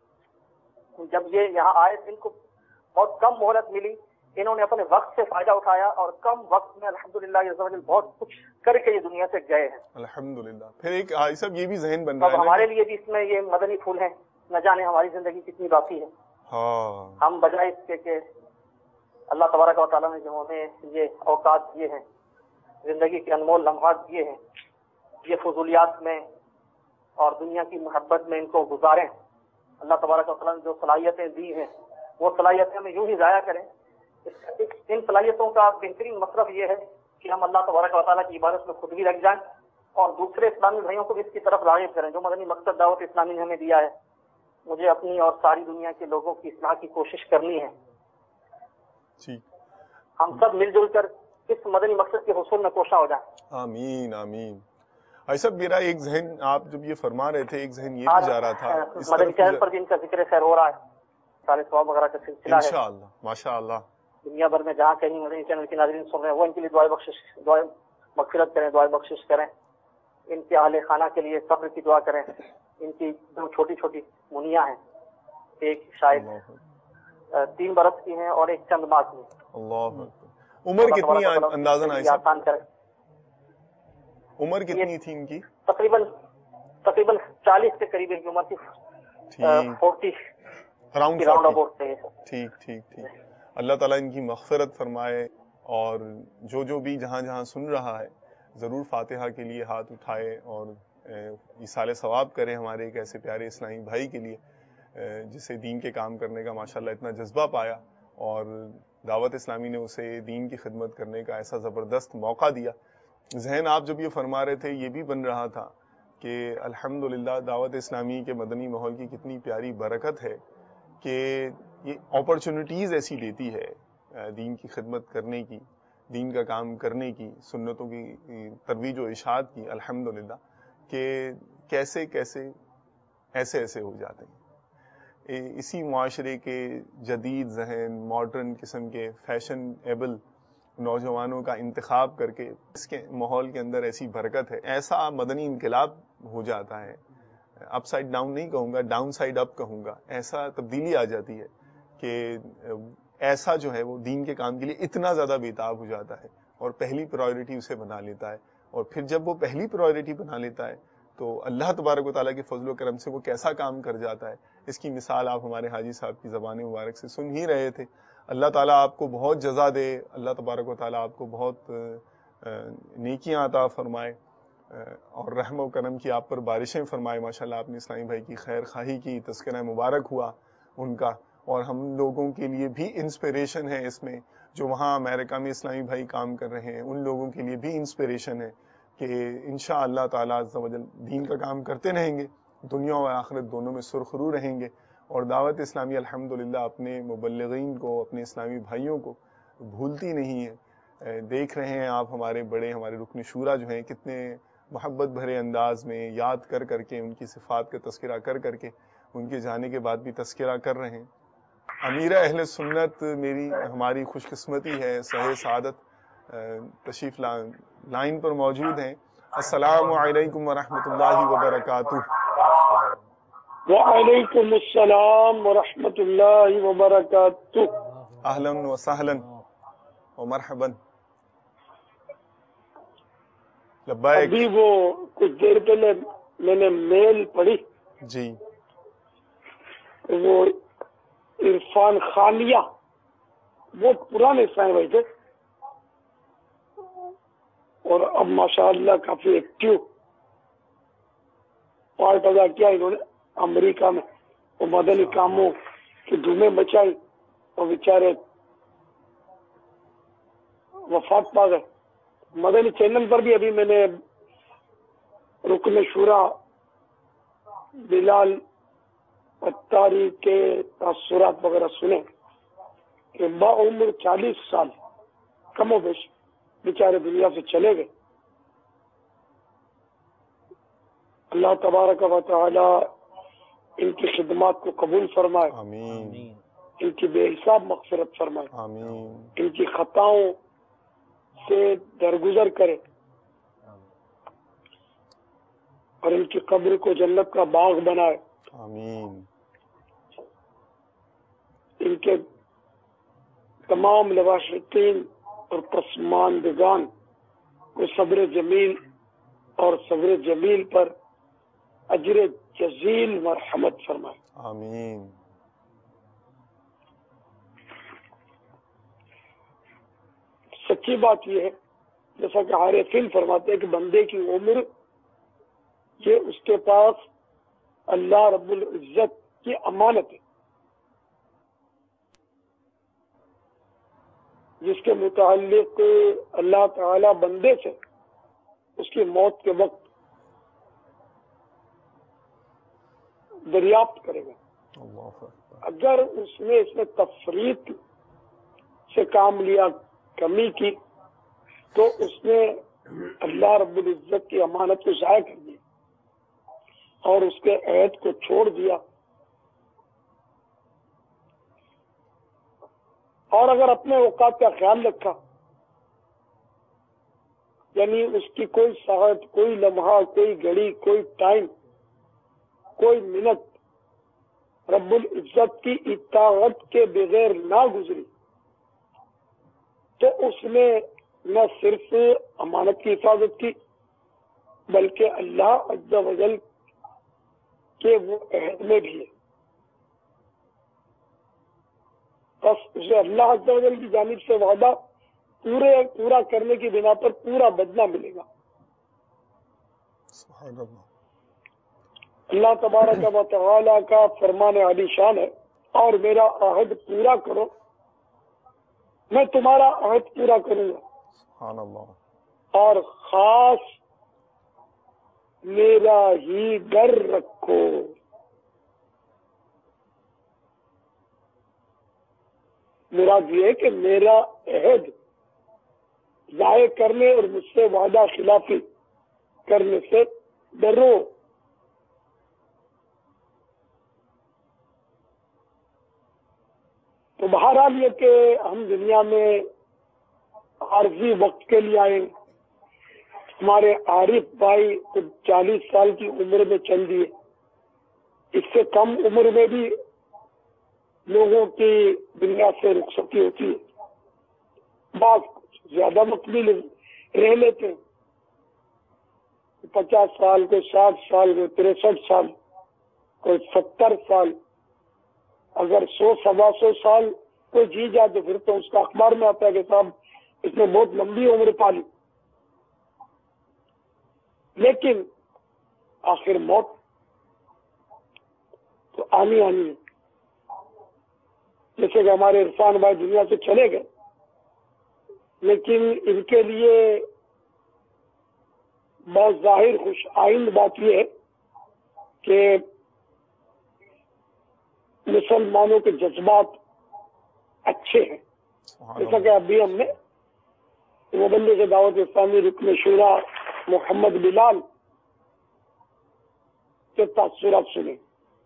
جب یہ یہاں آئے ان کو بہت کم مہلت ملی, انہوں نے اپنے وقت سے فائدہ اٹھایا اور کم وقت میں الحمدللہ عز و جل بہت کچھ کر کے یہ دنیا سے گئے ہیں الحمدللہ. پھر ایک حاجی صاحب یہ بھی ذہن بن رہا ہے ہمارے لیے بھی اس میں یہ مدنی پھول ہیں, نہ جانے ہماری زندگی کتنی باقی ہے. ہم بجائے اس کے کہ اللہ تبارک و تعالیٰ نے جو ہمیں یہ اوقات دیے ہیں, زندگی کے انمول لمحات دیے ہیں, یہ فضولیات میں اور دنیا کی محبت میں ان کو گزاریں. اللہ تبارک و تعالیٰ نے جو صلاحیتیں دی ہیں وہ صلاحیتیں ہمیں یوں ہی ضائع کریں. ان صلاحیتوں کا بہترین مطلب یہ ہے کہ ہم اللہ تبارک و تعالیٰ کی عبادت میں خود بھی لگ جائیں اور دوسرے اسلامی بھائیوں کو بھی اس کی طرف راغب کریں. جو مدنی مقصد دعوت اسلامی نے ہمیں دیا ہے, مجھے اپنی اور ساری دنیا کے لوگوں کی اصلاح کی کوشش کرنی ہے. ہم سب مل جل کر اس مدنی مقصد کے حصول میں کوشاں ہو جائیں. آمین آمین. ایسا میرا ایک ذہن, آپ جب یہ فرما رہے تھے, ایک ذہن یہ بھی جا رہا تھا مدنی چینل پر بھی ان کا ذکر خیر ہو رہا ہے, سارے ثواب وغیرہ کا سلسلہ ہے انشاءاللہ ماشاءاللہ. دنیا بھر میں جہاں کہیں مدنی چینل کی ناظرین سن رہے ہیں وہ ان کے لیے دعائیں بخشش دعائیں مغفرت کریں, دعائیں بخشش کریں. ان کے اہل خانہ کے لیے صبر کی دعا کریں. ان کی دو چھوٹی چھوٹی منیاں ہیں, ایک شاید تین برس کی ہیں اور ایک چند ماہ کی. اللہ, عمر کتنی اندازن آسان کرے, عمر کتنی تھی ان کی؟ تقریباً تقریباً چالیس کے قریب کی عمر تھی, فورٹی اراؤنڈ ٹھیک ٹھیک ٹھیک. اللہ تعالیٰ ان کی مغفرت فرمائے, اور جو جو بھی جہاں جہاں سن رہا ہے ضرور فاتحہ کے لیے ہاتھ اٹھائے اور ایصال ثواب کرے ہمارے ایک ایسے پیارے اسلامی بھائی کے لیے جسے دین کے کام کرنے کا ماشاءاللہ اتنا جذبہ پایا اور دعوت اسلامی نے اسے دین کی خدمت کرنے کا ایسا زبردست موقع دیا. ذہن آپ جب یہ فرما رہے تھے یہ بھی بن رہا تھا کہ الحمدللہ دعوت اسلامی کے مدنی ماحول کی کتنی پیاری برکت ہے کہ یہ اپرچونٹیز ایسی دیتی ہے دین کی خدمت کرنے کی, دین کا کام کرنے کی, سنتوں کی ترویج و اشاعت کی, الحمدللہ, کہ کیسے کیسے ایسے ایسے ہو جاتے ہیں. اسی معاشرے کے جدید ذہن, ماڈرن قسم کے فیشن ایبل نوجوانوں کا انتخاب کر کے اس کے ماحول کے اندر ایسی برکت ہے, ایسا مدنی انقلاب ہو جاتا ہے. اپ سائڈ ڈاؤن نہیں کہوں گا, ڈاؤن سائڈ اپ کہوں گا. ایسا تبدیلی آ جاتی ہے کہ ایسا جو ہے وہ دین کے کام کے لیے اتنا زیادہ بےتاب ہو جاتا ہے اور پہلی پرائیورٹی اسے بنا لیتا ہے. اور پھر جب وہ پہلی پرائیورٹی بنا لیتا ہے تو اللہ تبارک و تعالیٰ کے فضل و کرم سے وہ کیسا کام کر جاتا ہے, اس کی مثال آپ ہمارے حاجی صاحب کی زبان مبارک سے سن ہی رہے تھے. اللہ تعالیٰ آپ کو بہت جزا دے, اللہ تبارک و تعالیٰ آپ کو بہت نیکیاں عطا فرمائے اور رحم و کرم کی آپ پر بارشیں فرمائے. ماشاءاللہ آپ نے اسلامی بھائی کی خیر خواہی کی, تذکرہ مبارک ہوا ان کا, اور ہم لوگوں کے لیے بھی انسپریشن ہے اس میں. جو وہاں امریکہ میں اسلامی بھائی کام کر رہے ہیں ان لوگوں کے لیے بھی انسپریشن ہے کہ انشاء اللہ تعالیٰ عز و جل دین کا کام کرتے رہیں گے, دنیا و آخرت دونوں میں سرخرو رہیں گے. اور دعوت اسلامی الحمدللہ اپنے مبلغین کو, اپنے اسلامی بھائیوں کو بھولتی نہیں ہے. دیکھ رہے ہیں آپ ہمارے بڑے, ہمارے رکن شورا جو ہیں کتنے محبت بھرے انداز میں یاد کر کر کے, ان کی صفات کا تذکرہ کر کر کے, ان کے جانے کے بعد بھی تذکرہ کر رہے ہیں. امیر اہل سنت میری ہماری خوش قسمتی ہے, صحیح سعادت تشریف لائن پر موجود ہیں. السلام علیکم ورحمۃ اللہ وبرکاتہ. وعلیکم السلام ورحمۃ اللہ وبرکاتہ. اہلا وسہلا ومرحبا. لبیک. ابھی وہ کچھ دیر پہلے میں نے میل پڑھی جی. وہ عرفان خانیہ بہت پرانے اسلام بھائی تھے اور اب ماشاء اللہ کافی ایکٹیو پارٹ ادا کیا انہوں نے امریکہ میں. وہ مدنی کاموں کی دھومیں مچائی اور بیچارے وفات پا گئے. مدنی چینل پر بھی ابھی میں نے رکن شورا بلال اتاری کے تاثرات وغیرہ سنے کہ با عمر چالیس سال کم و بیش بیچارے دنیا سے چلے گئے. اللہ تبارک و تعالی ان کی خدمات کو قبول فرمائے. آمین. ان کی بے حساب مغفرت فرمائے. آمین. ان کی خطاؤں سے درگزر کرے اور ان کی قبر کو جنت کا باغ بنائے. آمین. ان کے تمام لواشقین اور پسماندگان کو صبر جمیل اور صبر جمیل پر اجر جزیل مرحمت فرمائے. آمین. سچی بات یہ ہے جیسا کہ عارفین فرماتے ہیں کہ بندے کی عمر یہ اس کے پاس اللہ رب العزت کی امانت ہے جس کے متعلق اللہ تعالی بندے سے اس کی موت کے وقت دریافت کرے گا. اگر اس نے اس میں تفریط سے کام لیا، کمی کی، تو اس نے اللہ رب العزت کی امانت کو ضائع کر دیا اور اس کے عہد کو چھوڑ دیا. اور اگر اپنے اوقات کا خیال رکھا، یعنی اس کی کوئی ساعت، کوئی لمحہ، کوئی گھڑی، کوئی ٹائم، کوئی منٹ رب العزت کی اطاعت کے بغیر نہ گزری، تو اس نے نہ صرف امانت کی حفاظت کی بلکہ اللہ عز و جل کے وہ عہد میں بھی ہے. بس اسے اللہ عز و جل کی جانب سے وعدہ پورے پورا کرنے کی بنا پر پورا بدلہ ملے گا. سبحان اللہ. اللہ تبارک و تعالی کا فرمان علی شان ہے، اور میرا عہد پورا کرو، میں تمہارا عہد پورا کروں گا. سبحان اللہ. اور خاص میرا ہی ڈر رکھو. مراد یہ ہے کہ میرا عہد ضائع کرنے اور مجھ سے وعدہ خلافی کرنے سے ڈرو. تو بہرحال یہ کہ ہم دنیا میں عارضی وقت کے لیے آئے. ہمارے عارف بھائی تو چالیس سال کی عمر میں چل دیے. اس سے کم عمر میں بھی لوگوں کی دنیا سے رخصتی ہوتی ہے. بعض زیادہ وقت بھی رہ لیتے ہیں، پچاس سال، کوئی ساٹھ سال، کوئی تریسٹھ سال، کوئی ستر سال. اگر سو سوا سو سال کوئی جی جائے تو پھر تو اس کا اخبار میں آتا ہے کہ صاحب اس نے بہت لمبی عمر پالی. لیکن آخر موت تو آنی آنی ہے. جیسے کہ ہمارے عرفان بھائی دنیا سے چلے گئے، لیکن ان کے لیے بہت ظاہر خوش آئند بات یہ ہے کہ مسلمانوں کے جذبات اچھے ہیں. جیسا کہ ابھی ہم نے مبلغ کے دعوت اسلامی رکن شورا محمد بلال کے تاثرات سنے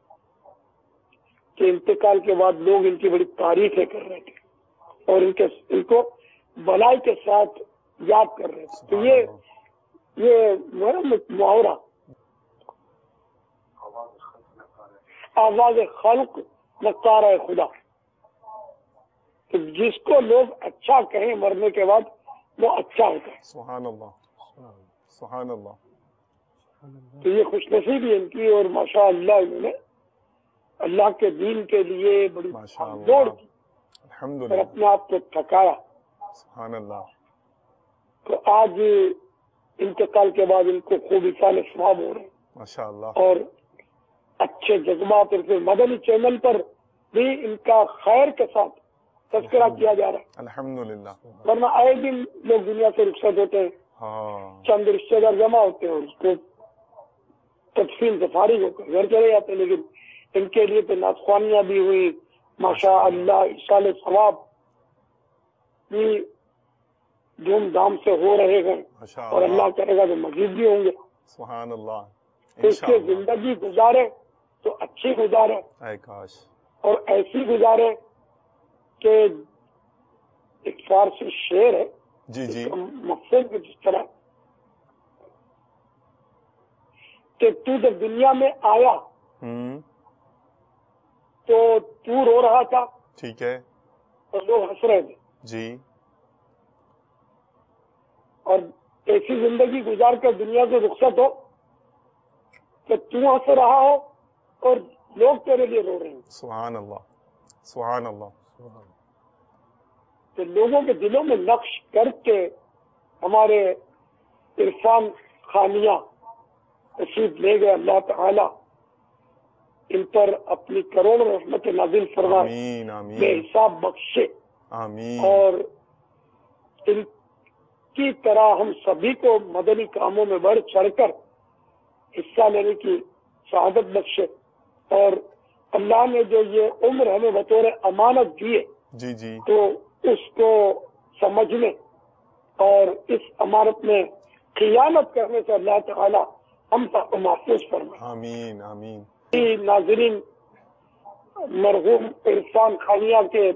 کہ انتقال کے بعد لوگ ان کی بڑی تعریفیں کر رہے تھے اور ان کے ان کو بلائی کے ساتھ یاد کر رہے تھے. تو یہ یہ محاورہ آواز خلق نقارہ خدا، کہ جس کو لوگ اچھا کہیں مرنے کے بعد وہ اچھا ہوتا ہے. سبحان اللہ سبحان اللہ. تو یہ خوش نصیبی ان کی، اور ماشاء اللہ انہوں نے اللہ کے دین کے لیے بڑی دوڑ کی اور اپنے آپ کو تھکایا. سبحان اللہ. تو آج انتقال کے بعد ان کو خوب اصال ثواب ہو رہے ہیں ماشاء اللہ، اور اچھے جذبات. اور پھر مدنی چینل پر بھی ان کا خیر کے ساتھ تذکرہ کیا جا رہا ہے الحمدللہ. ورنہ آئے دن لوگ دنیا سے رخصت ہوتے ہیں، ہاں چند رشتے دار جمع ہوتے ہیں اور اس کو تدفین سے فارغ ہو کر گھر چلے جاتے ہیں. لیکن ان کے لیے تو ناخوانیاں بھی ہوئی ماشاء اللہ، اصال ثواب بھی دھوم دھام سے ہو رہے ہیں اور اللہ کرے گا تو مزید بھی ہوں گے. سبحان اللہ. تو اس کے زندگی گزارے تو اچھی گزارے اے کاش، اور ایسی گزارے کہ ایک فارسی شعر ہے جی جی مقصد میں جس طرح کہ تو جب دنیا میں آیا ہوں تو تو رو رہا تھا ٹھیک ہے اور لوگ ہنس رہے تھے، جی، اور ایسی زندگی گزار کر دنیا سے رخصت ہو کہ تو ہنس رہا ہو اور لوگ تیرے لیے رو رہے ہیں. سبحان اللہ سبحان اللہ. تو لوگوں کے دلوں میں نقش کر کے ہمارے عرفان خانیہ تشریف لے گئے. اللہ تعالی ان پر اپنی کروڑ رحمت نازل فرمائے، آمین آمین بے حساب بخشے، آمین. اور ان کی طرح ہم سبھی کو مدنی کاموں میں بڑھ چڑھ کر حصہ لینے کی سعادت بخشے. اور اللہ نے جو یہ عمر ہمیں بطور امانت دیے جی جی تو اس کو سمجھنے اور اس امانت میں خیانت کرنے سے اللہ تعالی ہم سب کو محفوظ فرمائے. آمین آمین. ناظرین مرحوم عرفان خانیہ کے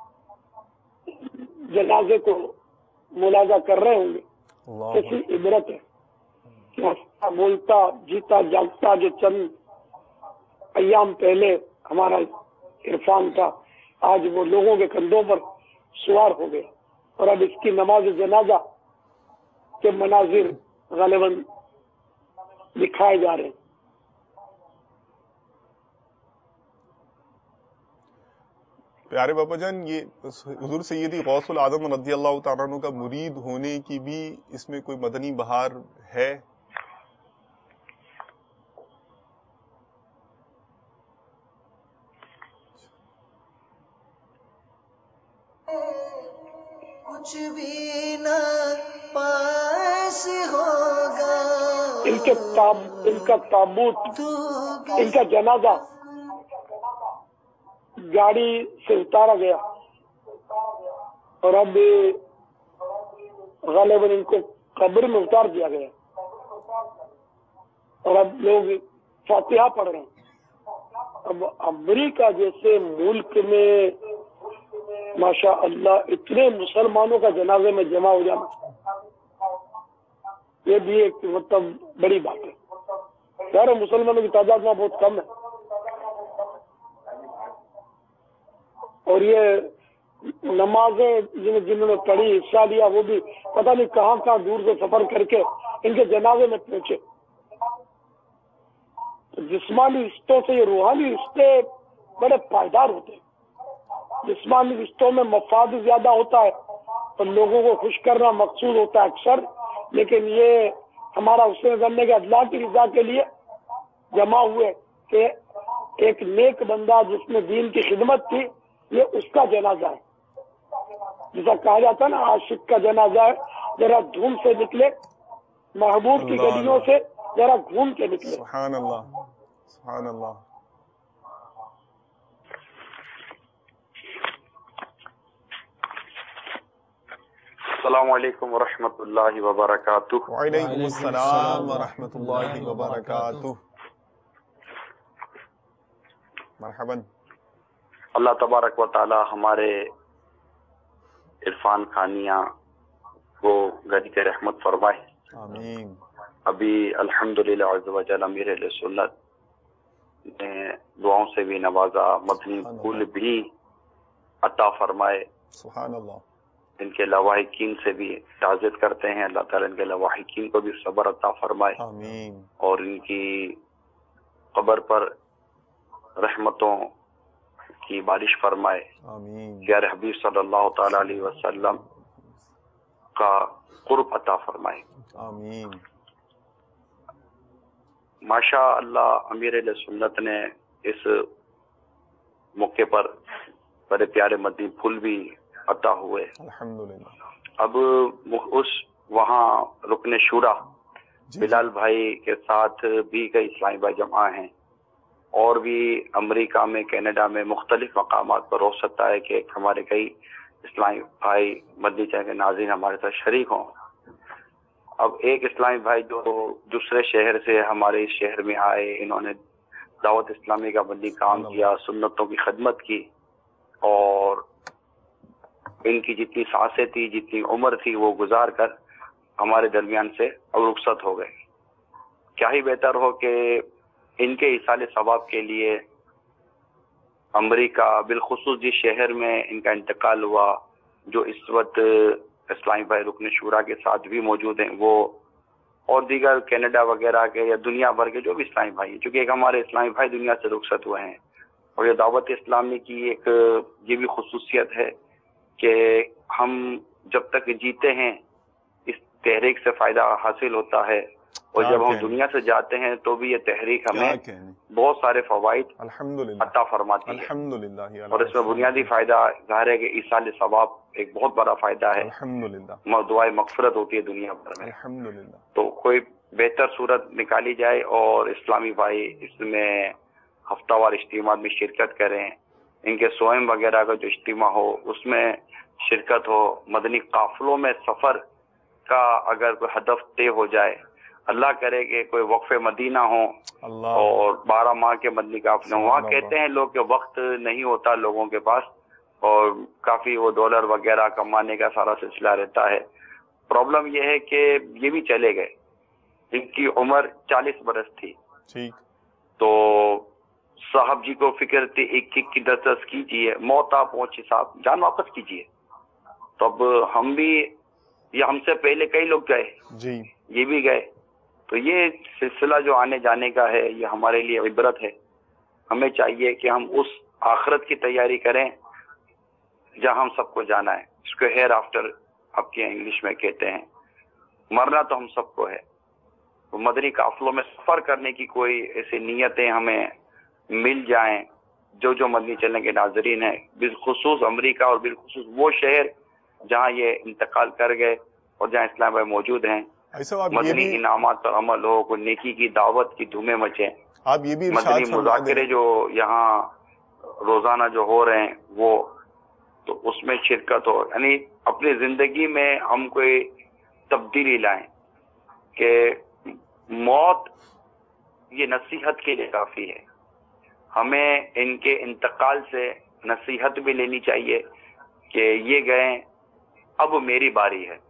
جنازے کو ملاحظہ کر رہے ہوں گے. اللہ کیسی عبرت ہے کہ ہنستا بولتا جیتا جاگتا جو چند ایام پہلے ہمارا عرفان تھا، آج وہ لوگوں کے کندھوں پر سوار ہو گیا اور اب اس کی نماز جنازہ کے مناظر غالباً دکھائے جا رہے ہیں. پیارے بابا جان، یہ حضور سیدی غوث العظم رضی اللہ تعالیٰ عنہ کا مرید ہونے کی بھی اس میں کوئی مدنی بہار ہے؟ کچھ بھی نہ پاس ہوگا، ان کے تاب ان کا تابوت، ان کا جنازہ گاڑی سے اتارا گیا اور اب غالباً ان کو قبر میں اتار دیا گیا اور اب لوگ فاتحہ پڑھ رہے ہیں. اب امریکہ جیسے ملک میں ماشاء اللہ اتنے مسلمانوں کا جنازے میں جمع ہو جانا، یہ بھی ایک مطلب بڑی بات ہے. یار مسلمانوں کی تعداد میں بہت کم ہے اور یہ نمازیں جن جنہوں نے پڑھی حصہ لیا وہ بھی پتہ نہیں کہاں کہاں دور سے سفر کر کے ان کے جنازے میں پہنچے. جسمانی رشتوں سے یہ روحانی رشتے بڑے پائیدار ہوتے ہیں. جسمانی رشتوں میں مفاد زیادہ ہوتا ہے اور لوگوں کو خوش کرنا مقصود ہوتا ہے اکثر، لیکن یہ ہمارا حسن کرنے کے اللہ کی رضا کے لیے جمع ہوئے کہ ایک نیک بندہ جس میں دین کی خدمت تھی، یہ اس کا جنازہ ہے. جیسا کہا جاتا ہے نا عاشق کا جنازہ ہے، ذرا دھوم سے نکلے، محبوب کی گلیوں سے ذرا گھوم کے نکلے. سبحان اللہ سبحان اللہ. السلام علیکم ورحمۃ اللہ وبرکاتہ. وعلیکم السلام ورحمۃ اللہ وبرکاتہ. مرحبا. اللہ تبارک و تعالی ہمارے عرفان خانیہ کو غریق رحمت فرمائے. آمین. ابھی الحمدللہ عز و جل امیر علیہ سنت نے دعاؤں سے بھی نوازا، مدنی پھول بھی عطا فرمائے. سبحان اللہ. ان کے لواحقین سے بھی تعزیت کرتے ہیں، اللہ تعالیٰ ان کے لواحقین کو بھی صبر عطا فرمائے. آمین. اور ان کی قبر پر رحمتوں کی بارش فرمائے. آمین. پیارے حبیب صلی اللہ تعالی علیہ وسلم کا قرب عطا فرمائے. آمین. ماشاء اللہ امیر اہل سنت نے اس موقع پر بڑے پیارے مدنی پھول بھی عطا ہوئے. الحمدللہ. اب اس وہاں رکن شورا بلال بھائی کے ساتھ بھی کئی اسلامی بھائی جمع ہیں، اور بھی امریکہ میں، کینیڈا میں مختلف مقامات پر ہو سکتا ہے کہ ہمارے کئی اسلامی بھائی مدنی چینل کے ناظرین ہمارے ساتھ شریک ہوں. اب ایک اسلامی بھائی جو دوسرے شہر سے ہمارے اس شہر میں آئے، انہوں نے دعوت اسلامی کا مدنی کام کیا، سنتوں کی خدمت کی، اور ان کی جتنی سانسیں تھی، جتنی عمر تھی، وہ گزار کر ہمارے درمیان سے اب رخصت ہو گئے. کیا ہی بہتر ہو کہ ان کے ایصال ثواب کے لیے امریکہ، بالخصوص جس شہر میں ان کا انتقال ہوا، جو اس وقت اسلامی بھائی رکن شورا کے ساتھ بھی موجود ہیں، وہ اور دیگر کینیڈا وغیرہ کے یا دنیا بھر کے جو بھی اسلامی بھائی ہیں، چونکہ ایک ہمارے اسلامی بھائی دنیا سے رخصت ہوئے ہیں. اور یہ دعوت اسلامی کی ایک یہ بھی خصوصیت ہے کہ ہم جب تک جیتے ہیں اس تحریک سے فائدہ حاصل ہوتا ہے، اور جب ہم دنیا سے جاتے ہیں تو بھی یہ تحریک ہمیں بہت سارے فوائد عطا فرماتی ہے. الحمدللہ. اور اس میں بنیادی فائدہ ظاہر ہے کہ ایصال ثواب ایک بہت بڑا فائدہ ہے. الحمدللہ. دعائے مغفرت ہوتی ہے دنیا بھر میں. الحمدللہ. تو کوئی بہتر صورت نکالی جائے اور اسلامی بھائی اس میں ہفتہ وار اجتماع میں شرکت کریں، ان کے سوئم وغیرہ کا جو اجتماع ہو اس میں شرکت ہو. مدنی قافلوں میں سفر کا اگر کوئی ہدف طے ہو جائے، اللہ کرے کہ کوئی وقف مدینہ ہو اور بارہ ماہ کے مدنی قافلے ہوں. وہاں کہتے ہیں لوگ کہ وقت نہیں ہوتا لوگوں کے پاس، اور کافی وہ ڈالر وغیرہ کمانے کا سارا سلسلہ رہتا ہے. پرابلم یہ ہے کہ یہ بھی چلے گئے، ان کی عمر چالیس برس تھی. ٹھیک. تو صاحب جی کو فکر تھی ایک ایک کی دس دس کیجیے، موت آپ پہنچی صاحب جان واپس کیجیے. تو اب ہم بھی، یہ ہم سے پہلے کئی لوگ گئے جی، یہ بھی گئے. تو یہ سلسلہ جو آنے جانے کا ہے یہ ہمارے لیے عبرت ہے. ہمیں چاہیے کہ ہم اس آخرت کی تیاری کریں جہاں ہم سب کو جانا ہے. اس کو ہیئر آفٹر آپ کے انگلش میں کہتے ہیں. مرنا تو ہم سب کو ہے. تو مدنی قافلوں میں سفر کرنے کی کوئی ایسی نیتیں ہمیں مل جائیں جو جو مدنی چلنے کے ناظرین ہیں، بالخصوص امریکہ اور بالخصوص وہ شہر جہاں یہ انتقال کر گئے اور جہاں اسلام بھائی موجود ہیں، مدنی انعامات پر عمل ہو، کوئی نیکی کی دعوت کی دھومیں مچیں. آپ یہ بھی مدنی مذاکرے جو یہاں روزانہ جو ہو رہے ہیں وہ، تو اس میں شرکت ہو. یعنی اپنی زندگی میں ہم کوئی تبدیلی لائیں کہ موت یہ نصیحت کے لیے کافی ہے. ہمیں ان کے انتقال سے نصیحت بھی لینی چاہیے کہ یہ گئے، اب میری باری ہے.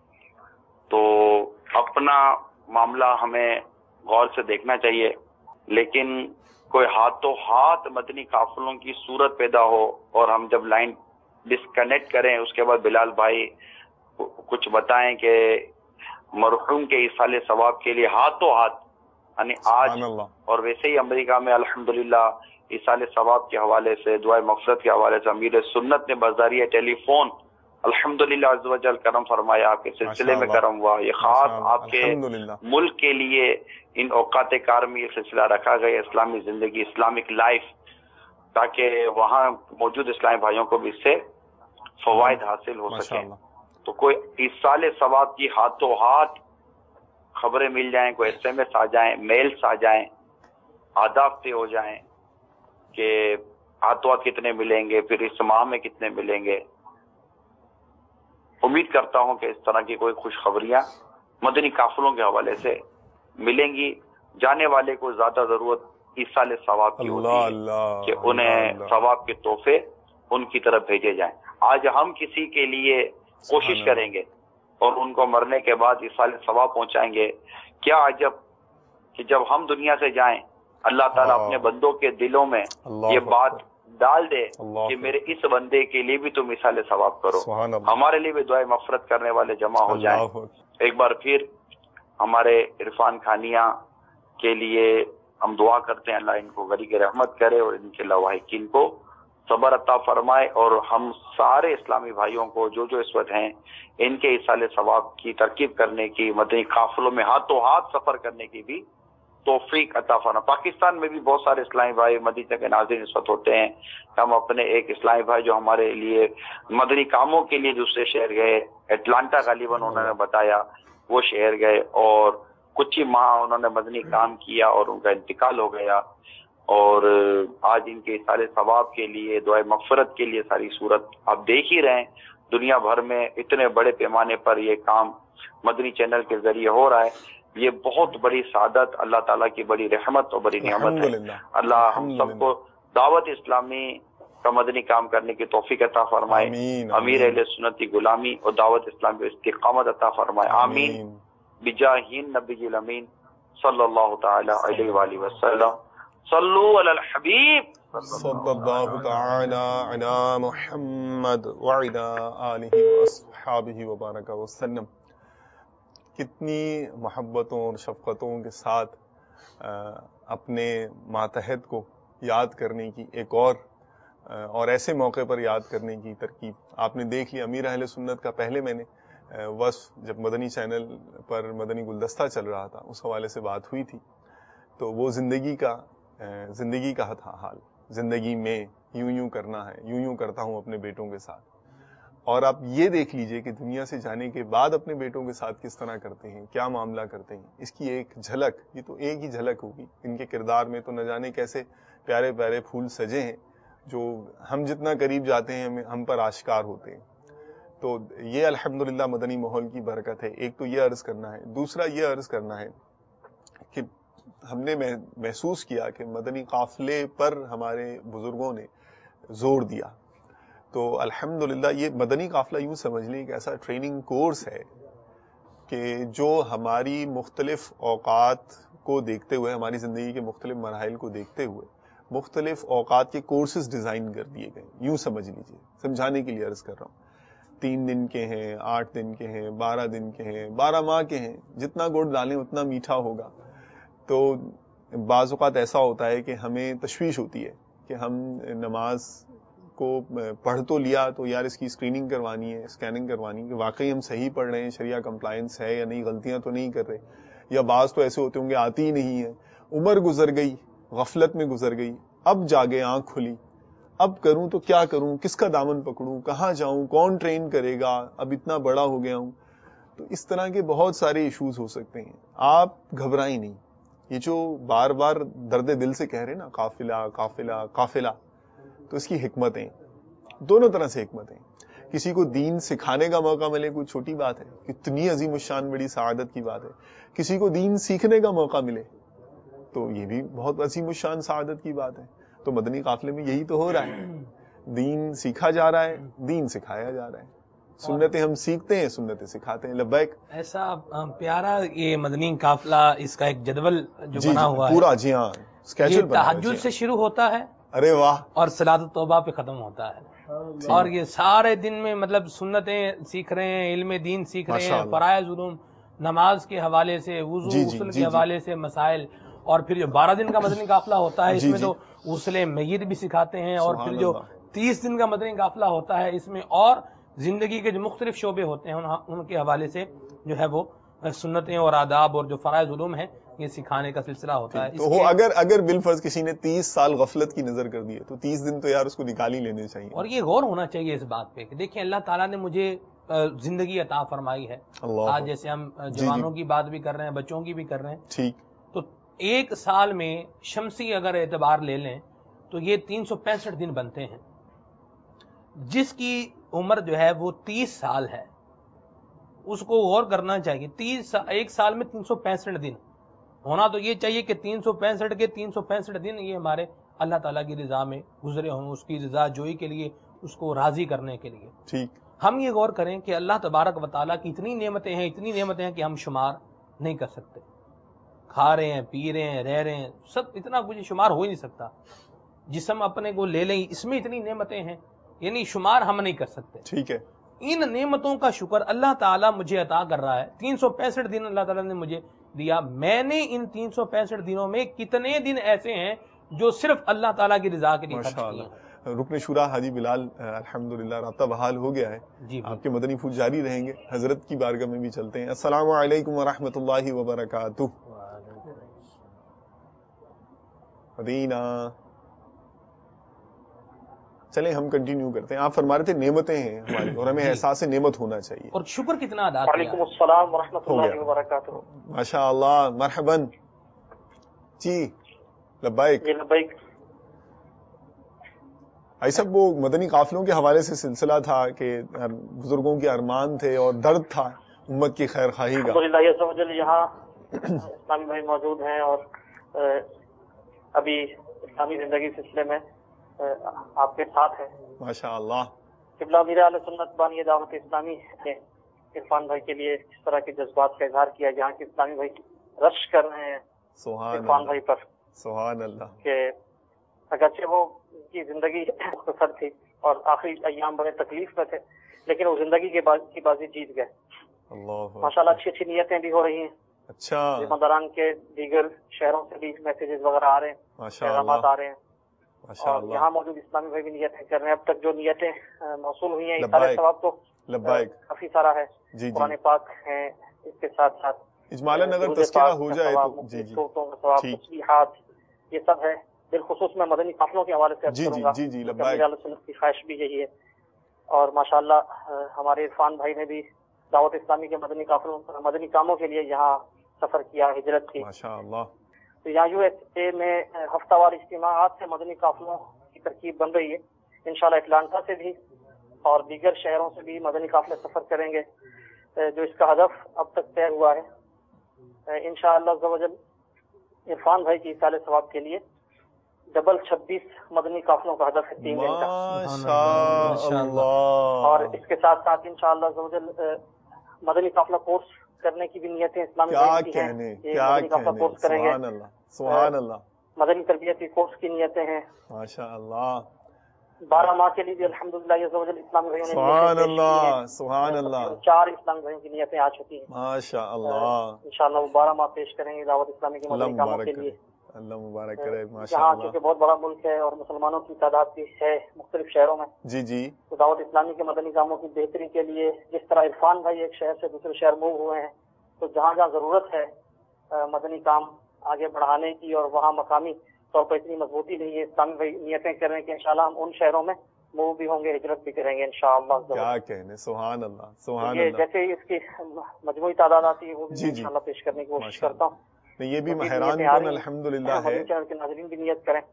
تو اپنا معاملہ ہمیں غور سے دیکھنا چاہیے، لیکن کوئی ہاتھوں ہاتھ مدنی قافلوں کی صورت پیدا ہو اور ہم جب لائن ڈسکنیکٹ کریں اس کے بعد بلال بھائی کچھ بتائیں کہ مرحوم کے ایصال ثواب کے لیے ہاتھوں ہاتھ، یعنی آج اور ویسے ہی امریکہ میں الحمدللہ ایصال ثواب کے حوالے سے، دعائے مغفرت کے حوالے سے امیر سنت نے بذریعہ ٹیلی فون الحمدللہ عز و جل کرم فرمایا، آپ کے سلسلے میں کرم ہوا. یہ خاص آپ کے ملک کے لیے ان اوقات کار میں یہ سلسلہ رکھا گیا، اسلامی زندگی، اسلامک لائف، تاکہ وہاں موجود اسلامی بھائیوں کو بھی اس سے فوائد حاصل ہو سکیں. تو کوئی ایصال ثواب کی ہاتھوں ہاتھ خبریں مل جائیں، کوئی ایس ایم ایس آ جائیں، میلز آ جائیں، آداب طے ہو جائیں کہ ہاتھوں ہاتھ کتنے ملیں گے، پھر اس ماہ میں کتنے ملیں گے. امید کرتا ہوں کہ اس طرح کی کوئی خوشخبریاں مدنی قافلوں کے حوالے سے ملیں گی. جانے والے کو زیادہ ضرورت ایصال ثواب کی ہوتی ہے کہ انہیں ثواب کے تحفے ان کی طرف بھیجے جائیں. آج ہم کسی کے لیے کوشش کریں گے اور ان کو مرنے کے بعد ایصال ثواب پہنچائیں گے. کیا عجب کہ جب ہم دنیا سے جائیں اللہ تعالیٰ اپنے بندوں کے دلوں میں یہ بات ڈال دے کہ میرے اس بندے کے لیے بھی تم مثال ثواب کرو، ہمارے لیے بھی دعائیں مغفرت کرنے والے جمع ہو جائیں۔ ایک بار پھر ہمارے عرفان خانیہ کے لیے ہم دعا کرتے ہیں، اللہ ان کو غریق رحمت کرے اور ان کے لواحقین کو صبر عطا فرمائے، اور ہم سارے اسلامی بھائیوں کو جو جو اس وقت ہیں ان کے ایصال ثواب کی ترکیب کرنے کی، مدنی قافلوں میں ہاتھوں ہاتھ سفر کرنے کی بھی توفیق عطا فرمائے۔ پاکستان میں بھی بہت سارے اسلامی بھائی مدینہ کے ناظرین اس وقت ہوتے ہیں، ہم اپنے ایک اسلامی بھائی جو ہمارے لیے مدنی کاموں کے لیے دوسرے شہر گئے، اٹلانٹا غالباً انہوں نے بتایا، وہ شہر گئے اور کچھ ہی ماہ انہوں نے مدنی کام کیا اور ان کا انتقال ہو گیا، اور آج ان کے سارے ثواب کے لیے، دعائے مغفرت کے لیے ساری صورت آپ دیکھ ہی رہے ہیں۔ دنیا بھر میں اتنے بڑے پیمانے پر یہ کام مدنی چینل کے ذریعے ہو رہا ہے، یہ بہت بڑی سعادت، اللہ تعالیٰ کی بڑی رحمت اور بڑی نعمت ہے۔ اللہ ہم سب کو دعوت اسلامی کا مدنی کام کرنے کی توفیق عطا فرمائے، امیر اہل سنت کی غلامی اور دعوت اسلامی کو استقامت عطا فرمائے، آمین بجاہ نبی الامین صلی اللہ تعالی علیہ وآلہ وسلم۔ صلو علی الحبیب صلی اللہ تعالی علی محمد وعلی آلہ واصحابہ وبارک وسلم۔ کتنی محبتوں اور شفقتوں کے ساتھ اپنے ماتحت کو یاد کرنے کی ایک اور اور ایسے موقع پر یاد کرنے کی ترکیب آپ نے دیکھ لی۔ امیر اہل سنت کا پہلے میں نے وصف جب مدنی چینل پر مدنی گلدستہ چل رہا تھا اس حوالے سے بات ہوئی تھی، تو وہ زندگی کا زندگی کا تھا حال، زندگی میں یوں یوں کرنا ہے، یوں یوں کرتا ہوں اپنے بیٹوں کے ساتھ۔ اور آپ یہ دیکھ لیجئے کہ دنیا سے جانے کے بعد اپنے بیٹوں کے ساتھ کس طرح کرتے ہیں، کیا معاملہ کرتے ہیں، اس کی ایک جھلک، یہ تو ایک ہی جھلک ہوگی۔ ان کے کردار میں تو نہ جانے کیسے پیارے پیارے پھول سجے ہیں جو ہم جتنا قریب جاتے ہیں ہم پر آشکار ہوتے ہیں۔ تو یہ الحمدللہ مدنی ماحول کی برکت ہے۔ ایک تو یہ عرض کرنا ہے، دوسرا یہ عرض کرنا ہے کہ ہم نے محسوس کیا کہ مدنی قافلے پر ہمارے بزرگوں نے زور دیا، تو الحمدللہ یہ مدنی قافلہ یوں سمجھ لیں کہ ایسا ٹریننگ کورس ہے کہ جو ہماری مختلف اوقات کو دیکھتے ہوئے، ہماری زندگی کے مختلف مراحل کو دیکھتے ہوئے مختلف اوقات کے کورسز ڈیزائن کر دیے گئے، یوں سمجھ لیجئے، سمجھانے کے لیے عرض کر رہا ہوں۔ تین دن کے ہیں، آٹھ دن کے ہیں، بارہ دن کے ہیں، بارہ ماہ کے ہیں، جتنا گڑ ڈالیں اتنا میٹھا ہوگا۔ تو بعض اوقات ایسا ہوتا ہے کہ ہمیں تشویش ہوتی ہے کہ ہم نماز کو پڑھ تو لیا تو یار اس کی اسکریننگ کروانی ہے، اسکیننگ کروانی ہے کہ واقعی ہم صحیح پڑھ رہے ہیں، شریعہ کمپلائنس ہے یا نہیں، غلطیاں تو نہیں کر رہے، یا بعض تو ایسے ہوتے ہوں گے آتی ہی نہیں ہے، عمر گزر گئی، غفلت میں گزر گئی، اب جاگے آنکھ کھلی، اب کروں تو کیا کروں، کس کا دامن پکڑوں، کہاں جاؤں، کون ٹرین کرے گا، اب اتنا بڑا ہو گیا ہوں۔ تو اس طرح کے بہت سارے ایشوز ہو سکتے ہیں، آپ گھبرائیں نہیں۔ یہ جو بار بار درد دل سے کہہ رہے نا قافلہ قافلہ قافلہ، تو اس کی حکمتیں دونوں طرح سے حکمتیں۔ کسی کو دین سکھانے کا موقع ملے کوئی چھوٹی بات ہے، کتنی عظیم الشان بڑی سعادت کی بات ہے۔ کسی کو دین سیکھنے کا موقع ملے تو یہ بھی بہت عظیم الشان سعادت کی بات ہے۔ تو مدنی قافلے میں یہی تو ہو رہا ہے، دین سیکھا جا رہا ہے، دین سکھایا جا رہا ہے، سنتیں ہم سیکھتے ہیں، سنتیں سکھاتے ہیں۔ لبیک۔ ایسا پیارا یہ مدنی قافلہ، اس کا ایک جدول جو جی بنا جی ہوا پورا، ہے، جی ہاں، یہ اسکیجول بنا ہے، تہجد جی سے شروع ہوتا ہے، ارے واہ، اور صلاۃ التوبہ پہ ختم ہوتا ہے، اور یہ سارے دن میں مطلب سنتیں سیکھ رہے ہیں، علم دین سیکھ رہے ہیں، فرائض علوم، نماز کے حوالے سے، وضو جی جی غسل جی کے حوالے سے مسائل، اور پھر جو بارہ دن کا مدنی قافلہ ہوتا ہے اس جی میں جی تو غسل میت بھی سکھاتے ہیں، اور سبحان پھر جو اللہ۔ تیس دن کا مدنی قافلہ ہوتا ہے اس میں اور زندگی کے جو مختلف شعبے ہوتے ہیں ان کے حوالے سے جو ہے وہ سنتیں اور آداب اور جو فرائض علوم ہیں یہ سکھانے کا سلسلہ ہوتا ہے۔ تو وہ اگر اگر بالفرض کسی نے تیس سال غفلت کی نظر کر دی ہے تو تیس دن تو یار اس کو نکال ہی لینے چاہیے۔ اور یہ غور ہونا چاہیے اس بات پہ کہ دیکھیں اللہ تعالیٰ نے مجھے زندگی عطا فرمائی ہے، آج جیسے ہم جوانوں کی بات بھی کر رہے ہیں، بچوں کی بھی کر رہے ہیں، ٹھیک، تو ایک سال میں شمسی اگر اعتبار لے لیں تو یہ تین سو پینسٹھ دن بنتے ہیں۔ جس کی عمر جو ہے وہ تیس سال ہے اس کو غور کرنا چاہیے، تیس ایک سال میں تین سو پینسٹھ دن ہونا تو یہ چاہیے کہ تین سو پینسٹھ کے تین سو پینسٹھ دن یہ ہمارے اللہ تعالیٰ کی رضا میں گزرے ہوں، اس کی رضا جوئی کے لیے، اس کو راضی کرنے کے لیے۔ ٹھیک، ہم یہ غور کریں کہ اللہ تبارک و تعالیٰ کی اتنی نعمتیں ہیں، اتنی نعمتیں ہیں کہ ہم شمار نہیں کر سکتے۔ کھا رہے ہیں، پی رہے ہیں، رہ رہے ہیں، سب اتنا کچھ شمار ہو ہی نہیں سکتا. جسم اپنے کو لے لیں، اس میں اتنی نعمتیں ہیں، یعنی شمار ہم نہیں کر سکتے. ٹھیک ہے. ان نعمتوں کا شکر اللہ تعالیٰ مجھے عطا کر رہا ہے. تین سو پینسٹھ دن اللہ تعالیٰ نے مجھے دیا. میں نے ان تین سو پینسٹھ دنوں میں کتنے دن ایسے ہیں جو صرف اللہ تعالیٰ کی رضا کے لیے خرچ کیے ہیں. رکن شورا حاجی بلال الحمدللہ رابطہ بحال ہو گیا ہے. جی آپ کے مدنی پھول جاری رہیں گے. حضرت کی بارگاہ میں بھی چلتے ہیں. السلام علیکم ورحمۃ اللہ وبرکاتہ. مدینہ چلیں ہم کنٹینیو کرتے ہیں. آپ فرما رہے تھے نعمتیں ہیں ہماری اور ہمیں احساس نعمت ہونا چاہیے. اور شکر کتنا ادا کیا. وعلیکم السلام ورحمۃ اللہ وبرکاتہ. ماشاء اللہ مرحباً. جی لبیک. جی لبیک. ایسا وہ مدنی قافلوں کے حوالے سے سلسلہ تھا کہ بزرگوں کے ارمان تھے اور درد تھا امت کی خیر خواہی کا. الحمدللہ یہاں اسلامی بھائی موجود ہیں اور ابھی اسلامی زندگی سلسلے میں آپ کے ساتھ ہیں. ماشاء اللہ. قبلہ امیر اہل سنت بانی دعوت اسلامی نے عرفان بھائی کے لیے اس طرح کے جذبات کا اظہار کیا جہاں کے اسلامی بھائی رش کر رہے ہیں عرفان بھائی پر. سبحان اللہ. کہ اگرچہ وہ کی زندگی مختصر تھی اور آخری ایام بڑے تکلیف میں تھے لیکن وہ زندگی کی بازی جیت گئے. ماشاء اللہ اچھی اچھی نیتیں بھی ہو رہی ہیں. اچھا. ذمہ داران کے دیگر شہروں سے بھی میسیجز وغیرہ آ رہے ہیں, پیغامات آ رہے ہیں اور یہاں موجود اسلامی بھائی بھی نیتیں کر رہے ہیں. اب تک جو نیتیں موصول ہوئی ہیں سارے ثواب تو کافی سارا ہے. قرآن پاک ہے, اس کے ساتھ ساتھ اجمالاً اگر تذکرہ ہو جائے تو جی جی تسبیحات یہ سب ہے. بالخصوص میں مدنی قافلوں کے حوالے سے جی جی جی سنت کی خواہش بھی یہی ہے. اور ماشاءاللہ ہمارے عرفان بھائی نے بھی دعوت اسلامی کے مدنی قافلوں مدنی کاموں کے لیے یہاں سفر کیا, ہجرت کی. ماشاءاللہ. تو یہاں یو ایس اے میں ہفتہ وار اجتماعات سے مدنی قافلوں کی ترکیب بن رہی ہے. انشاءاللہ اٹلانٹا سے بھی اور دیگر شہروں سے بھی مدنی قافلے سفر کریں گے. جو اس کا ہدف اب تک طے ہوا ہے انشاءاللہ عز و جل عرفان بھائی کی ایصال ثواب کے لیے ڈبل چھبیس مدنی قافلوں کا ہدف ہے تین دن کا. اور اس کے ساتھ ساتھ انشاءاللہ عز و جل مدنی قافلہ کورس کرنے کی بھی نیتیں اسلامی بھائی کی ہیں. مدنی قافلہ کورس کریں گے. سبحان اللہ. مدنی تربیتی کورس کی نیتیں ہیں ماشاءاللہ. بارہ ماہ کے لیے بھی الحمدللہ عز و جل اسلامی بھائیوں نے سبحان اللہ سبحان اللہ چار اسلامی بھائیوں کی نیتیں آ چکی ہیں ماشاءاللہ. انشاءاللہ وہ بارہ ماہ پیش کریں گے دعوت اسلامی کے مدنی کاموں کے لیے. اللہ مبارک کرے. یہاں ماشاءاللہ چونکہ بہت بڑا ملک ہے اور مسلمانوں کی تعداد بھی ہے مختلف شہروں میں. جی جی. تو دعوت اسلامی کے مدنی کاموں کی بہتری کے لیے جس طرح عرفان بھائی ایک شہر سے دوسرے شہر موو ہوئے ہیں تو جہاں جہاں ضرورت ہے مدنی کام آگے بڑھانے کی اور وہاں مقامی طور پر اتنی مضبوطی نہیں ہے, اسلامی بھائی نیتیں کر رہے ہیں کہ انشاءاللہ ہم ان شہروں میں موو بھی ہوں گے, ہجرت بھی کریں گے انشاءاللہ. کیا کہنے. سبحان اللہ سبحان یہ اللہ. جیسے ہی اس کی مجموعی تعداد آتی ہے وہ بھی انشاءاللہ پیش کرنے کی کوشش کرتا ہوں. یہ بھی حیران کن الحمدللہ ہے. چینل کے ناظرین بھی نیت کریں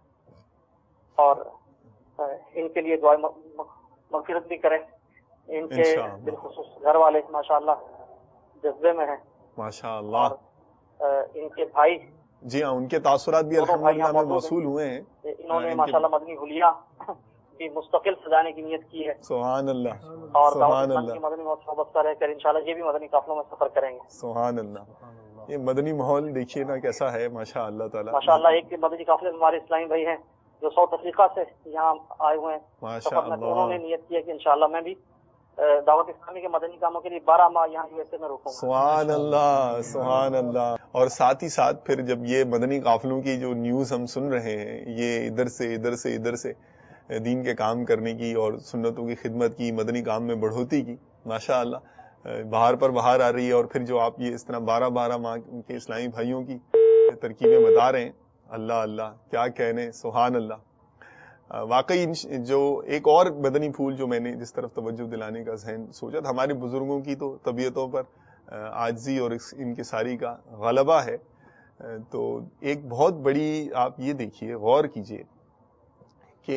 اور ان کے لیے دعائیں مغفرت بھی کریں. ان کے بالخصوص گھر والے ماشاءاللہ جذبے میں ہیں ماشاءاللہ. ان کے بھائی جی ہاں ان کے تاثرات بھی الحمدللہ میں موصول ہوئے ہیں. انہوں نے ماشاءاللہ مدنی حلیہ بھی مستقل سجانے کی نیت کی ہے. سبحان اللہ. اور دعوت اسلامی کی مدنی وابستہ رہ کر انشاءاللہ یہ بھی مدنی قافلوں میں سفر کریں گے. سبحان اللہ. یہ مدنی ماحول دیکھیے نا کیسا ہے ماشاء اللہ تعالیٰ. ماشاء اللہ. ایک مدنی قافلے ہمارے اسلامی بھائی ہیں جو ساؤتھ افریقہ سے یہاں آئے ہوئے ہیں ماشاء اللہ. انہوں نے نیت کی ہے کہ انشاءاللہ میں بھی دعوت اسلامی کے مدنی کاموں کے لیے بارہ ماہ یہاں یو ایس اے میں رکوں گا. سبحان اللہ سبحان اللہ. اور ساتھ ہی ساتھ پھر جب یہ مدنی قافلوں کی جو نیوز ہم سن رہے ہیں یہ ادھر سے ادھر سے ادھر سے دین کے کام کرنے کی اور سنتوں کی خدمت کی مدنی کام میں بڑھوتی کی ماشاء اللہ بہار پر بہار آ رہی ہے. اور پھر جو آپ یہ اس طرح بارہ بارہ ماہ کے اسلامی بھائیوں کی ترکیبیں بتا رہے ہیں اللہ اللہ کیا کہنے. سبحان اللہ. واقعی جو ایک اور مدنی پھول جو میں نے جس طرف توجہ دلانے کا ذہن سوچا تھا, ہمارے بزرگوں کی تو طبیعتوں پر عاجزی اور انکساری کا غلبہ ہے. تو ایک بہت بڑی آپ یہ دیکھیے غور کیجئے کہ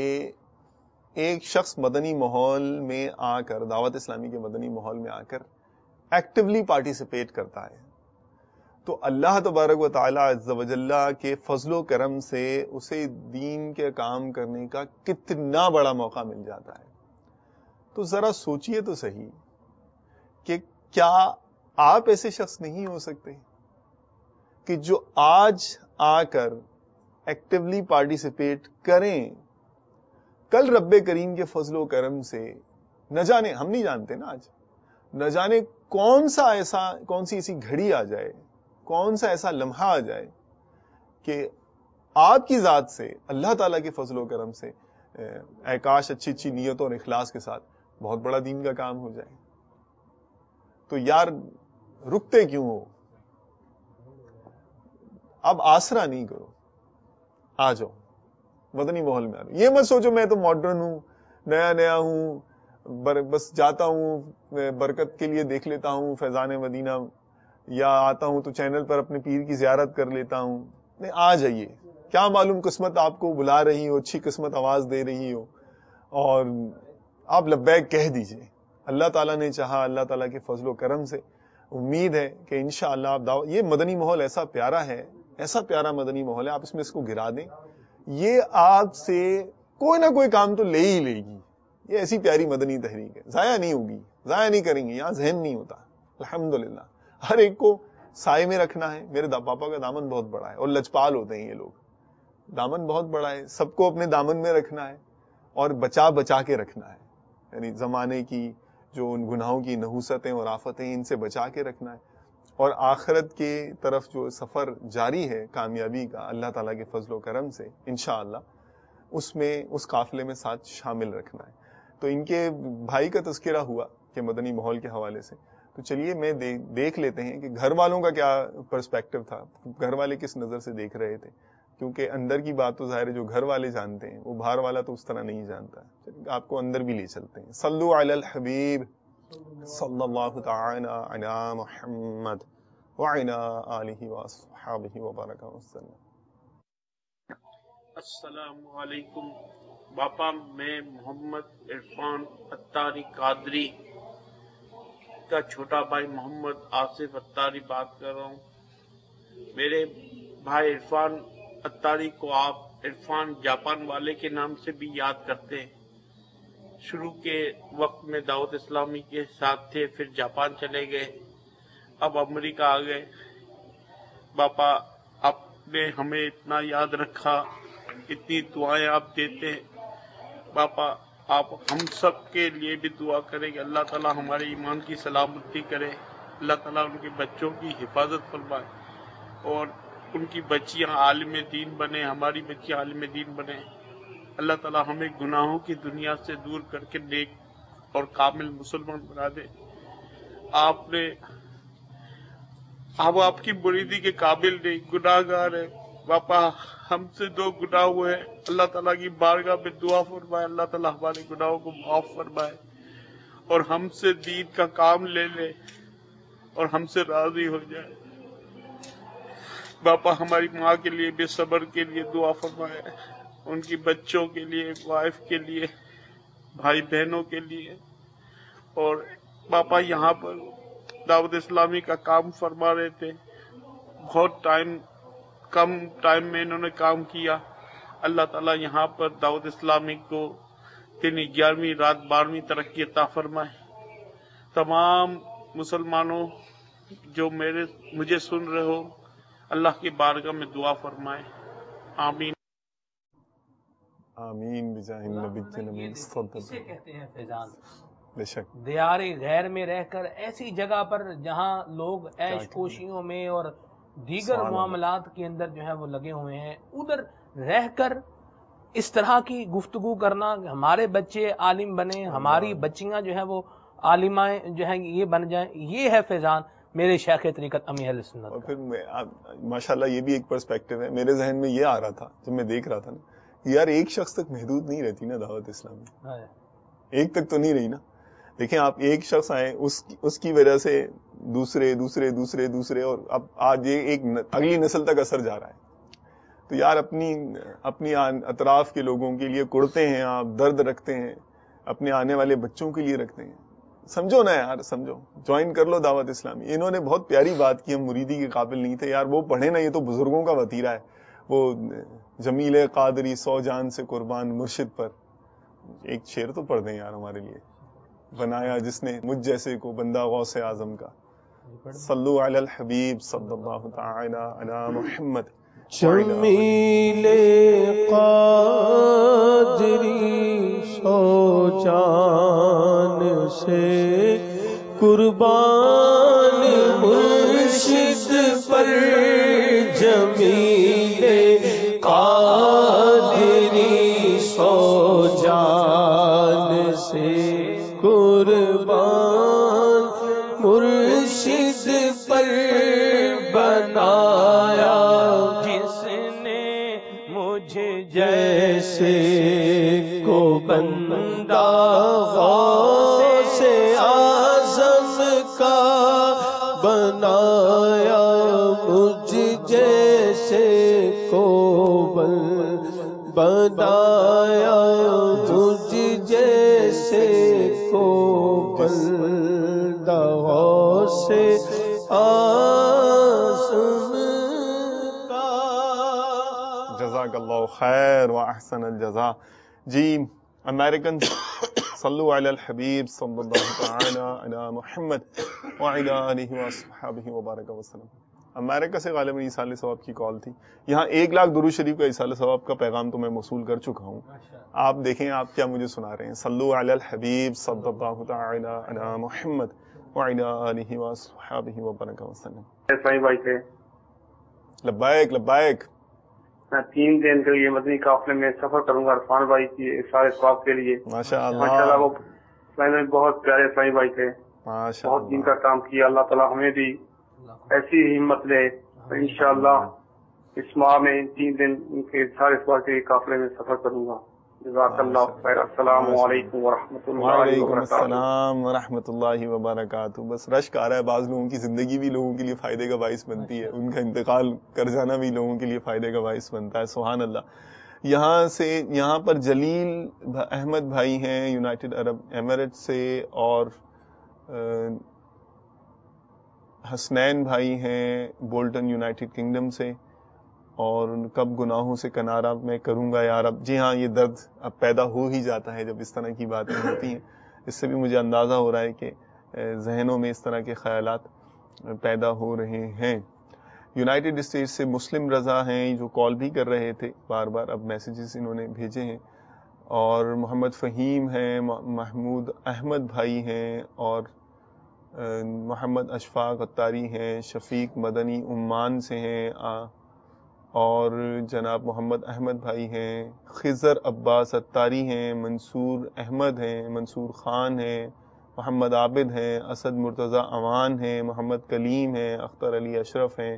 ایک شخص مدنی ماحول میں آ کر دعوت اسلامی کے مدنی ماحول میں آ کر ایکٹیولی پارٹیسپیٹ کرتا ہے تو اللہ تبارک و تعالی عز و جل کے فضل و کرم سے اسے دین کے کام کرنے کا کتنا بڑا موقع مل جاتا ہے. تو ذرا سوچئے تو صحیح کہ کیا آپ ایسے شخص نہیں ہو سکتے کہ جو آج آ کر ایکٹیولی پارٹیسپیٹ کریں، کل رب کریم کے فضل و کرم سے نہ جانے، ہم نہیں جانتے نا آج، نہ جانے کون سا ایسا کون سی ایسی گھڑی آ جائے، کون سا ایسا لمحہ آ جائے کہ آپ کی ذات سے، اللہ تعالیٰ کے فضل و کرم سے، اے کاش اچھی اچھی نیتوں اور اخلاص کے ساتھ بہت بڑا دین کا کام ہو جائے. تو یار رکتے کیوں ہو؟ اب آسرا نہیں کرو، آ جاؤ مدنی ماحول میں آ جاؤ. یہ مت سوچو میں تو ماڈرن ہوں، نیا نیا ہوں، بس جاتا ہوں برکت کے لیے دیکھ لیتا ہوں فیضان مدینہ، یا آتا ہوں تو چینل پر اپنے پیر کی زیارت کر لیتا ہوں. نہیں، آ جائیے. کیا معلوم قسمت آپ کو بلا رہی ہو، اچھی قسمت آواز دے رہی ہو، اور آپ لبیک کہہ دیجئے. اللہ تعالیٰ نے چاہا، اللہ تعالیٰ کے فضل و کرم سے امید ہے کہ انشاءاللہ آپ دعوت. یہ مدنی ماحول ایسا پیارا ہے، ایسا پیارا مدنی ماحول ہے، آپ اس میں اس کو گرا دیں، یہ آپ سے کوئی نہ کوئی کام تو لے ہی لے گی. یہ ایسی پیاری مدنی تحریک ہے، ضائع نہیں ہوگی، ضائع نہیں کریں گے. یہاں ذہن نہیں ہوتا الحمدللہ. ہر ایک کو سائے میں رکھنا ہے. میرے پاپا کا دامن بہت بڑا ہے، اور لجپال ہوتے ہیں یہ لوگ. دامن بہت بڑا ہے، سب کو اپنے دامن میں رکھنا ہے اور بچا بچا کے رکھنا ہے. یعنی زمانے کی جو ان گناہوں کی نحوستیں اور آفتیں، ان سے بچا کے رکھنا ہے، اور آخرت کے طرف جو سفر جاری ہے کامیابی کا اللہ تعالیٰ کے فضل و کرم سے انشاءاللہ، اس میں اس قافلے میں ساتھ شامل رکھنا ہے. تو ان کے بھائی کا تذکرہ ہوا کہ مدنی ماحول کے حوالے سے، تو چلیے میں دیکھ لیتے ہیں کہ گھر والوں کا کیا پرسپیکٹو تھا، گھر والے کس نظر سے دیکھ رہے تھے. کیونکہ اندر کی بات تو ظاہر ہے جو گھر والے جانتے ہیں، وہ باہر والا تو اس طرح نہیں جانتا. آپ کو اندر بھی لے چلتے ہیں. صلو علی الحبیب صلی اللہ تعالی علی محمد وعلی آلہ واصحابہ وبارک وسلم. السلام علیکم باپا، میں محمد عرفان اتاری قادری کا چھوٹا بھائی محمد آصف اتاری بات کر رہا ہوں. میرے بھائی عرفان اتاری کو آپ عرفان جاپان والے کے نام سے بھی یاد کرتے ہیں. شروع کے وقت میں دعوت اسلامی کے ساتھ تھے، پھر جاپان چلے گئے، اب امریکہ آ گئے. باپا آپ نے ہمیں اتنا یاد رکھا، اتنی دعائیں آپ دیتے ہیں. باپا آپ ہم سب کے لیے بھی دعا کریں کہ اللہ تعالیٰ ہمارے ایمان کی سلامتی کرے، اللہ تعالیٰ ان کے بچوں کی حفاظت فرمائے، اور ان کی بچیاں عالم دین بنے، ہماری بچیاں عالم دین بنے. اللہ تعالیٰ ہمیں گناہوں کی دنیا سے دور کر کے نیک اور کامل مسلمان بنا دے. آپ نے ہم آپ کی مریدی کے قابل نہیں، گناہ گار ہے. باپا ہم سے دو گناہ ہوئے ہیں، اللہ تعالیٰ کی بارگاہ میں دعا فرمائے، اللہ تعالیٰ ہمارے گناہوں کو معاف فرمائے اور ہم سے دین کا کام لے لے اور ہم سے راضی ہو جائے. باپا ہماری ماں کے لیے بھی صبر کے لیے دعا فرمائے، ان کی بچوں کے لیے، وائف کے لیے، بھائی بہنوں کے لیے. اور باپا یہاں پر دعوت اسلامی کا کام فرما رہے تھے، بہت ٹائم کم ٹائم میں انہوں نے کام کیا. اللہ تعالیٰ یہاں پر دعوت اسلامی کو دن گیارہویں رات بارہویں ترقی عطا فرمائے. تمام مسلمانوں جو میرے مجھے سن رہے ہو، اللہ کی بارگاہ میں دعا فرمائے. آمین آمین بجاہ النبی النبی اسے کہتے ہیں فیضان. بے شک دیار غیر میں رہ کر ایسی جگہ پر جہاں لوگ عیش کوشیوں میں اور دیگر معاملات کے اندر جو ہے وہ لگے ہوئے ہیں، ادھر رہ کر اس طرح کی گفتگو کرنا، ہمارے بچے عالم بنے، ہماری بچیاں جو ہے وہ عالمائیں جو ہیں یہ بن جائیں، یہ ہے فیضان میرے شیخ طریقت امی اہل سنت. اور پھر ماشاءاللہ یہ بھی ایک پرسپیکٹو ہے. میرے ذہن میں یہ آ رہا تھا جب میں دیکھ رہا تھا نا، یار ایک شخص تک محدود نہیں رہتی نا دعوت اسلامی، ایک تک تو نہیں رہی نا. دیکھیں آپ ایک شخص آئے، اس اس کی وجہ سے دوسرے دوسرے دوسرے دوسرے اور اب آج یہ ایک اگلی نسل تک اثر جا رہا ہے. تو یار اپنی اپنی اطراف کے لوگوں کے لیے کڑتے ہیں آپ، درد رکھتے ہیں، اپنے آنے والے بچوں کے لیے رکھتے ہیں. سمجھو نا یار، سمجھو، جوائن کر لو دعوت اسلامی. انہوں نے بہت پیاری بات کی، ہم مریدی کے قابل نہیں تھے. یار وہ پڑھے نا، یہ تو بزرگوں کا وتیرہ ہے. وہ جمیل قادری سو جان سے قربان مرشد پر، ایک شعر تو پڑھ دیں یار ہمارے لیے. بنایا جس نے مجھ جیسے کو بندہ غوث اعظم کا، صلو علی الحبیب صلی اللہ تعالی علی محمد. جمیل قادری سو جان سے قربان مرشد پر، جمیل قادری سو جان سے قربان مرشد پر بنایا، جس نے مجھے جیسے کو بندہ غوث اعظم کا بنایا، مجھ جیسے کو بنایا، مجھ جیسے کو بندہ غوث اعظم کا. جزاک اللہ خیر و احسن الجزا. جی امریکن صلو علی الحبیب صلی اللہ تعالی علی محمد وعلی آلہ وصحبہ وبارک وسلم. امریکہ سے غالباً ایصال ثواب کی کال تھی. یہاں ایک لاکھ درود شریف کا ایصال ثواب کا پیغام تو میں موصول کر چکا ہوں. آپ دیکھیں آپ کیا مجھے سنا رہے ہیں. صلو علی الحبیب صلی اللہ تعالی علی محمد وعلی آلہ وصحبہ وبارک وسلم. صحیح بھائی تھے. لبیک لبیک. میں تین دن کے لیے مدنی قافلے میں سفر کروں گا عرفان بھائی کی سارے ثواب کے لیے. ماشاء اللہ ماشاء اللہ وہ بہت پیارے صحیح بھائی تھے. ماشاء بہت دین کا کام کیا. اللہ تعالیٰ ہمیں بھی ایسی ہمت لے. انشاءاللہ اس ماہ میں تین دن ان کے سارے ثواب کے قافلے میں سفر کروں گا. جزاک اللہ خیر. السلام علیکم ورحمۃ اللہ وعلیکم وبرکاتہ. السلام ورحمۃ اللہ وبرکاتہ. بس رشک آ رہا ہے. بعض لوگوں کی زندگی بھی لوگوں کے لیے فائدے کا باعث بنتی ہے, ان کا انتقال کر جانا بھی لوگوں کے لیے فائدے کا باعث بنتا ہے. سبحان اللہ. یہاں سے یہاں پر جلیل احمد بھائی ہیں یونائٹڈ عرب ایمریٹ سے, اور حسنین بھائی ہیں بولٹن یونائٹڈ کنگڈم سے, اور کب گناہوں سے کنارہ میں کروں گا یا رب. جی ہاں, یہ درد اب پیدا ہو ہی جاتا ہے جب اس طرح کی باتیں ہوتی ہیں. اس سے بھی مجھے اندازہ ہو رہا ہے کہ ذہنوں میں اس طرح کے خیالات پیدا ہو رہے ہیں. یونائٹڈ اسٹیٹس سے مسلم رضا ہیں جو کال بھی کر رہے تھے بار بار, اب میسیجز انہوں نے بھیجے ہیں. اور محمد فہیم ہیں, محمود احمد بھائی ہیں, اور محمد اشفاق اتاری ہیں, شفیق مدنی عمان سے ہیں, اور جناب محمد احمد بھائی ہیں, خضر عباس اتاری ہیں, منصور احمد ہیں, منصور خان ہیں, محمد عابد ہیں, اسد مرتضی امان ہیں, محمد کلیم ہیں, اختر علی اشرف ہیں.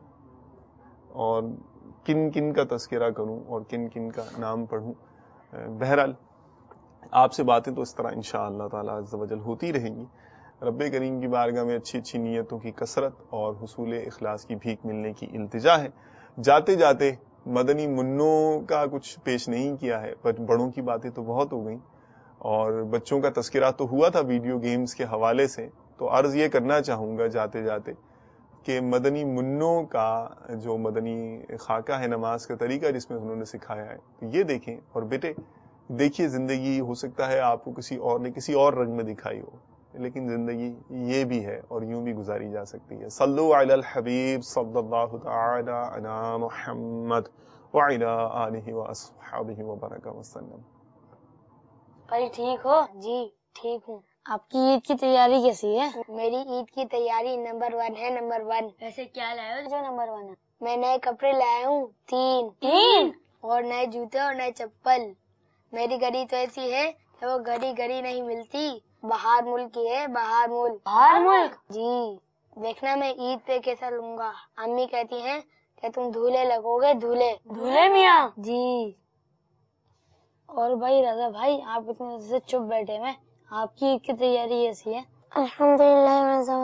اور کن کن کا تذکرہ کروں اور کن کن کا نام پڑھوں. بہرحال آپ سے باتیں تو اس طرح انشاءاللہ تعالی عز و جل ہوتی رہیں گی. رب کریم کی بارگاہ میں اچھی اچھی نیتوں کی کثرت اور حصول اخلاص کی بھیک ملنے کی التجا ہے. جاتے جاتے مدنی منوں کا کچھ پیش نہیں کیا ہے, بٹ بڑوں کی باتیں تو بہت ہو گئیں, اور بچوں کا تذکرہ تو ہوا تھا ویڈیو گیمز کے حوالے سے. تو عرض یہ کرنا چاہوں گا جاتے جاتے کہ مدنی منوں کا جو مدنی خاکہ ہے, نماز کا طریقہ جس میں انہوں نے سکھایا ہے, تو یہ دیکھیں. اور بیٹے دیکھیے, زندگی ہو سکتا ہے آپ کو کسی اور نے کسی اور رنگ میں دکھائی ہو, لیکن زندگی یہ بھی ہے اور یوں بھی گزاری جا سکتی ہے. صلو علی الحبیب صلی اللہ تعالی علی محمد وعلی آلہ واصحابہ وبارک وسلم. بھائی ٹھیک ہو؟ جی ٹھیک ہوں. آپ کی عید کی تیاری کیسی ہے؟ میری عید کی تیاری نمبر ون ہے, نمبر ون. ویسے کیا لائے ہو جو نمبر ون ہے؟ میں نئے کپڑے لایا ہوں تین تین اور نئے جوتے اور نئے چپل. میری گھڑی تو ایسی ہے کہ وہ گھڑی گھڑی نہیں ملتی, باہر ملک کی ہے, باہر ملک. باہر ملک؟ جی. دیکھنا میں عید پہ کیسا لوں گا. امی کہتی ہیں کہ تم دھولے لگو گے, دھولے. دھولے میاں؟ جی. اور بھائی رضا بھائی, آپ اتنے سے چپ بیٹھے ہوئے, آپ کی عید کی تیاری ایسی ہے؟ الحمدللہ.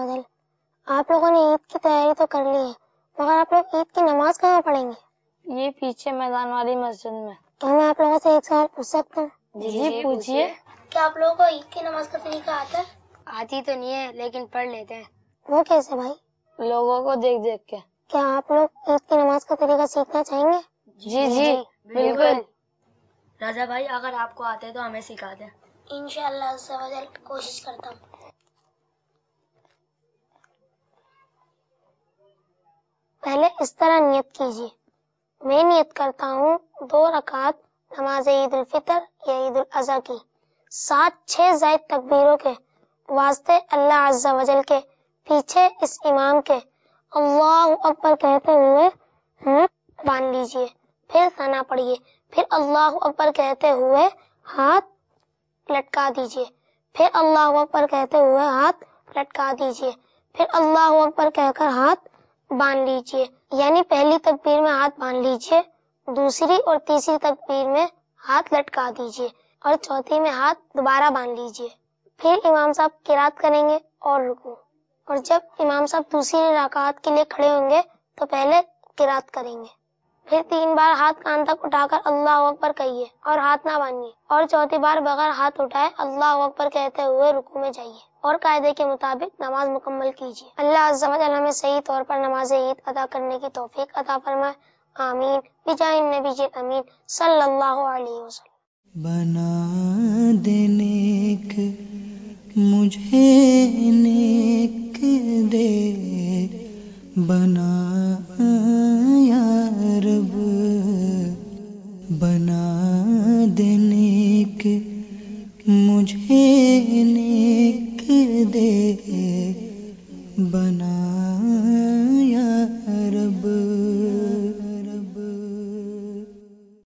آپ لوگوں نے عید کی تیاری تو کر لی ہے, مگر آپ لوگ عید کی نماز کہاں پڑھیں گے؟ یہ پیچھے میدان والی مسجد میں. کیا میں آپ لوگوں سے ایک سوال پوچھ سکتا ہوں؟ جی جی پوچھیے. کیا آپ لوگوں کو عید کی نماز کا طریقہ آتا ہے؟ آتی تو نہیں ہے لیکن پڑھ لیتے ہیں. وہ کیسے بھائی؟ لوگوں کو دیکھ دیکھ کے. کیا آپ لوگ عید کی نماز کا طریقہ سیکھنا چاہیں گے؟ جی جی بالکل. رضا بھائی اگر آپ کو آتے تو ہمیں سکھا دیں. انشاءاللہ عز و جل کوشش کرتا ہوں. پہلے اس طرح نیت کیجیے، میں نیت کرتا ہوں دو رکعت نماز عید الفطر یا عید الاضحیٰ کی سات چھ زائد تکبیروں کے واسطے اللہ عز و جل کے پیچھے اس امام کے اللہ اکبر کہتے ہوئے ہاتھ باندھ لیجئے، پھر ثنا پڑھیے، پھر اللہ اکبر کہتے ہوئے ہاتھ لٹکا دیجئے، پھر اللہ اکبر کہتے ہوئے ہاتھ لٹکا دیجئے، پھر اللہ اکبر کہہ کر ہاتھ باندھ لیجئے، یعنی پہلی تکبیر میں ہاتھ باندھ لیجئے، دوسری اور تیسری تکبیر میں ہاتھ لٹکا دیجئے اور چوتھی میں ہاتھ دوبارہ باندھ لیجئے۔ پھر امام صاحب قرات کریں گے اور رکوع، اور جب امام صاحب دوسری رکعت کے لیے کھڑے ہوں گے تو پہلے قرات کریں گے، پھر تین بار ہاتھ کان تک اٹھا کر اللہ اکبر کہیے اور ہاتھ نہ باندھیے، اور چوتھی بار بغیر ہاتھ اٹھائے اللہ اکبر کہتے ہوئے رکوع میں جائیے اور قاعدے کے مطابق نماز مکمل کیجیے۔ اللہ عز و جل ہمیں صحیح طور پر نماز عید ادا کرنے کی توفیق عطا فرمائے، آمین بجاہ النبی امین صلی اللہ علیہ وسلم۔ بنا دے نیک مجھے نیک دے، بنا یا رب بنا دے نیک مجھے نیک دے، بنا